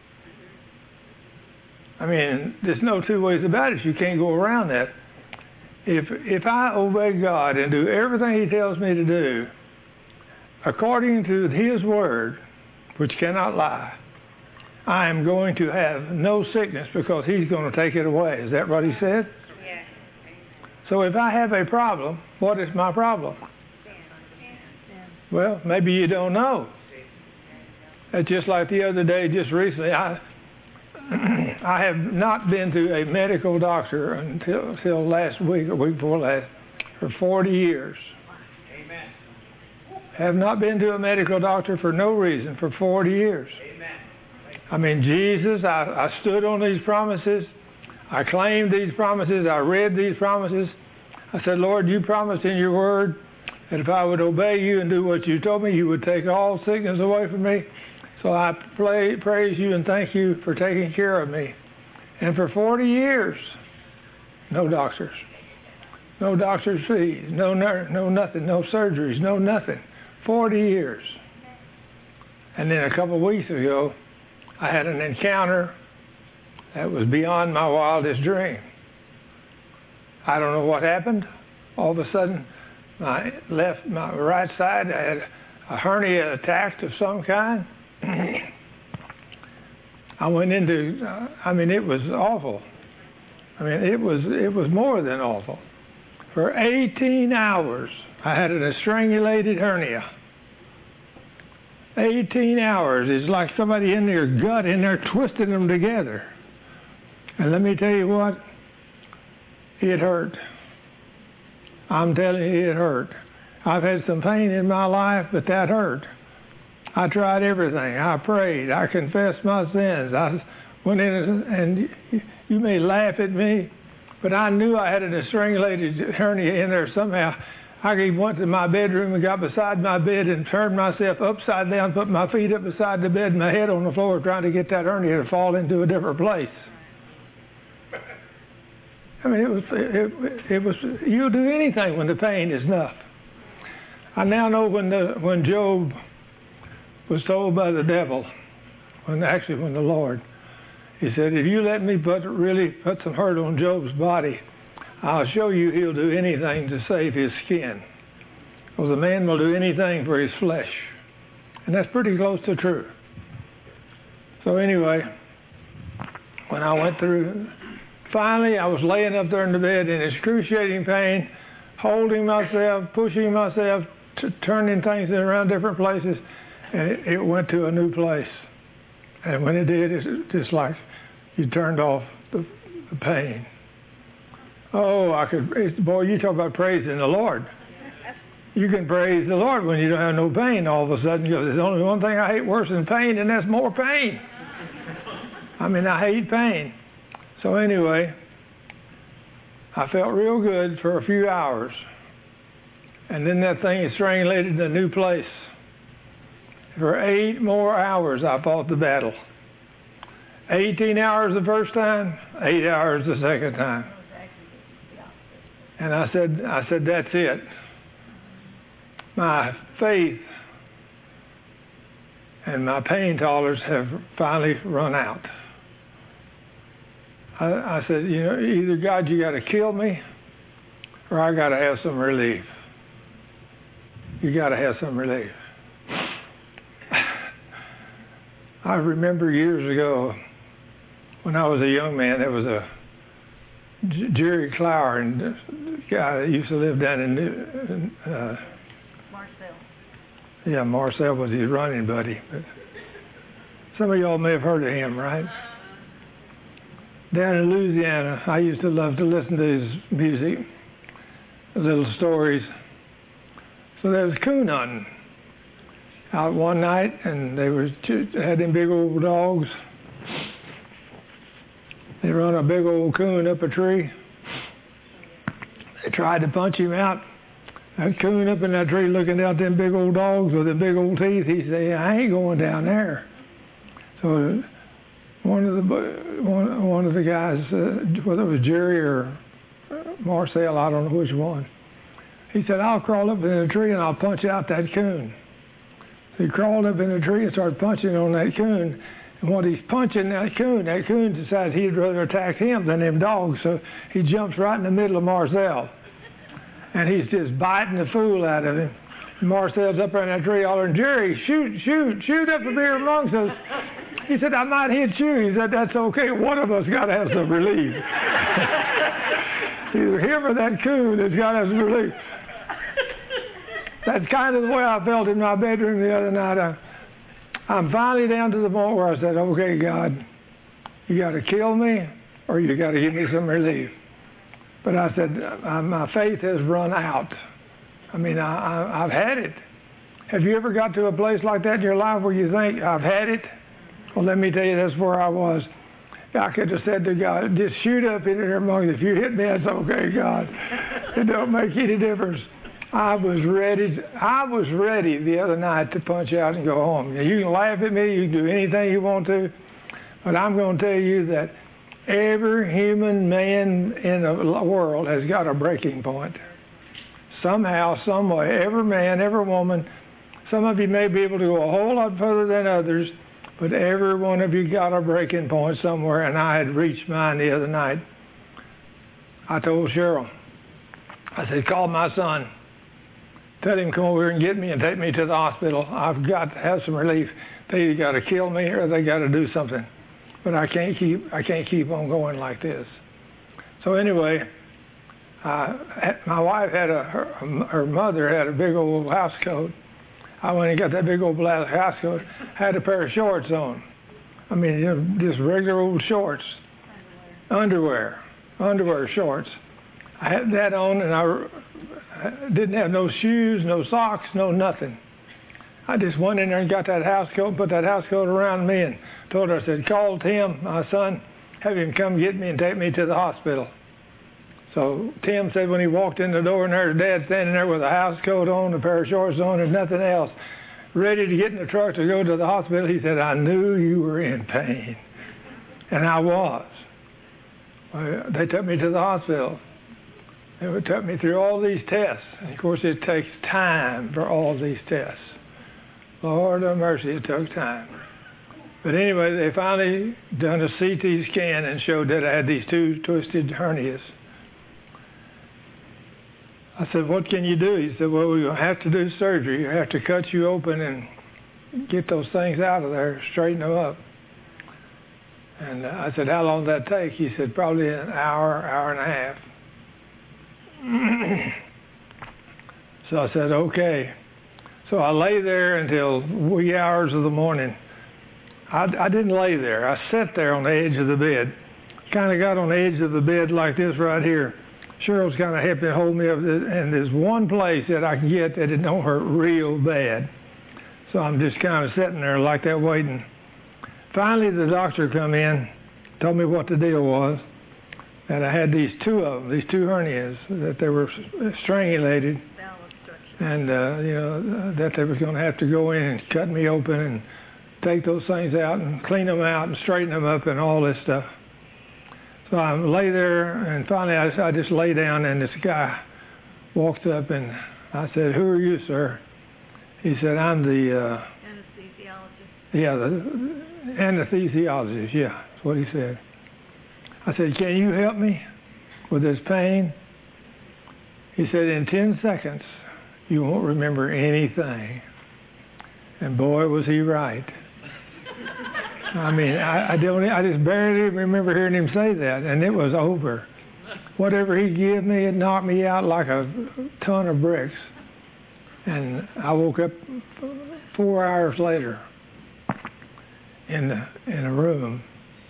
I mean, there's no 2 ways about it. You can't go around that. If I obey God and do everything he tells me to do, according to his word, which cannot lie, I am going to have no sickness because he's going to take it away. Is that what he said? Yes. So if I have a problem, what is my problem? Well, maybe you don't know. It's just like the other day, just recently, I have not been to a medical doctor until last week or week before last for 40 years. Amen. Have not been to a medical doctor for no reason for 40 years. Amen. I mean, Jesus, I stood on these promises. I claimed these promises. I read these promises. I said, Lord, you promised in your word that if I would obey you and do what you told me, you would take all sickness away from me. So I praise you and thank you for taking care of me. And for 40 years, no doctors. No doctor's fees, no nothing, no surgeries, no nothing. 40 years. And then a couple of weeks ago, I had an encounter that was beyond my wildest dream. I don't know what happened. All of a sudden, my right side, I had a hernia attack of some kind. I went into, it was awful. It was more than awful. For 18 hours, I had an estrangulated hernia. 18 hours. It's like somebody in their gut in there twisting them together. And let me tell you what, it hurt. I'm telling you, it hurt. I've had some pain in my life, but that hurt. I tried everything. I prayed. I confessed my sins. I went in, and you may laugh at me, but I knew I had an estrangulated hernia in there somehow. I went to my bedroom and got beside my bed and turned myself upside down, put my feet up beside the bed and my head on the floor, trying to get that hernia to fall into a different place. I mean, it was. You'll do anything when the pain is enough. I now know when Job was told by the devil, when the Lord, he said, if you let me really put some hurt on Job's body, I'll show you he'll do anything to save his skin. Because a man will do anything for his flesh. And that's pretty close to true. So anyway, when I went through, finally I was laying up there in the bed in excruciating pain, holding myself, pushing myself, turning things around different places, and it went to a new place. And when it did, it's just like you turned off the pain. Oh, boy, you talk about praising the Lord. You can praise the Lord when you don't have no pain all of a sudden. There's only one thing I hate worse than pain, and that's more pain. I mean, I hate pain. So anyway, I felt real good for a few hours. And then that thing strangulated in a new place. For 8 more hours, I fought the battle. 18 hours the first time, 8 hours the second time. And I said, that's it. My faith and my pain tolerance have finally run out. I said, either God, you got to kill me, or I got to have some relief. You got to have some relief. I remember years ago, when I was a young man, there was a Jerry Clower, and the guy that used to live down in Marcel. Yeah, Marcel was his running buddy. But some of y'all may have heard of him, right? Down in Louisiana, I used to love to listen to his music, little stories. So there was coon hunting out one night, and they had them big old dogs. They run a big old coon up a tree. They tried to punch him out. That coon up in that tree looking out them big old dogs with the big old teeth, he said, I ain't going down there. So one of the guys, whether it was Jerry or Marcel, I don't know which one, he said, I'll crawl up in the tree and I'll punch out that coon. So he crawled up in the tree and started punching on that coon. And when he's punching that coon decides he'd rather attack him than them dogs. So he jumps right in the middle of Marcel. And he's just biting the fool out of him. Marcel's up in that tree hollering, Jerry, shoot up up here amongst us. He said, I might hit you. He said, that's okay. One of us got to have some relief. Either him or that coon has got to have some relief. That's kind of the way I felt in my bedroom the other night. I'm finally down to the point where I said, okay, God, you got to kill me or you got to give me some relief. But I said, my faith has run out. I mean, I've had it. Have you ever got to a place like that in your life where you think, I've had it? Well, let me tell you, that's where I was. I could have said to God, just shoot up in there among you. If you hit me, that's okay, God. It don't make any difference. I was ready the other night to punch out and go home. You can laugh at me, you can do anything you want to, but I'm going to tell you that every human man in the world has got a breaking point. Somehow, some way, every man, every woman, some of you may be able to go a whole lot further than others, but every one of you got a breaking point somewhere, and I had reached mine the other night. I told Cheryl, I said, call my son. Tell him come over and get me and take me to the hospital. I've got to have some relief. They either got to kill me or they got to do something. But I can't keep on going like this. So anyway, my wife had her mother had a big old house coat. I went and got that big old black house coat, had a pair of shorts on. I mean, you know, just regular old shorts. Underwear shorts. I had that on, and I didn't have no shoes, no socks, no nothing. I just went in there and got that house coat, put that house coat around me, and told her, I said, call Tim, my son, have him come get me and take me to the hospital. So Tim said when he walked in the door and there's Dad standing there with a house coat on, a pair of shorts on, and nothing else, ready to get in the truck to go to the hospital, he said, I knew you were in pain. And I was. They took me to the hospital. They took me through all these tests. And of course, it takes time for all these tests. Lord have mercy, it took time. But anyway, they finally done a CT scan and showed that I had these 2 twisted hernias. I said, what can you do? He said, well, we'll have to do surgery. We have to cut you open and get those things out of there, straighten them up. And I said, how long did that take? He said, probably an hour, hour and a half. So I said, okay. So I lay there until wee hours of the morning. I didn't lay there. I sat there on the edge of the bed. Kind of got on the edge of the bed like this right here. Cheryl's kind of helping hold me up, and there's one place that I can get that it don't hurt real bad. So I'm just kind of sitting there like that waiting. Finally, the doctor come in, told me what the deal was, and I had these 2 of them, these 2 hernias, that they were strangulated, and you know, that they was going to have to go in and cut me open and take those things out and clean them out and straighten them up and all this stuff. So I lay there, and finally I just lay down, and this guy walked up, and I said, who are you, sir? He said, I'm the anesthesiologist. Yeah, the anesthesiologist, yeah, that's what he said. I said, can you help me with this pain? He said, in 10 seconds, you won't remember anything. And boy, was he right. I mean, I just barely remember hearing him say that, and it was over. Whatever he gave me, it knocked me out like a ton of bricks. And I woke up 4 hours later in a room.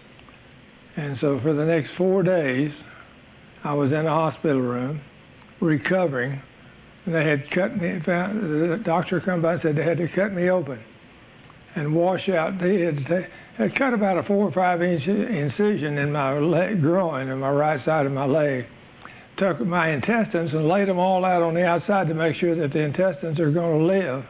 And so for the next 4 days, I was in a hospital room, recovering. And they had cut me, the doctor come by and said they had to cut me open and wash out. They had cut about a 4 or 5 inch incision in my groin, in my right side of my leg. Took my intestines and laid them all out on the outside to make sure that the intestines are going to live.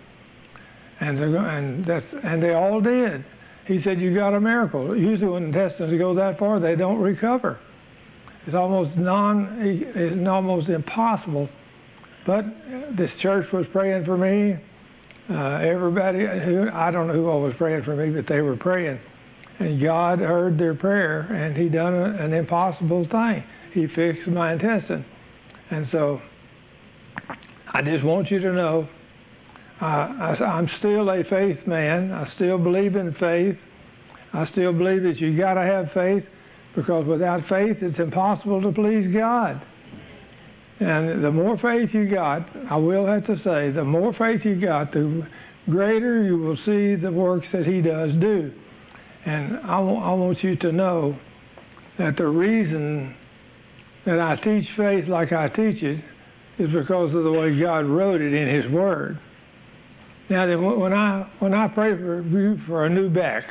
And they all did. He said, you got a miracle. Usually when intestines go that far, they don't recover. It's almost impossible. But this church was praying for me. Everybody, I don't know who all was praying for me, but they were praying. And God heard their prayer, and he done an impossible thing. He fixed my intestine. And so I just want you to know, I'm still a faith man. I still believe in faith. I still believe that you got to have faith, because without faith, it's impossible to please God. And the more faith you got, I will have to say, the more faith you got, the greater you will see the works that he does do. And I want you to know that the reason that I teach faith like I teach it is because of the way God wrote it in his word. Now, when I pray for you for a new back,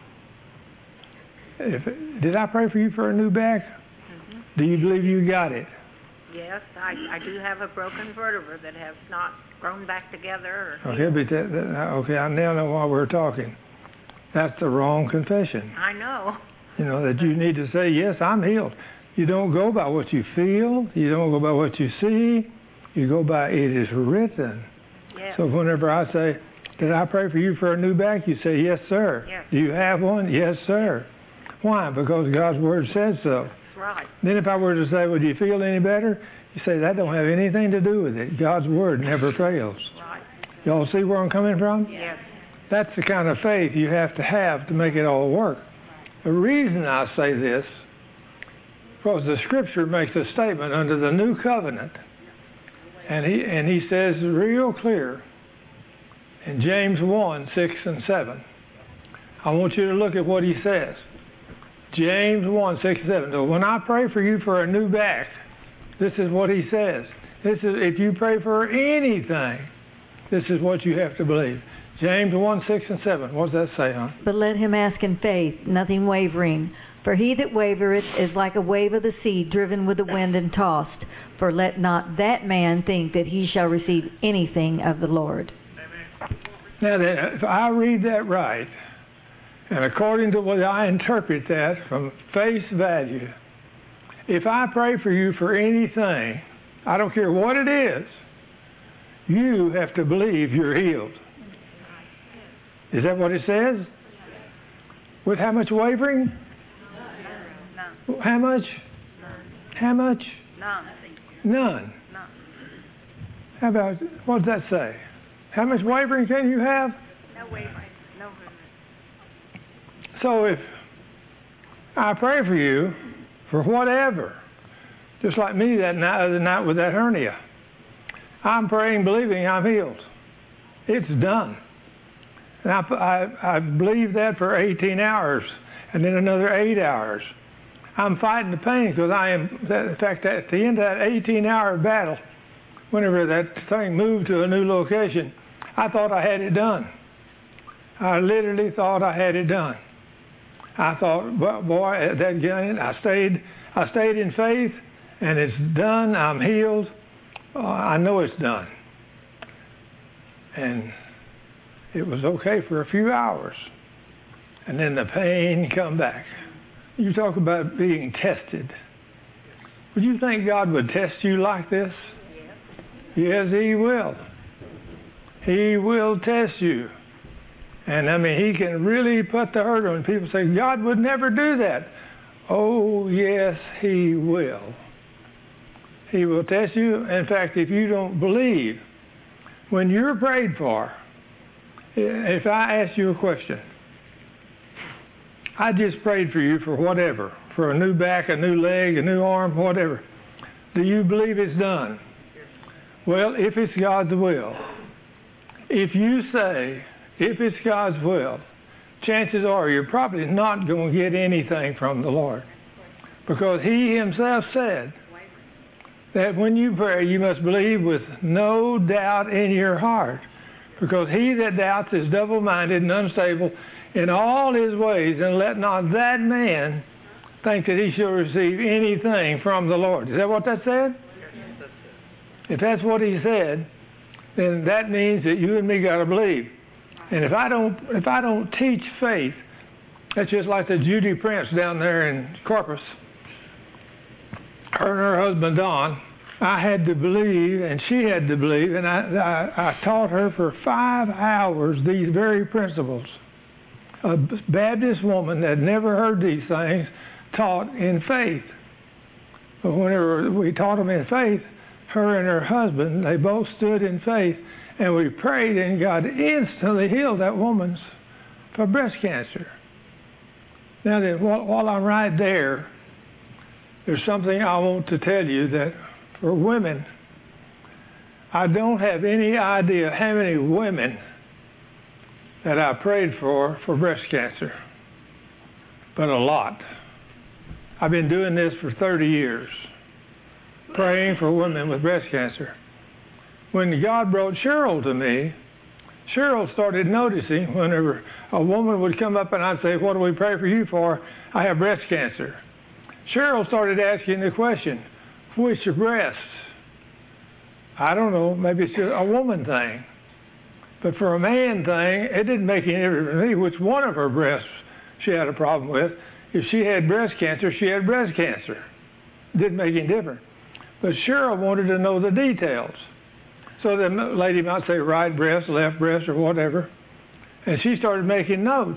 did I pray for you for a new back? Mm-hmm. Do you believe you got it? Yes, I do have a broken vertebra that has not grown back together. Okay, but okay, I now know why we're talking. That's the wrong confession. I know. You know, that you need to say, yes, I'm healed. You don't go by what you feel. You don't go by what you see. You go by it is written. Yes. So whenever I say, did I pray for you for a new back? You say, yes, sir. Yes. Do you have one? Yes, sir. Why? Because God's word says so. Right. Then if I were to say, well, do you feel any better? You say, that don't have anything to do with it. God's word never fails. Right. Y'all see where I'm coming from? Yes. That's the kind of faith you have to make it all work. The reason I say this, because the scripture makes a statement under the new covenant. And he says real clear, in James 1, 6 and 7. I want you to look at what he says. James 1, 6 and 7. So when I pray for you for a new back, this is what he says. This is, if you pray for anything, this is what you have to believe. James 1, 6 and 7. What does that say, hon? But let him ask in faith, nothing wavering. For he that wavereth is like a wave of the sea, driven with the wind and tossed. For let not that man think that he shall receive anything of the Lord. Now, if I read that right, and according to what I interpret that from face value, if I pray for you for anything, I don't care what it is, you have to believe you're healed. Is that what it says? With how much wavering? None. How much? None. How much? None. None. None. How about, what does that say? How much wavering can you have? No wavering. No wavering. So if I pray for you for whatever, just like me that other night with that hernia, I'm praying, believing I'm healed. It's done. And I believe that for 18 hours, and then another 8 hours. I'm fighting the pain because in fact, at the end of that 18-hour battle, whenever that thing moved to a new location, I thought I had it done. I literally thought I had it done. I thought, well, boy, that again, I stayed in faith, and it's done. I'm healed. I know it's done. And it was okay for a few hours, and then the pain come back. You talk about being tested. Would you think God would test you like this? Yes, He will. He will test you. And I mean, He can really put the hurt on. People say, God would never do that. Oh, yes, He will. He will test you. In fact, if you don't believe, when you're prayed for, if I ask you a question, I just prayed for you for whatever, for a new back, a new leg, a new arm, whatever. Do you believe it's done? Well, if it's God's will, if you say, if it's God's will, chances are you're probably not going to get anything from the Lord. Because He Himself said that when you pray, you must believe with no doubt in your heart. Because he that doubts is double-minded and unstable in all his ways, and let not that man think that he shall receive anything from the Lord. Is that what that said? If that's what he said, then that means that you and me got to believe. And if I don't teach faith, that's just like the Judy Prince down there in Corpus. Her and her husband Don, I had to believe, and she had to believe, and I taught her for 5 hours these very principles. A Baptist woman that never heard these things taught in faith. But whenever we taught them in faith, her and her husband, they both stood in faith, and we prayed, and God instantly healed that woman's for breast cancer. Now, then, while I'm right there, there's something I want to tell you that for women, I don't have any idea how many women that I prayed for breast cancer, but a lot. I've been doing this for 30 years, praying for women with breast cancer. When God brought Cheryl to me, Cheryl started noticing whenever a woman would come up and I'd say, what do we pray for you for? I have breast cancer. Cheryl started asking the question, which breast? I don't know, maybe it's just a woman thing. But for a man thing, it didn't make any difference to me which one of her breasts she had a problem with. If she had breast cancer, she had breast cancer. It didn't make any difference. But Cheryl wanted to know the details. So the lady might say right breast, left breast, or whatever. And she started making notes.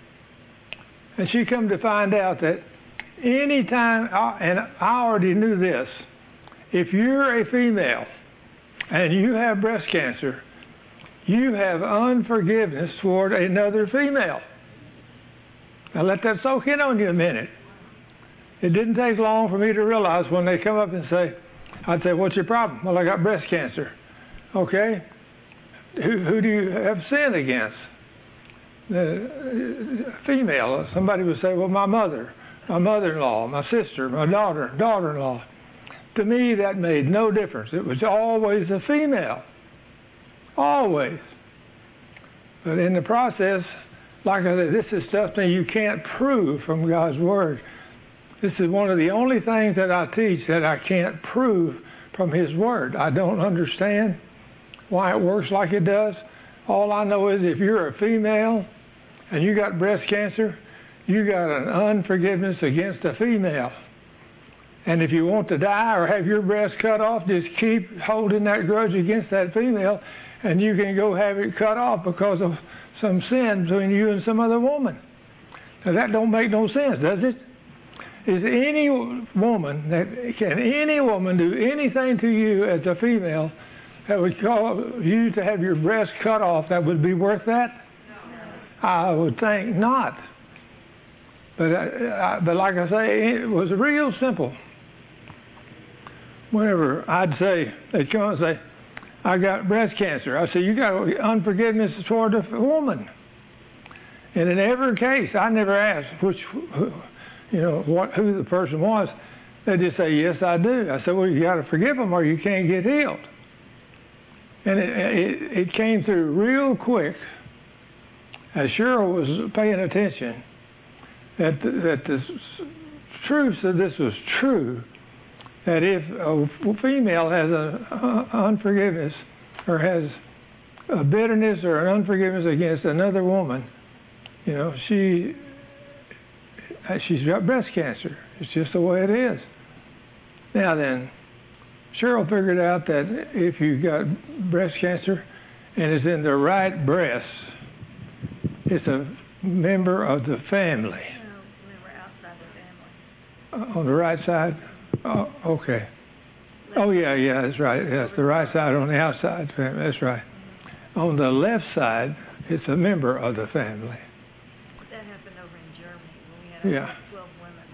And she come to find out that any time, and I already knew this, if you're a female and you have breast cancer, you have unforgiveness toward another female. Now let that soak in on you a minute. It didn't take long for me to realize when they come up and say, I'd say, what's your problem? Well, I got breast cancer. Okay. who do you have sin against? The female. Somebody would say, well, my mother, my mother-in-law, my sister, my daughter-in-law. To me, that made no difference. It was always a female. Always. But in the process, like I said, this is stuff that you can't prove from God's Word. This is one of the only things that I teach that I can't prove from His Word. I don't understand why it works like it does. All I know is if you're a female and you got breast cancer, you got an unforgiveness against a female. And if you want to die or have your breast cut off, just keep holding that grudge against that female, and you can go have it cut off because of some sin between you and some other woman. Now that don't make no sense, does it? Can any woman do anything to you as a female that would cause you to have your breast cut off that would be worth that? No. I would think not. But like I say, it was real simple. Whenever I'd say, they'd come and say, I got breast cancer. I say, you got unforgiveness toward a woman. And in every case, I never asked who the person was. They just say, yes, I do. I said, well, you got to forgive them or you can't get healed. And it came through real quick, as Cheryl was paying attention, that the truth of this was true, that if a female has an unforgiveness or has a bitterness or an unforgiveness against another woman, she's got breast cancer. It's just the way it is. Now then, Cheryl figured out that if you got breast cancer and it's in the right breast, it's a member of the family. No, member outside the family. On the right side? Oh, okay. Oh, yeah, that's right. Yes, the right side on the outside family. That's right. On the left side, it's a member of the family. That happened over in Germany when we had 12 women.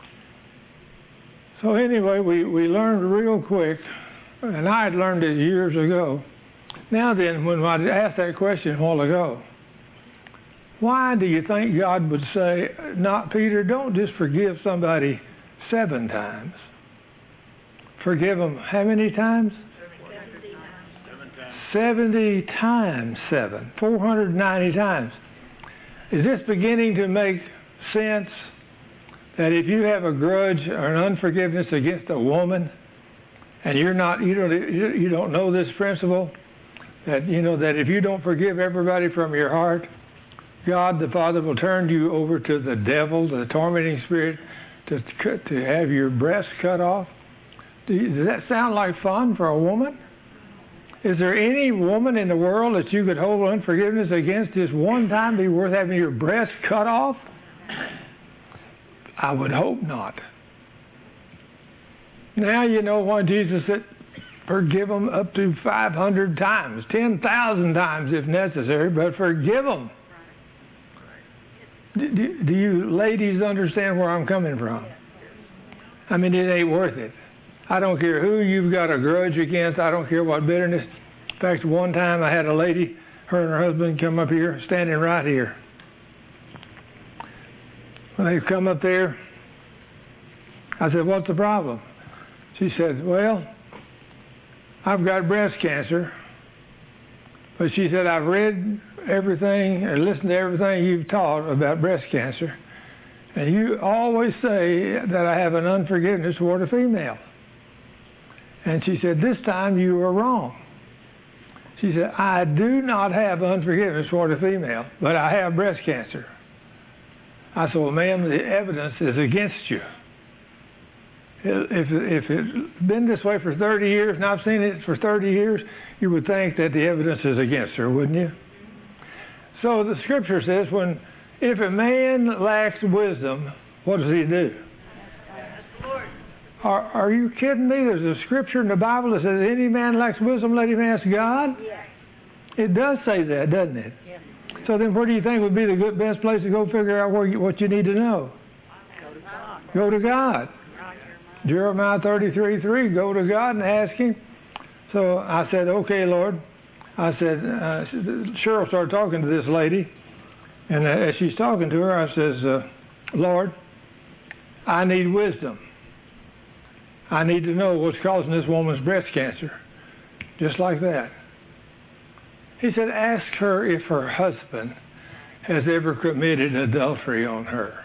So anyway, we learned real quick, and I had learned it years ago. Now then, when I asked that question a while ago, why do you think God would say, not Peter, don't just forgive somebody 7 times. Forgive them how many times? 70 times 7. 490 times. Is this beginning to make sense? That if you have a grudge or an unforgiveness against a woman, and you don't know this principle, that that if you don't forgive everybody from your heart, God the Father will turn you over to the devil, the tormenting spirit, to have your breast cut off. Does that sound like fun for a woman? Is there any woman in the world that you could hold unforgiveness against just one time be worth having your breast cut off? I would hope not. Now you know why Jesus said, forgive them up to 500 times, 10,000 times if necessary, but forgive them. Do you ladies understand where I'm coming from? I mean, it ain't worth it. I don't care who you've got a grudge against. I don't care what bitterness. In fact, one time I had a lady, her and her husband come up here, standing right here. When they come up there, I said, what's the problem? She said, well, I've got breast cancer. But she said, I've read everything and listened to everything you've taught about breast cancer. And you always say that I have an unforgiveness toward a female. And she said, this time you were wrong. She said, I do not have unforgiveness toward a female, but I have breast cancer. I said, well, ma'am, the evidence is against you. If it's been this way for 30 years, and I've seen it for 30 years, you would think that the evidence is against her, wouldn't you? So the scripture says, if a man lacks wisdom, what does he do? Are you kidding me? There's a scripture in the Bible that says, any man lacks wisdom, let him ask God. Yes. It does say that, doesn't it? Yes. So then where do you think would be the best place to go figure out what you need to know? Go to God. Go to God. Jeremiah 33:3, go to God and ask Him. So I said, okay, Lord, I said, Cheryl started talking to this lady, and as she's talking to her, I says, Lord, I need wisdom. I need to know what's causing this woman's breast cancer. Just like that. He said, ask her if her husband has ever committed adultery on her.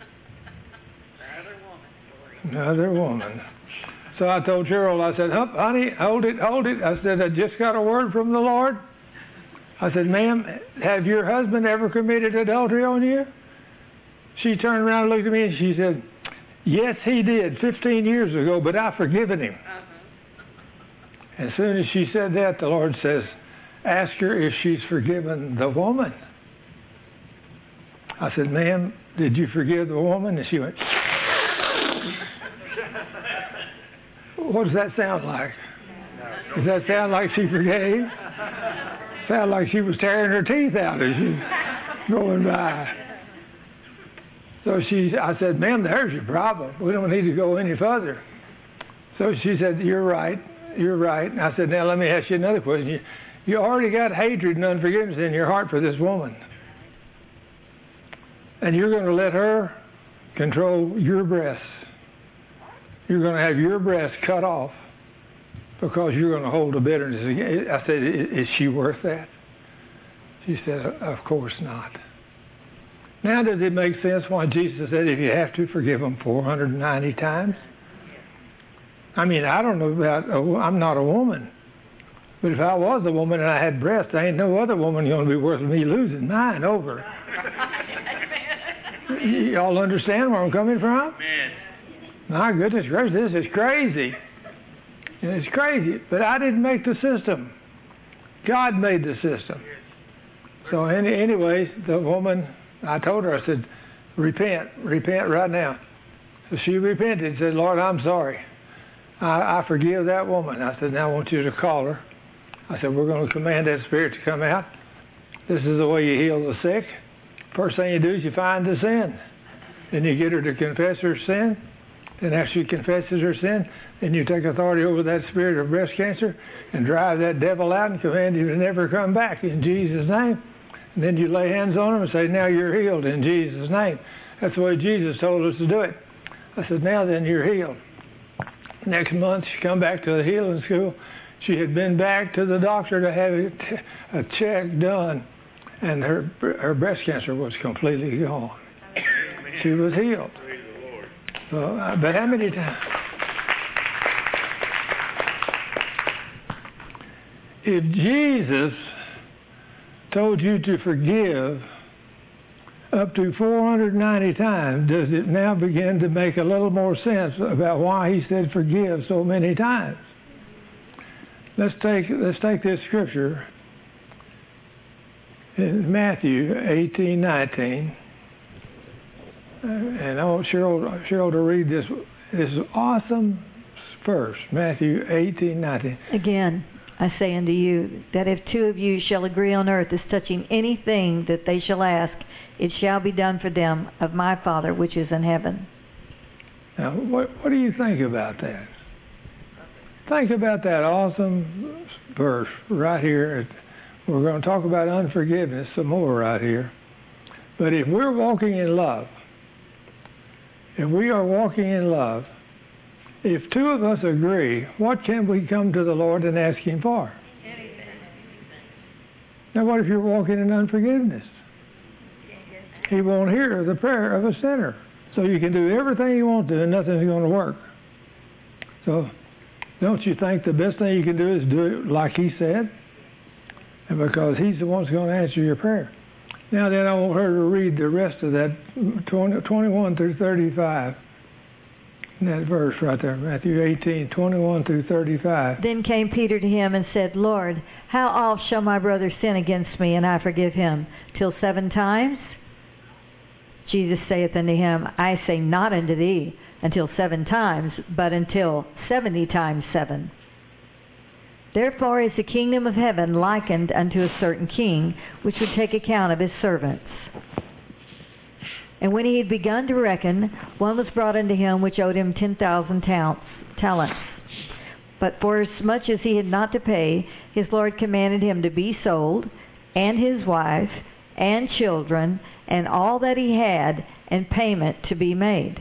Another woman. So I told Cheryl, I said, honey, hold it. I said, I just got a word from the Lord. I said, ma'am, have your husband ever committed adultery on you? She turned around and looked at me and she said, yes, he did 15 years ago, but I've forgiven him. As soon as she said that, the Lord says, ask her if she's forgiven the woman. I said, ma'am, did you forgive the woman? And she went, what does that sound like? Does that sound like she forgave? Sound like she was tearing her teeth out as she was going by. So I said, ma'am, there's your problem. We don't need to go any further. So she said, you're right. And I said, now let me ask you another question. You already got hatred and unforgiveness in your heart for this woman. And you're going to let her control your breasts. You're going to have your breasts cut off because you're going to hold a bitterness against. I said, is she worth that? She said, of course not. Now does it make sense why Jesus said if you have to, forgive them 490 times? I mean, I don't know about, I'm not a woman. But if I was a woman and I had breasts, there ain't no other woman going to be worth me losing mine over. Y'all understand where I'm coming from? My goodness gracious, this is crazy. It's crazy. But I didn't make the system. God made the system. So anyways, the woman, I told her, I said, repent right now. So she repented and said, Lord, I'm sorry. I forgive that woman. I said, now I want you to call her. I said, we're going to command that spirit to come out. This is the way you heal the sick. First thing you do is you find the sin. Then you get her to confess her sin. Then after she confesses her sin, then you take authority over that spirit of breast cancer and drive that devil out and command him to never come back in Jesus' name. And then you lay hands on him and say, now you're healed in Jesus' name. That's the way Jesus told us to do it. I said, now then you're healed. Next month she come back to the healing school. She had been back to the doctor to have a check done, and her breast cancer was completely gone. She was healed. So, but how many times? If Jesus told you to forgive up to 490 times, does it now begin to make a little more sense about why he said forgive so many times? Let's take this scripture in Matthew 18:19, and I want Cheryl to read this awesome verse, Matthew 18:19. Again, I say unto you that if two of you shall agree on earth as touching anything that they shall ask, it shall be done for them of my Father which is in heaven. Now, what do you think about that? Think about that awesome verse right here. We're going to talk about unforgiveness some more right here. But if we're walking in love, if we are walking in love, if two of us agree, what can we come to the Lord and ask him for? Now what if you're walking in unforgiveness? He won't hear the prayer of a sinner. So you can do everything you want to and nothing's going to work. So don't you think the best thing you can do is do it like he said? And because he's the one who's going to answer your prayer. Now then, I want her to read the rest of that 21 through 35. That verse right there, Matthew 18:21 through 35. Then came Peter to him and said, Lord, how oft shall my brother sin against me, and I forgive him? Till 7 times? Jesus saith unto him, I say not unto thee, until 7 times, but until 70 times 7. Therefore is the kingdom of heaven likened unto a certain king, which would take account of his servants. And when he had begun to reckon, one was brought unto him which owed him 10,000 talents. But for as much as he had not to pay, his Lord commanded him to be sold, and his wife, and children, and all that he had, and payment to be made.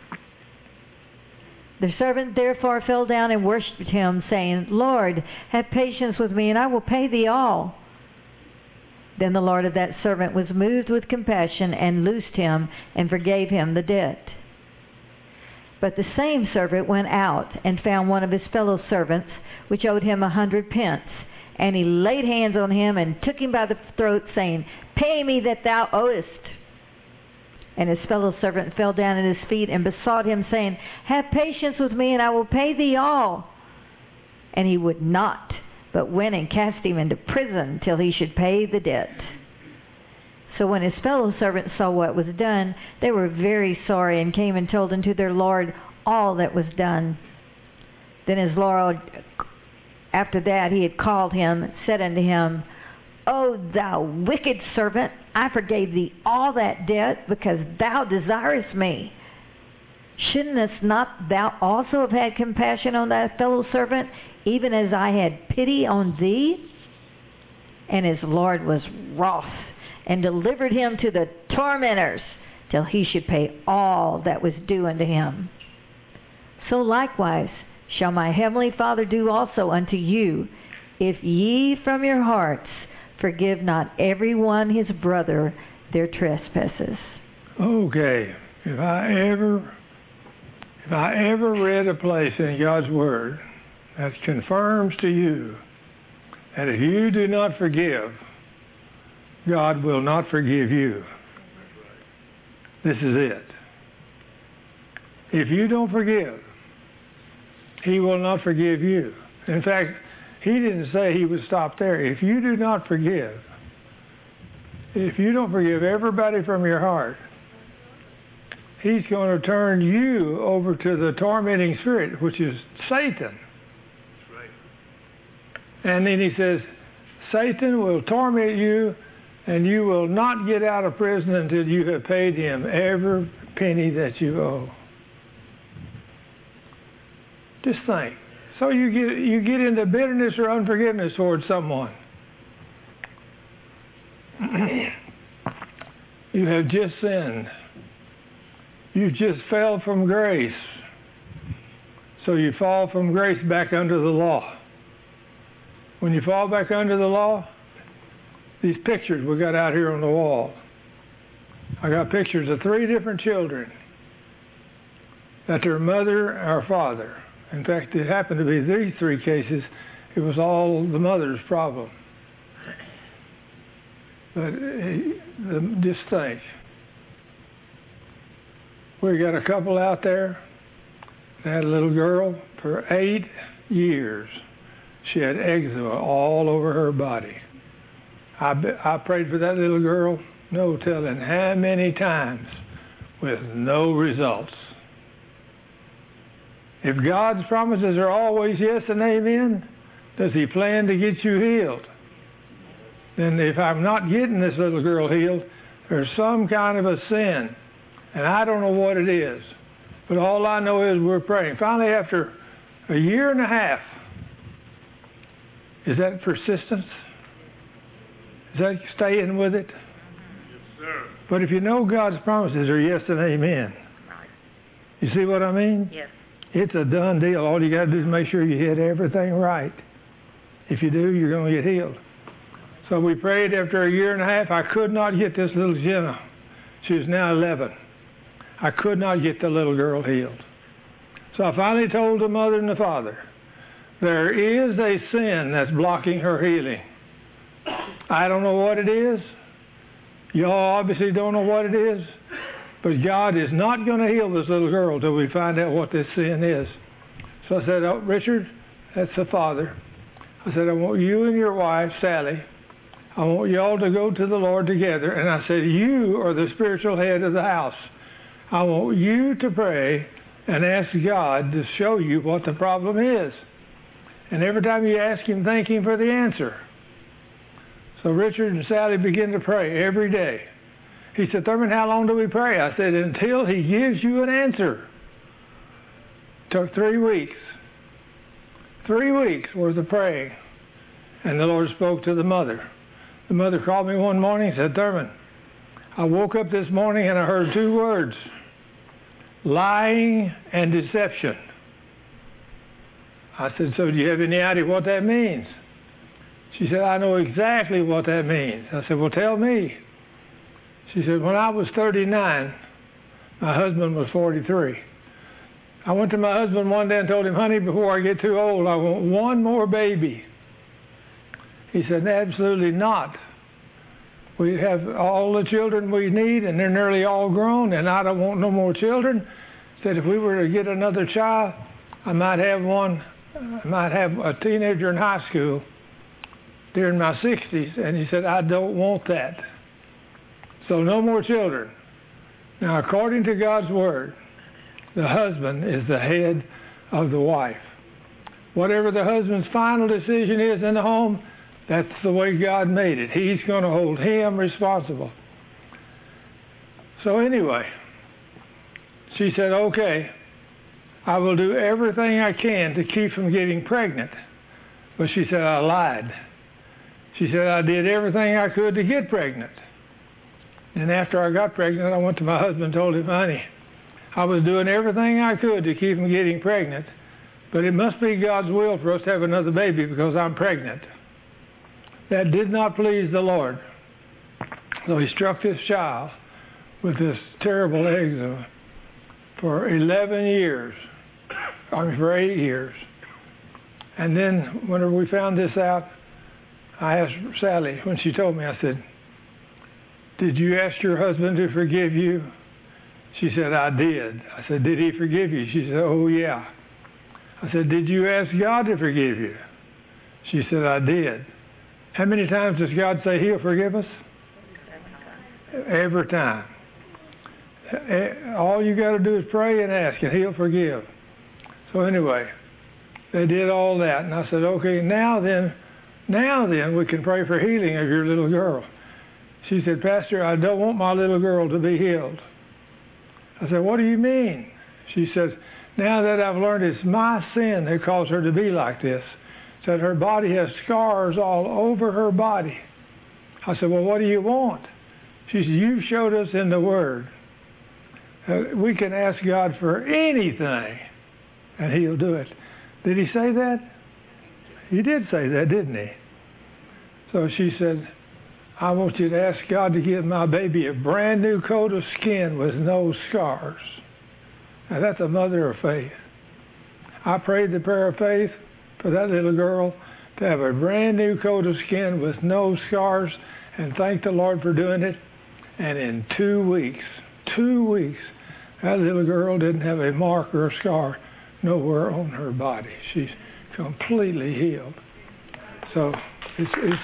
The servant therefore fell down and worshipped him, saying, Lord, have patience with me, and I will pay thee all. Then the Lord of that servant was moved with compassion, and loosed him, and forgave him the debt. But the same servant went out, and found one of his fellow servants, which owed him 100 pence. And he laid hands on him, and took him by the throat, saying, Pay me that thou owest. And his fellow servant fell down at his feet, and besought him, saying, Have patience with me, and I will pay thee all. And he would not, but went and cast him into prison till he should pay the debt. So when his fellow servants saw what was done, they were very sorry, and came and told unto their Lord all that was done. Then his Lord, after that he had called him, said unto him, O thou wicked servant, I forgave thee all that debt, because thou desirest me. Shouldn't not thou also have had compassion on thy fellow servant, even as I had pity on thee? And his Lord was wroth, and delivered him to the tormentors, till he should pay all that was due unto him. So likewise shall my heavenly Father do also unto you, if ye from your hearts forgive not every one his brother their trespasses. Okay, if I ever read a place in God's Word that confirms to you that if you do not forgive, God will not forgive you. This is it. If you don't forgive, He will not forgive you. In fact, He didn't say He would stop there. If you do not forgive, if you don't forgive everybody from your heart, He's going to turn you over to the tormenting spirit, which is Satan. That's right. And then He says, Satan will torment you, and you will not get out of prison until you have paid him every penny that you owe. Just think. So you get into bitterness or unforgiveness towards someone. You have just sinned. You just fell from grace. So you fall from grace back under the law. When you fall back under the law, these pictures we got out here on the wall. I got pictures of 3 different children that their mother or father. In fact, it happened to be these 3 cases. It was all the mother's problem. But just think. We got a couple out there that had a little girl for 8 years. She had eczema all over her body. I prayed for that little girl, no telling how many times, with no results. If God's promises are always yes and amen, does He plan to get you healed? Then if I'm not getting this little girl healed, there's some kind of a sin, and I don't know what it is. But all I know is we're praying. Finally, after a year and a half, is that persistence? Is that staying with it? Yes, sir. But if you know God's promises are yes and amen, Right. you see what I mean? Yes. It's a done deal. All you got to do is make sure you hit everything right. If you do, you're going to get healed. So we prayed after a year and a half. I could not get this little Jenna. She is now 11. I could not get the little girl healed. So I finally told the mother and the father, there is a sin that's blocking her healing. I don't know what it is. Y'all obviously don't know what it is. But God is not going to heal this little girl till we find out what this sin is. So I said, oh, Richard, that's the father. I said, I want you and your wife, Sally, I want you all to go to the Lord together. And I said, you are the spiritual head of the house. I want you to pray and ask God to show you what the problem is. And every time you ask Him, thank Him for the answer. So Richard and Sally began to pray every day. He said, Thurman, how long do we pray? I said, until He gives you an answer. Took 3 weeks. 3 weeks worth of praying. And the Lord spoke to the mother. The mother called me one morning and said, Thurman, I woke up this morning and I heard two words, lying and deception. I said, so do you have any idea what that means? She said, I know exactly what that means. I said, well, tell me. She said, when I was 39, my husband was 43. I went to my husband one day and told him, honey, before I get too old, I want one more baby. He said, absolutely not. We have all the children we need, and they're nearly all grown, and I don't want no more children. Said if we were to get another child, I might have a teenager in high school during my 60s. And he said, I don't want that. So no more children. Now, according to God's Word, the husband is the head of the wife. Whatever the husband's final decision is in the home, that's the way God made it. He's going to hold him responsible. So anyway, she said, okay, I will do everything I can to keep from getting pregnant. But she said, I lied. She said, I did everything I could to get pregnant. And after I got pregnant, I went to my husband and told him, honey, I was doing everything I could to keep from getting pregnant, but it must be God's will for us to have another baby because I'm pregnant. That did not please the Lord. So he struck this child with this terrible eczema for 11 years. For 8 years. And then whenever we found this out, I asked Sally, when she told me, I said, did you ask your husband to forgive you? She said, I did. I said, did he forgive you? She said, oh, yeah. I said, did you ask God to forgive you? She said, I did. How many times does God say he'll forgive us? Every time. All you got to do is pray and ask, and he'll forgive. So anyway, they did all that. And I said, okay, now then, we can pray for healing of your little girl. She said, Pastor, I don't want my little girl to be healed. I said, what do you mean? She says, now that I've learned it's my sin that caused her to be like this, said her body has scars all over her body. I said, well, what do you want? She said, you showed us in the Word we can ask God for anything, and he'll do it. Did he say that? He did say that, didn't he? So she said, I want you to ask God to give my baby a brand new coat of skin with no scars. Now that's a mother of faith. I prayed the prayer of faith for that little girl to have a brand new coat of skin with no scars, and thank the Lord for doing it. And in 2 weeks, that little girl didn't have a mark or a scar nowhere on her body. She's completely healed. So it's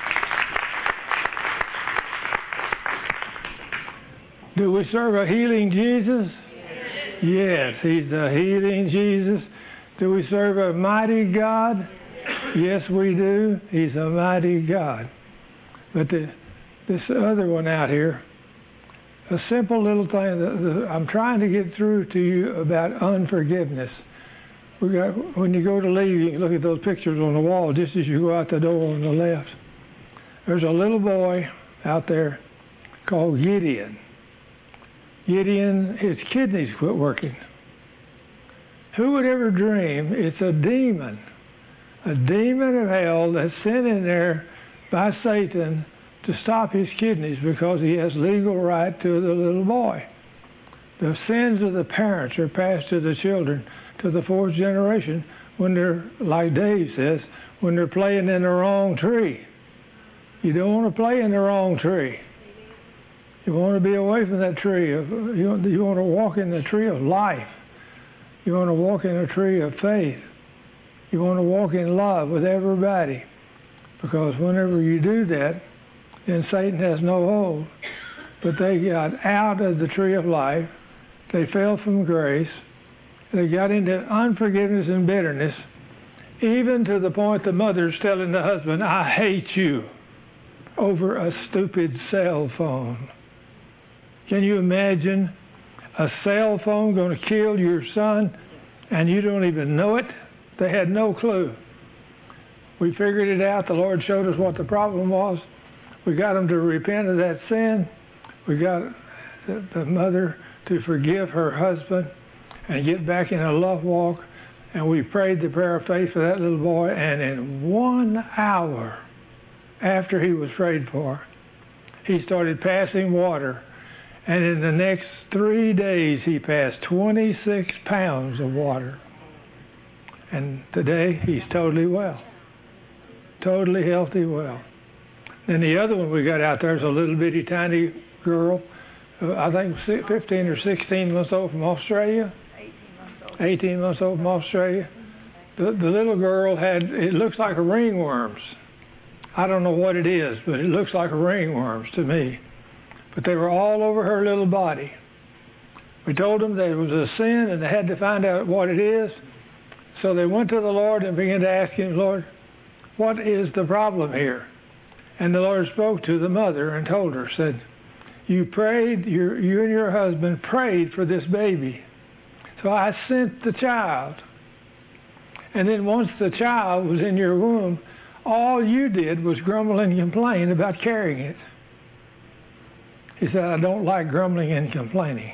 do we serve a healing Jesus? Yes, he's the healing Jesus. Do we serve a mighty God? Yes, we do. He's a mighty God. But this other one out here, a simple little thing I'm trying to get through to you about unforgiveness. When you go to leave, you can look at those pictures on the wall just as you go out the door on the left. There's a little boy out there called Gideon. Gideon, his kidneys quit working. Who would ever dream it's a demon of hell that's sent in there by Satan to stop his kidneys because he has legal right to the little boy. The sins of the parents are passed to the children to the fourth generation when they're, like Dave says, when they're playing in the wrong tree. You don't want to play in the wrong tree. You want to be away from that tree. You want to walk in the tree of life. You want to walk in a tree of faith. You want to walk in love with everybody. Because whenever you do that, then Satan has no hold. But they got out of the tree of life. They fell from grace. They got into unforgiveness and bitterness, even to the point the mother's telling the husband, I hate you, over a stupid cell phone. Can you imagine a cell phone going to kill your son and you don't even know it? They had no clue. We figured it out. The Lord showed us what the problem was. We got them to repent of that sin. We got the mother to forgive her husband and get back in a love walk. And we prayed the prayer of faith for that little boy. And in 1 hour after he was prayed for, he started passing water. And in the next 3 days, he passed 26 pounds of water. And today, he's totally well. Totally healthy well. And the other one we got out there is a little bitty tiny girl, I think 15 or 16 months old from Australia. 18 months old from Australia. The little girl had, it looks like a ringworms. I don't know what it is, but it looks like a ringworms to me. But they were all over her little body. We told them that it was a sin and they had to find out what it is. So they went to the Lord and began to ask him, Lord, what is the problem here? And the Lord spoke to the mother and told her, said, you prayed, you and your husband prayed for this baby. So I sent the child. And then once the child was in your womb, all you did was grumble and complain about carrying it. He said, I don't like grumbling and complaining.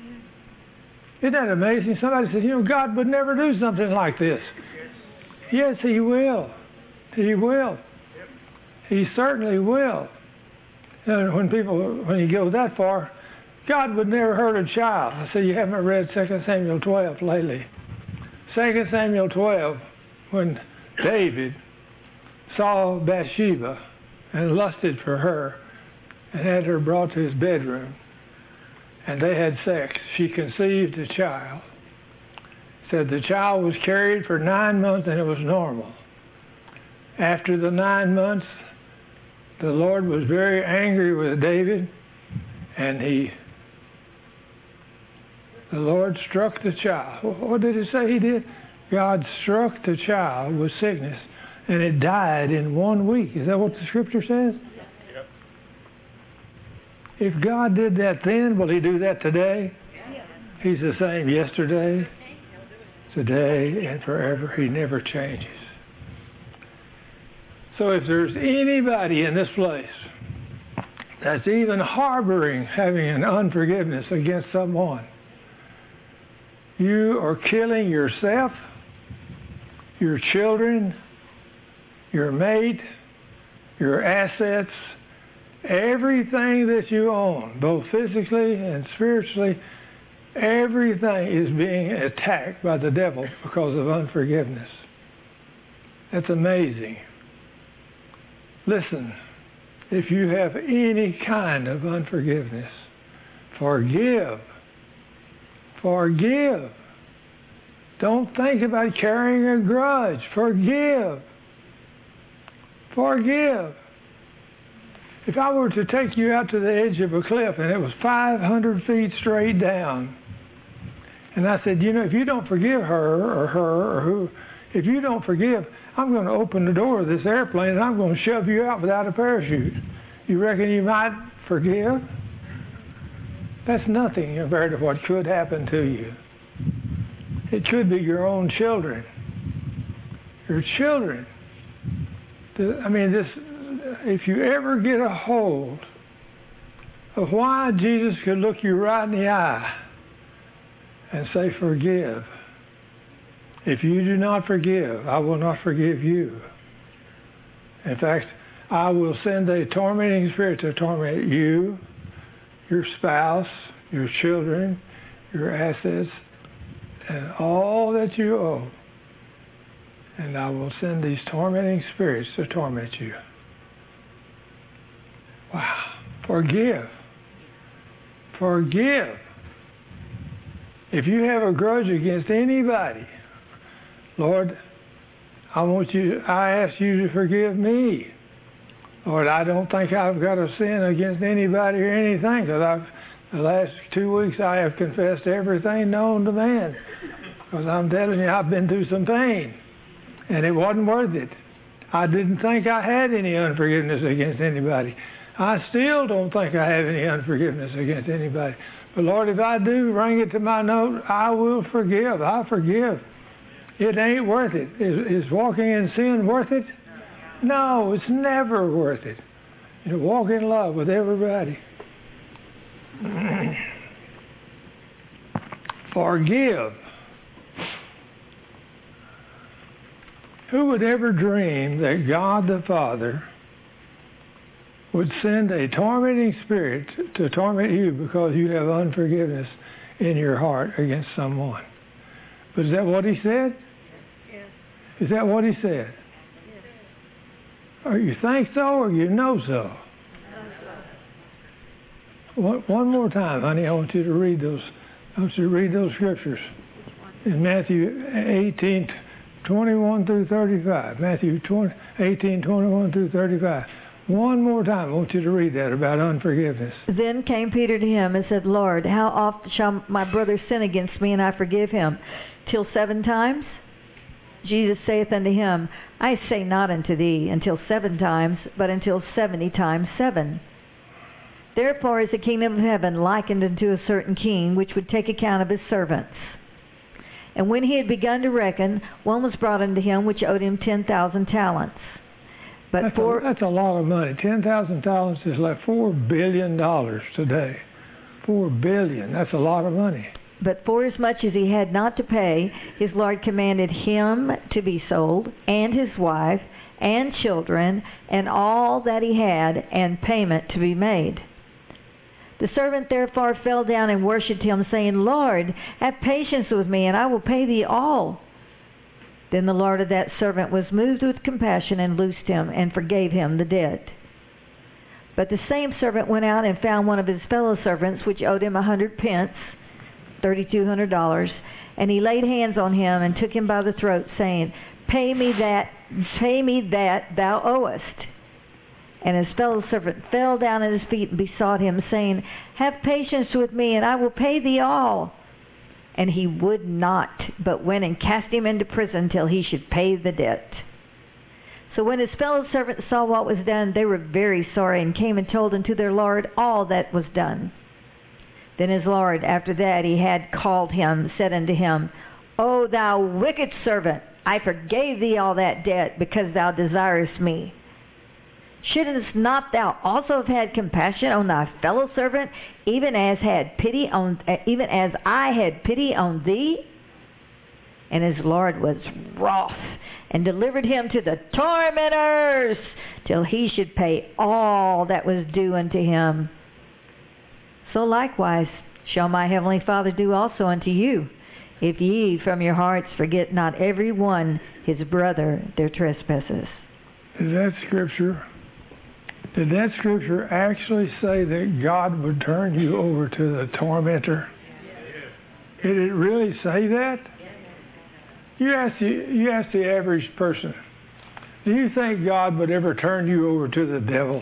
Isn't that amazing? Somebody said, God would never do something like this. Yes, he will. He will. He certainly will. And when you go that far, God would never hurt a child. I said, you haven't read 2 Samuel 12 lately. 2 Samuel 12, when David saw Bathsheba and lusted for her and had her brought to his bedroom, and they had sex, she conceived a child. Said the child was carried for 9 months and it was normal. After the 9 months, the Lord was very angry with David, and the Lord struck the child. What did it say he did? God struck the child with sickness, and it died in 1 week. Is that what the scripture says? Yep. If God did that then, will he do that today? He's the same yesterday, today, and forever. He never changes. So if there's anybody in this place that's even harboring having an unforgiveness against someone, you are killing yourself, your children, your mate, your assets, everything that you own, both physically and spiritually. Everything is being attacked by the devil because of unforgiveness. That's amazing. Listen, if you have any kind of unforgiveness, forgive. Forgive. Don't think about carrying a grudge. Forgive. Forgive. If I were to take you out to the edge of a cliff and it was 500 feet straight down, and I said, if you don't forgive her or who, if you don't forgive, I'm going to open the door of this airplane and I'm going to shove you out without a parachute. You reckon you might forgive? That's nothing compared to what could happen to you. It could be your own children. Your children. If you ever get a hold of why Jesus could look you right in the eye and say, forgive. If you do not forgive, I will not forgive you. In fact, I will send a tormenting spirit to torment you, your spouse, your children, your assets, and all that you owe. And I will send these tormenting spirits to torment you. Wow. Forgive. Forgive. If you have a grudge against anybody, Lord, I ask you to forgive me. Lord, I don't think I've got a sin against anybody or anything, because the last 2 weeks I have confessed everything known to man. Because I'm telling you, I've been through some pain, and it wasn't worth it. I didn't think I had any unforgiveness against anybody. I still don't think I have any unforgiveness against anybody. But Lord, if I do, bring it to my note, I will forgive. I forgive. It ain't worth it. Is walking in sin worth it? No, it's never worth it. You walk in love with everybody. Forgive. Who would ever dream that God the Father would send a tormenting spirit to torment you because you have unforgiveness in your heart against someone? But is that what he said? Yes. Is that what he said? Yes. Or you think so or you know so? One more time, honey, I want you to read those. I want you to read those scriptures in Matthew 18:21 through 35. Matthew 18:21 through 35. One more time, I want you to read that about unforgiveness. Then came Peter to him and said, Lord, how oft shall my brother sin against me, and I forgive him? Till 7 times? Jesus saith unto him, I say not unto thee until 7 times, but until 70 times 7. Therefore is the kingdom of heaven likened unto a certain king, which would take account of his servants. And when he had begun to reckon, one was brought unto him which owed him 10,000 talents. But that's a lot of money. 10,000 talents is like $4 billion today. $4 billion. That's a lot of money. But forasmuch as he had not to pay, his Lord commanded him to be sold, and his wife, and children, and all that he had, and payment to be made. The servant therefore fell down and worshipped him, saying, Lord, have patience with me, and I will pay thee all. Then the Lord of that servant was moved with compassion, and loosed him, and forgave him the debt. But the same servant went out and found one of his fellow servants, which owed him 100 pence, $3,200, and he laid hands on him, and took him by the throat, saying, Pay me that thou owest. And his fellow servant fell down at his feet and besought him, saying, Have patience with me, and I will pay thee all. And he would not, but went and cast him into prison till he should pay the debt. So when his fellow servants saw what was done, they were very sorry, and came and told unto their Lord all that was done. Then his Lord, after that he had called him, said unto him, O thou wicked servant, I forgave thee all that debt, because thou desirest me. Shouldest not thou also have had compassion on thy fellow servant, even as I had pity on thee? And his Lord was wroth, and delivered him to the tormentors, till he should pay all that was due unto him. So likewise shall my heavenly Father do also unto you, if ye from your hearts forget not every one his brother their trespasses. Is that scripture? Did that scripture actually say that God would turn you over to the tormentor? Did it really say that? You ask the average person, do you think God would ever turn you over to the devil?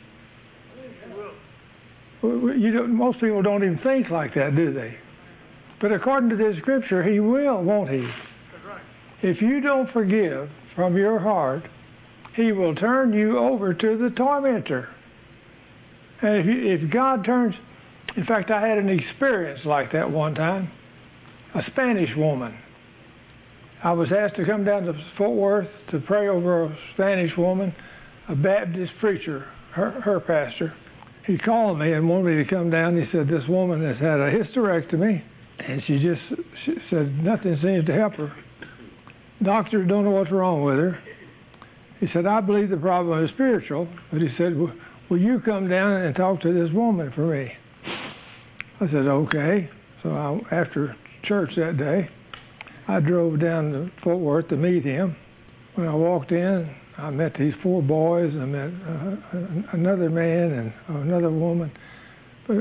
Most people don't even think like that, do they? But according to this scripture, he will, won't he? If you don't forgive from your heart, he will turn you over to the tormentor. And if God turns... In fact, I had an experience like that one time. A Spanish woman. I was asked to come down to Fort Worth to pray over a Spanish woman, a Baptist preacher, her pastor. He called me and wanted me to come down. He said, this woman has had a hysterectomy, and she said nothing seems to help her. Doctors don't know what's wrong with her. He said, I believe the problem is spiritual, but he said, will you come down and talk to this woman for me? I said, okay. So after church that day, I drove down to Fort Worth to meet him. When I walked in, I met these 4 boys. I met another man and another woman. But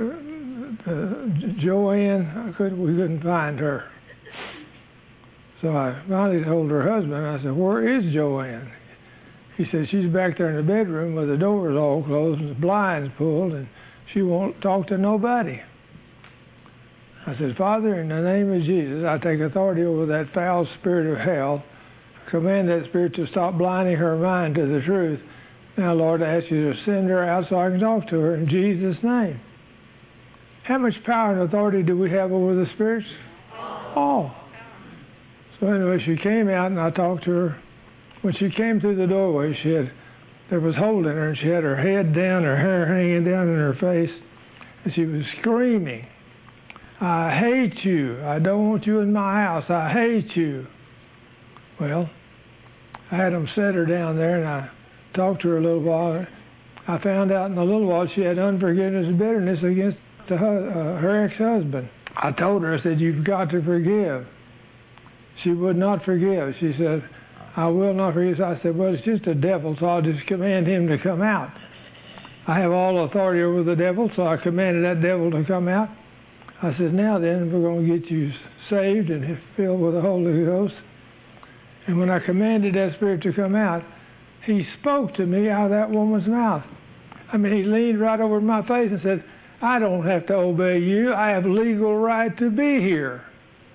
Joanne, we couldn't find her. So I finally told her husband, I said, where is Joanne? He said, she's back there in the bedroom with the doors all closed and the blinds pulled, and she won't talk to nobody. I said, Father, in the name of Jesus, I take authority over that foul spirit of hell. Command that spirit to stop blinding her mind to the truth. Now, Lord, I ask you to send her out so I can talk to her in Jesus' name. How much power and authority do we have over the spirits? All. So anyway, she came out and I talked to her. When she came through the doorway, she had that was holding her, and she had her head down, her hair hanging down in her face, and she was screaming, "I hate you. I don't want you in my house. I hate you." Well, I had them set her down there, and I talked to her a little while. I found out in a little while she had unforgiveness and bitterness against her ex-husband. I told her, I said, "You've got to forgive." She would not forgive. She said, "I will not forgive." So I said, "Well, it's just a devil, so I'll just command him to come out. I have all authority over the devil," so I commanded that devil to come out. I said, "Now then, we're going to get you saved and filled with the Holy Ghost." And when I commanded that spirit to come out, he spoke to me out of that woman's mouth. I mean, he leaned right over my face and said, "I don't have to obey you. I have legal right to be here."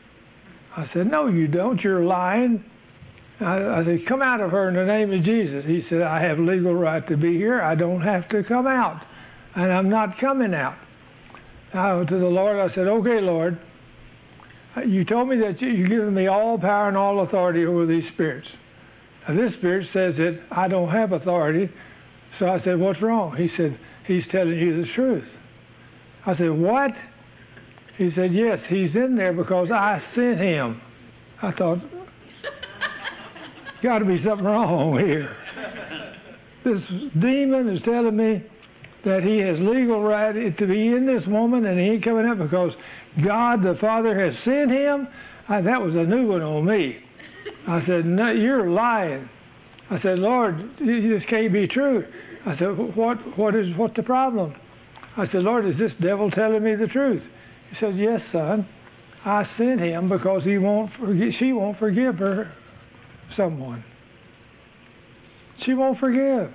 I said, "No, you don't. You're lying." I said, "Come out of her in the name of Jesus." He said, "I have legal right to be here. I don't have to come out. And I'm not coming out." I went to the Lord. I said, "Okay, Lord, you told me that you've given me all power and all authority over these spirits. Now, this spirit says that I don't have authority." So I said, "What's wrong?" He said, "He's telling you the truth." I said, "What?" He said, "Yes, he's in there because I sent him." I thought, got to be something wrong here. This demon is telling me that he has legal right to be in this woman, and he ain't coming up because God the Father has sent him. That was a new one on me. I said, "No, you're lying." I said, "Lord, this can't be true." I said, what's the problem?" I said, "Lord, is this devil telling me the truth?" He said, "Yes, son. I sent him because she won't forgive her someone. She won't forgive."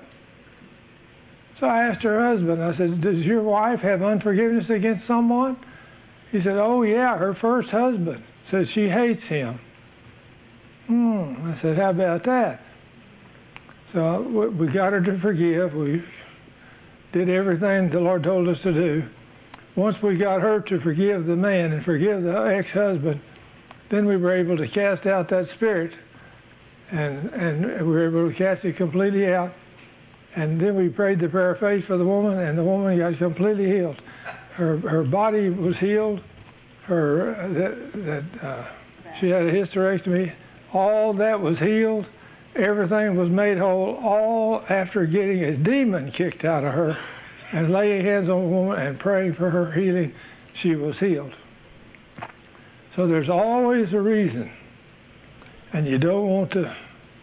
So I asked her husband, I said, "Does your wife have unforgiveness against someone?" He said, "Oh, yeah, her first husband says she hates him." I said, "How about that?" So we got her to forgive. We did everything the Lord told us to do. Once we got her to forgive the man and forgive the ex-husband, then we were able to cast out that spirit, and we were able to cast it completely out. And then we prayed the prayer of faith for the woman, and the woman got completely healed. Her body was healed. She had a hysterectomy. All that was healed. Everything was made whole, all after getting a demon kicked out of her and laying hands on the woman and praying for her healing. She was healed. So there's always a reason, and you don't want to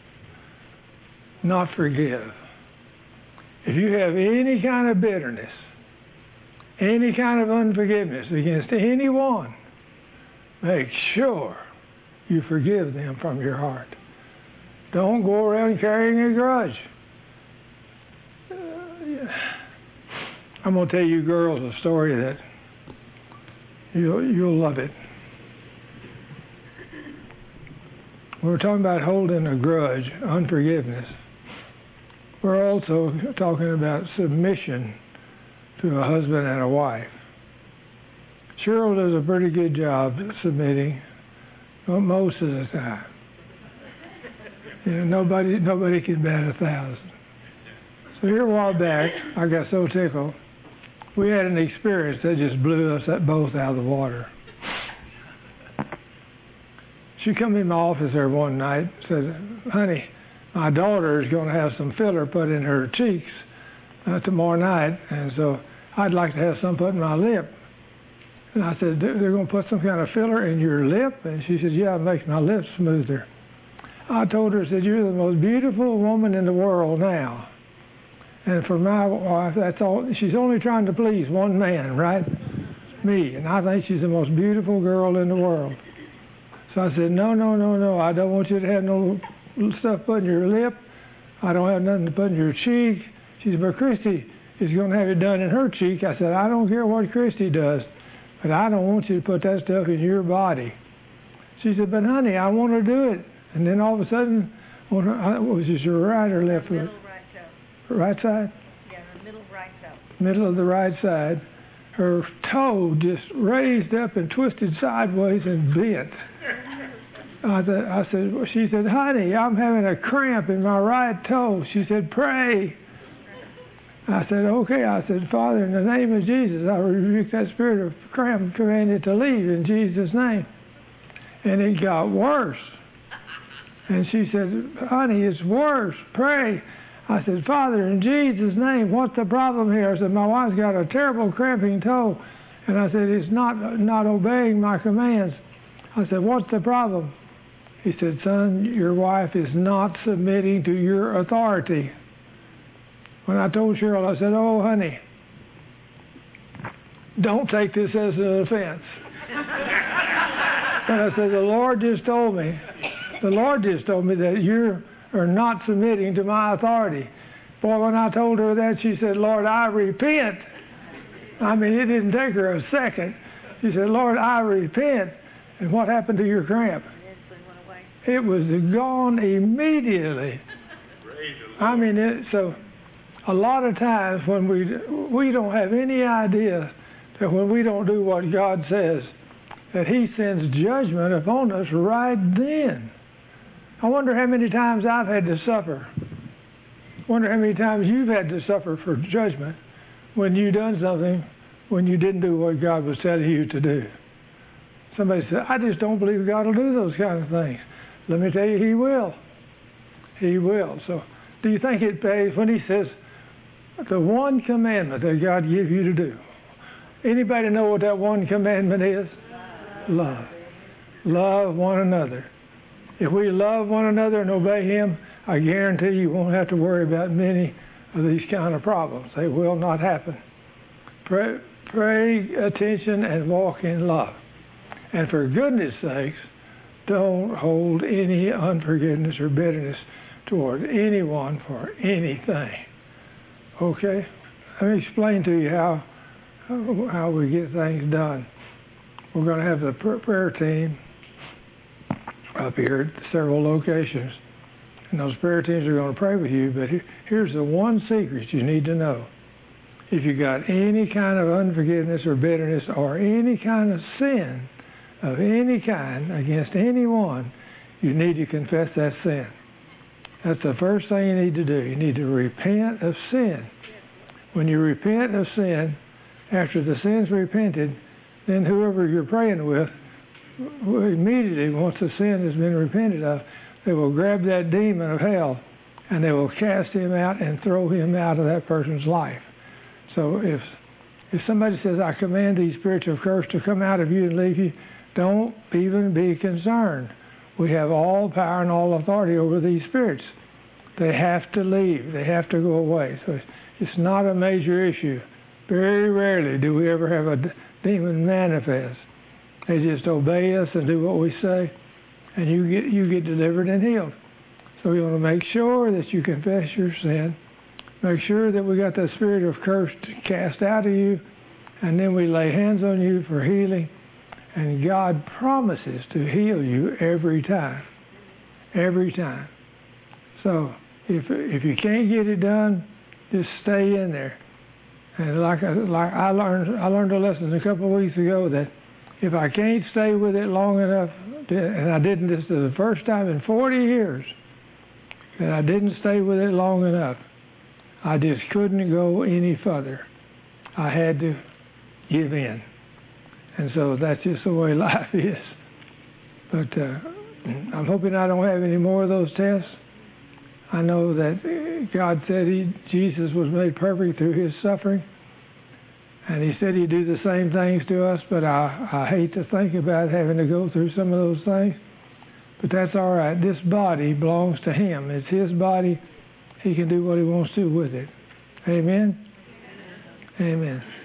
not forgive. If you have any kind of bitterness, any kind of unforgiveness against anyone, make sure you forgive them from your heart. Don't go around carrying a grudge. I'm going to tell you girls a story that you'll love it. We're talking about holding a grudge, unforgiveness. We're also talking about submission to a husband and a wife. Cheryl does a pretty good job submitting most of the time. You know, nobody can bat 1,000. So here a while back, I got so tickled. We had an experience that just blew us both out of the water. She come in my office there one night and said, "Honey, my daughter is going to have some filler put in her cheeks tomorrow night, and so I'd like to have some put in my lip." And I said, "They're going to put some kind of filler in your lip?" And she said, "Yeah, it makes my lips smoother." I told her, I said, "You're the most beautiful woman in the world now. And for my wife, that's all. She's only trying to please one man, right? Me. And I think she's the most beautiful girl in the world." So I said, No. I don't want you to have no stuff put in your lip. I don't have nothing to put in your cheek." She said, "But Christy is going to have it done in her cheek." I said, "I don't care what Christy does, but I don't want you to put that stuff in your body." She said, "But honey, I want to do it." And then all of a sudden, was it your right or left foot? Middle right toe. Right side? Yeah, the middle right toe. Middle of the right side. Her toe just raised up and twisted sideways and bent. She said, "Honey, I'm having a cramp in my right toe." She said, "Pray." I said, okay. I said, Father, in the name of Jesus, I rebuke that spirit of cramp and command it to leave in Jesus' name. And it got worse. And she said, honey, it's worse. Pray. I said, Father, in Jesus' name, what's the problem here? I said, my wife's got a terrible cramping toe. And I said, it's not obeying my commands. I said, what's the problem? He said, son, your wife is not submitting to your authority. When I told Cheryl, I said, oh, honey, don't take this as an offense. But I said, the Lord just told me that you are not submitting to my authority. Boy, when I told her that, she said, Lord, I repent. I mean, it didn't take her a second. She said, Lord, I repent. And what happened to your cramp? It was gone immediately. I mean, so a lot of times when we don't have any idea that when we don't do what God says, that He sends judgment upon us right then. I wonder how many times I've had to suffer. I wonder how many times you've had to suffer for judgment when you've done something when you didn't do what God was telling you to do. Somebody said, I just don't believe God will do those kind of things. Let me tell you, He will. He will. So do you think it pays when He says the one commandment that God gives you to do? Anybody know what that one commandment is? Love. Love one another. If we love one another and obey Him, I guarantee you won't have to worry about many of these kind of problems. They will not happen. Pay attention and walk in love. And for goodness sakes, don't hold any unforgiveness or bitterness toward anyone for anything. Okay? Let me explain to you how we get things done. We're going to have the prayer team up here at several locations. And those prayer teams are going to pray with you. But here's the one secret you need to know. If you got any kind of unforgiveness or bitterness or any kind of sin of any kind against anyone, you need to confess that sin. That's the first thing you need to do. You need to repent of sin. When you repent of sin, after the sin's repented, then whoever you're praying with, immediately once the sin has been repented of, they will grab that demon of hell and they will cast him out and throw him out of that person's life. So if somebody says, I command these spirits of curse to come out of you and leave you, don't even be concerned. We have all power and all authority over these spirits. They have to leave. They have to go away. So it's not a major issue. Very rarely do we ever have a demon manifest. They just obey us and do what we say, and you get delivered and healed. So we want to make sure that you confess your sin. Make sure that we got that spirit of curse cast out of you, and then we lay hands on you for healing. And God promises to heal you every time. Every time. So if you can't get it done, just stay in there. And like I learned a lesson a couple of weeks ago that if I can't stay with it long enough, and I didn't, this is the first time in 40 years that I didn't stay with it long enough, I just couldn't go any further. I had to give in. And so that's just the way life is. But I'm hoping I don't have any more of those tests. I know that God said Jesus was made perfect through His suffering. And He said He'd do the same things to us, but I hate to think about having to go through some of those things. But that's all right. This body belongs to Him. It's His body. He can do what He wants to with it. Amen? Amen.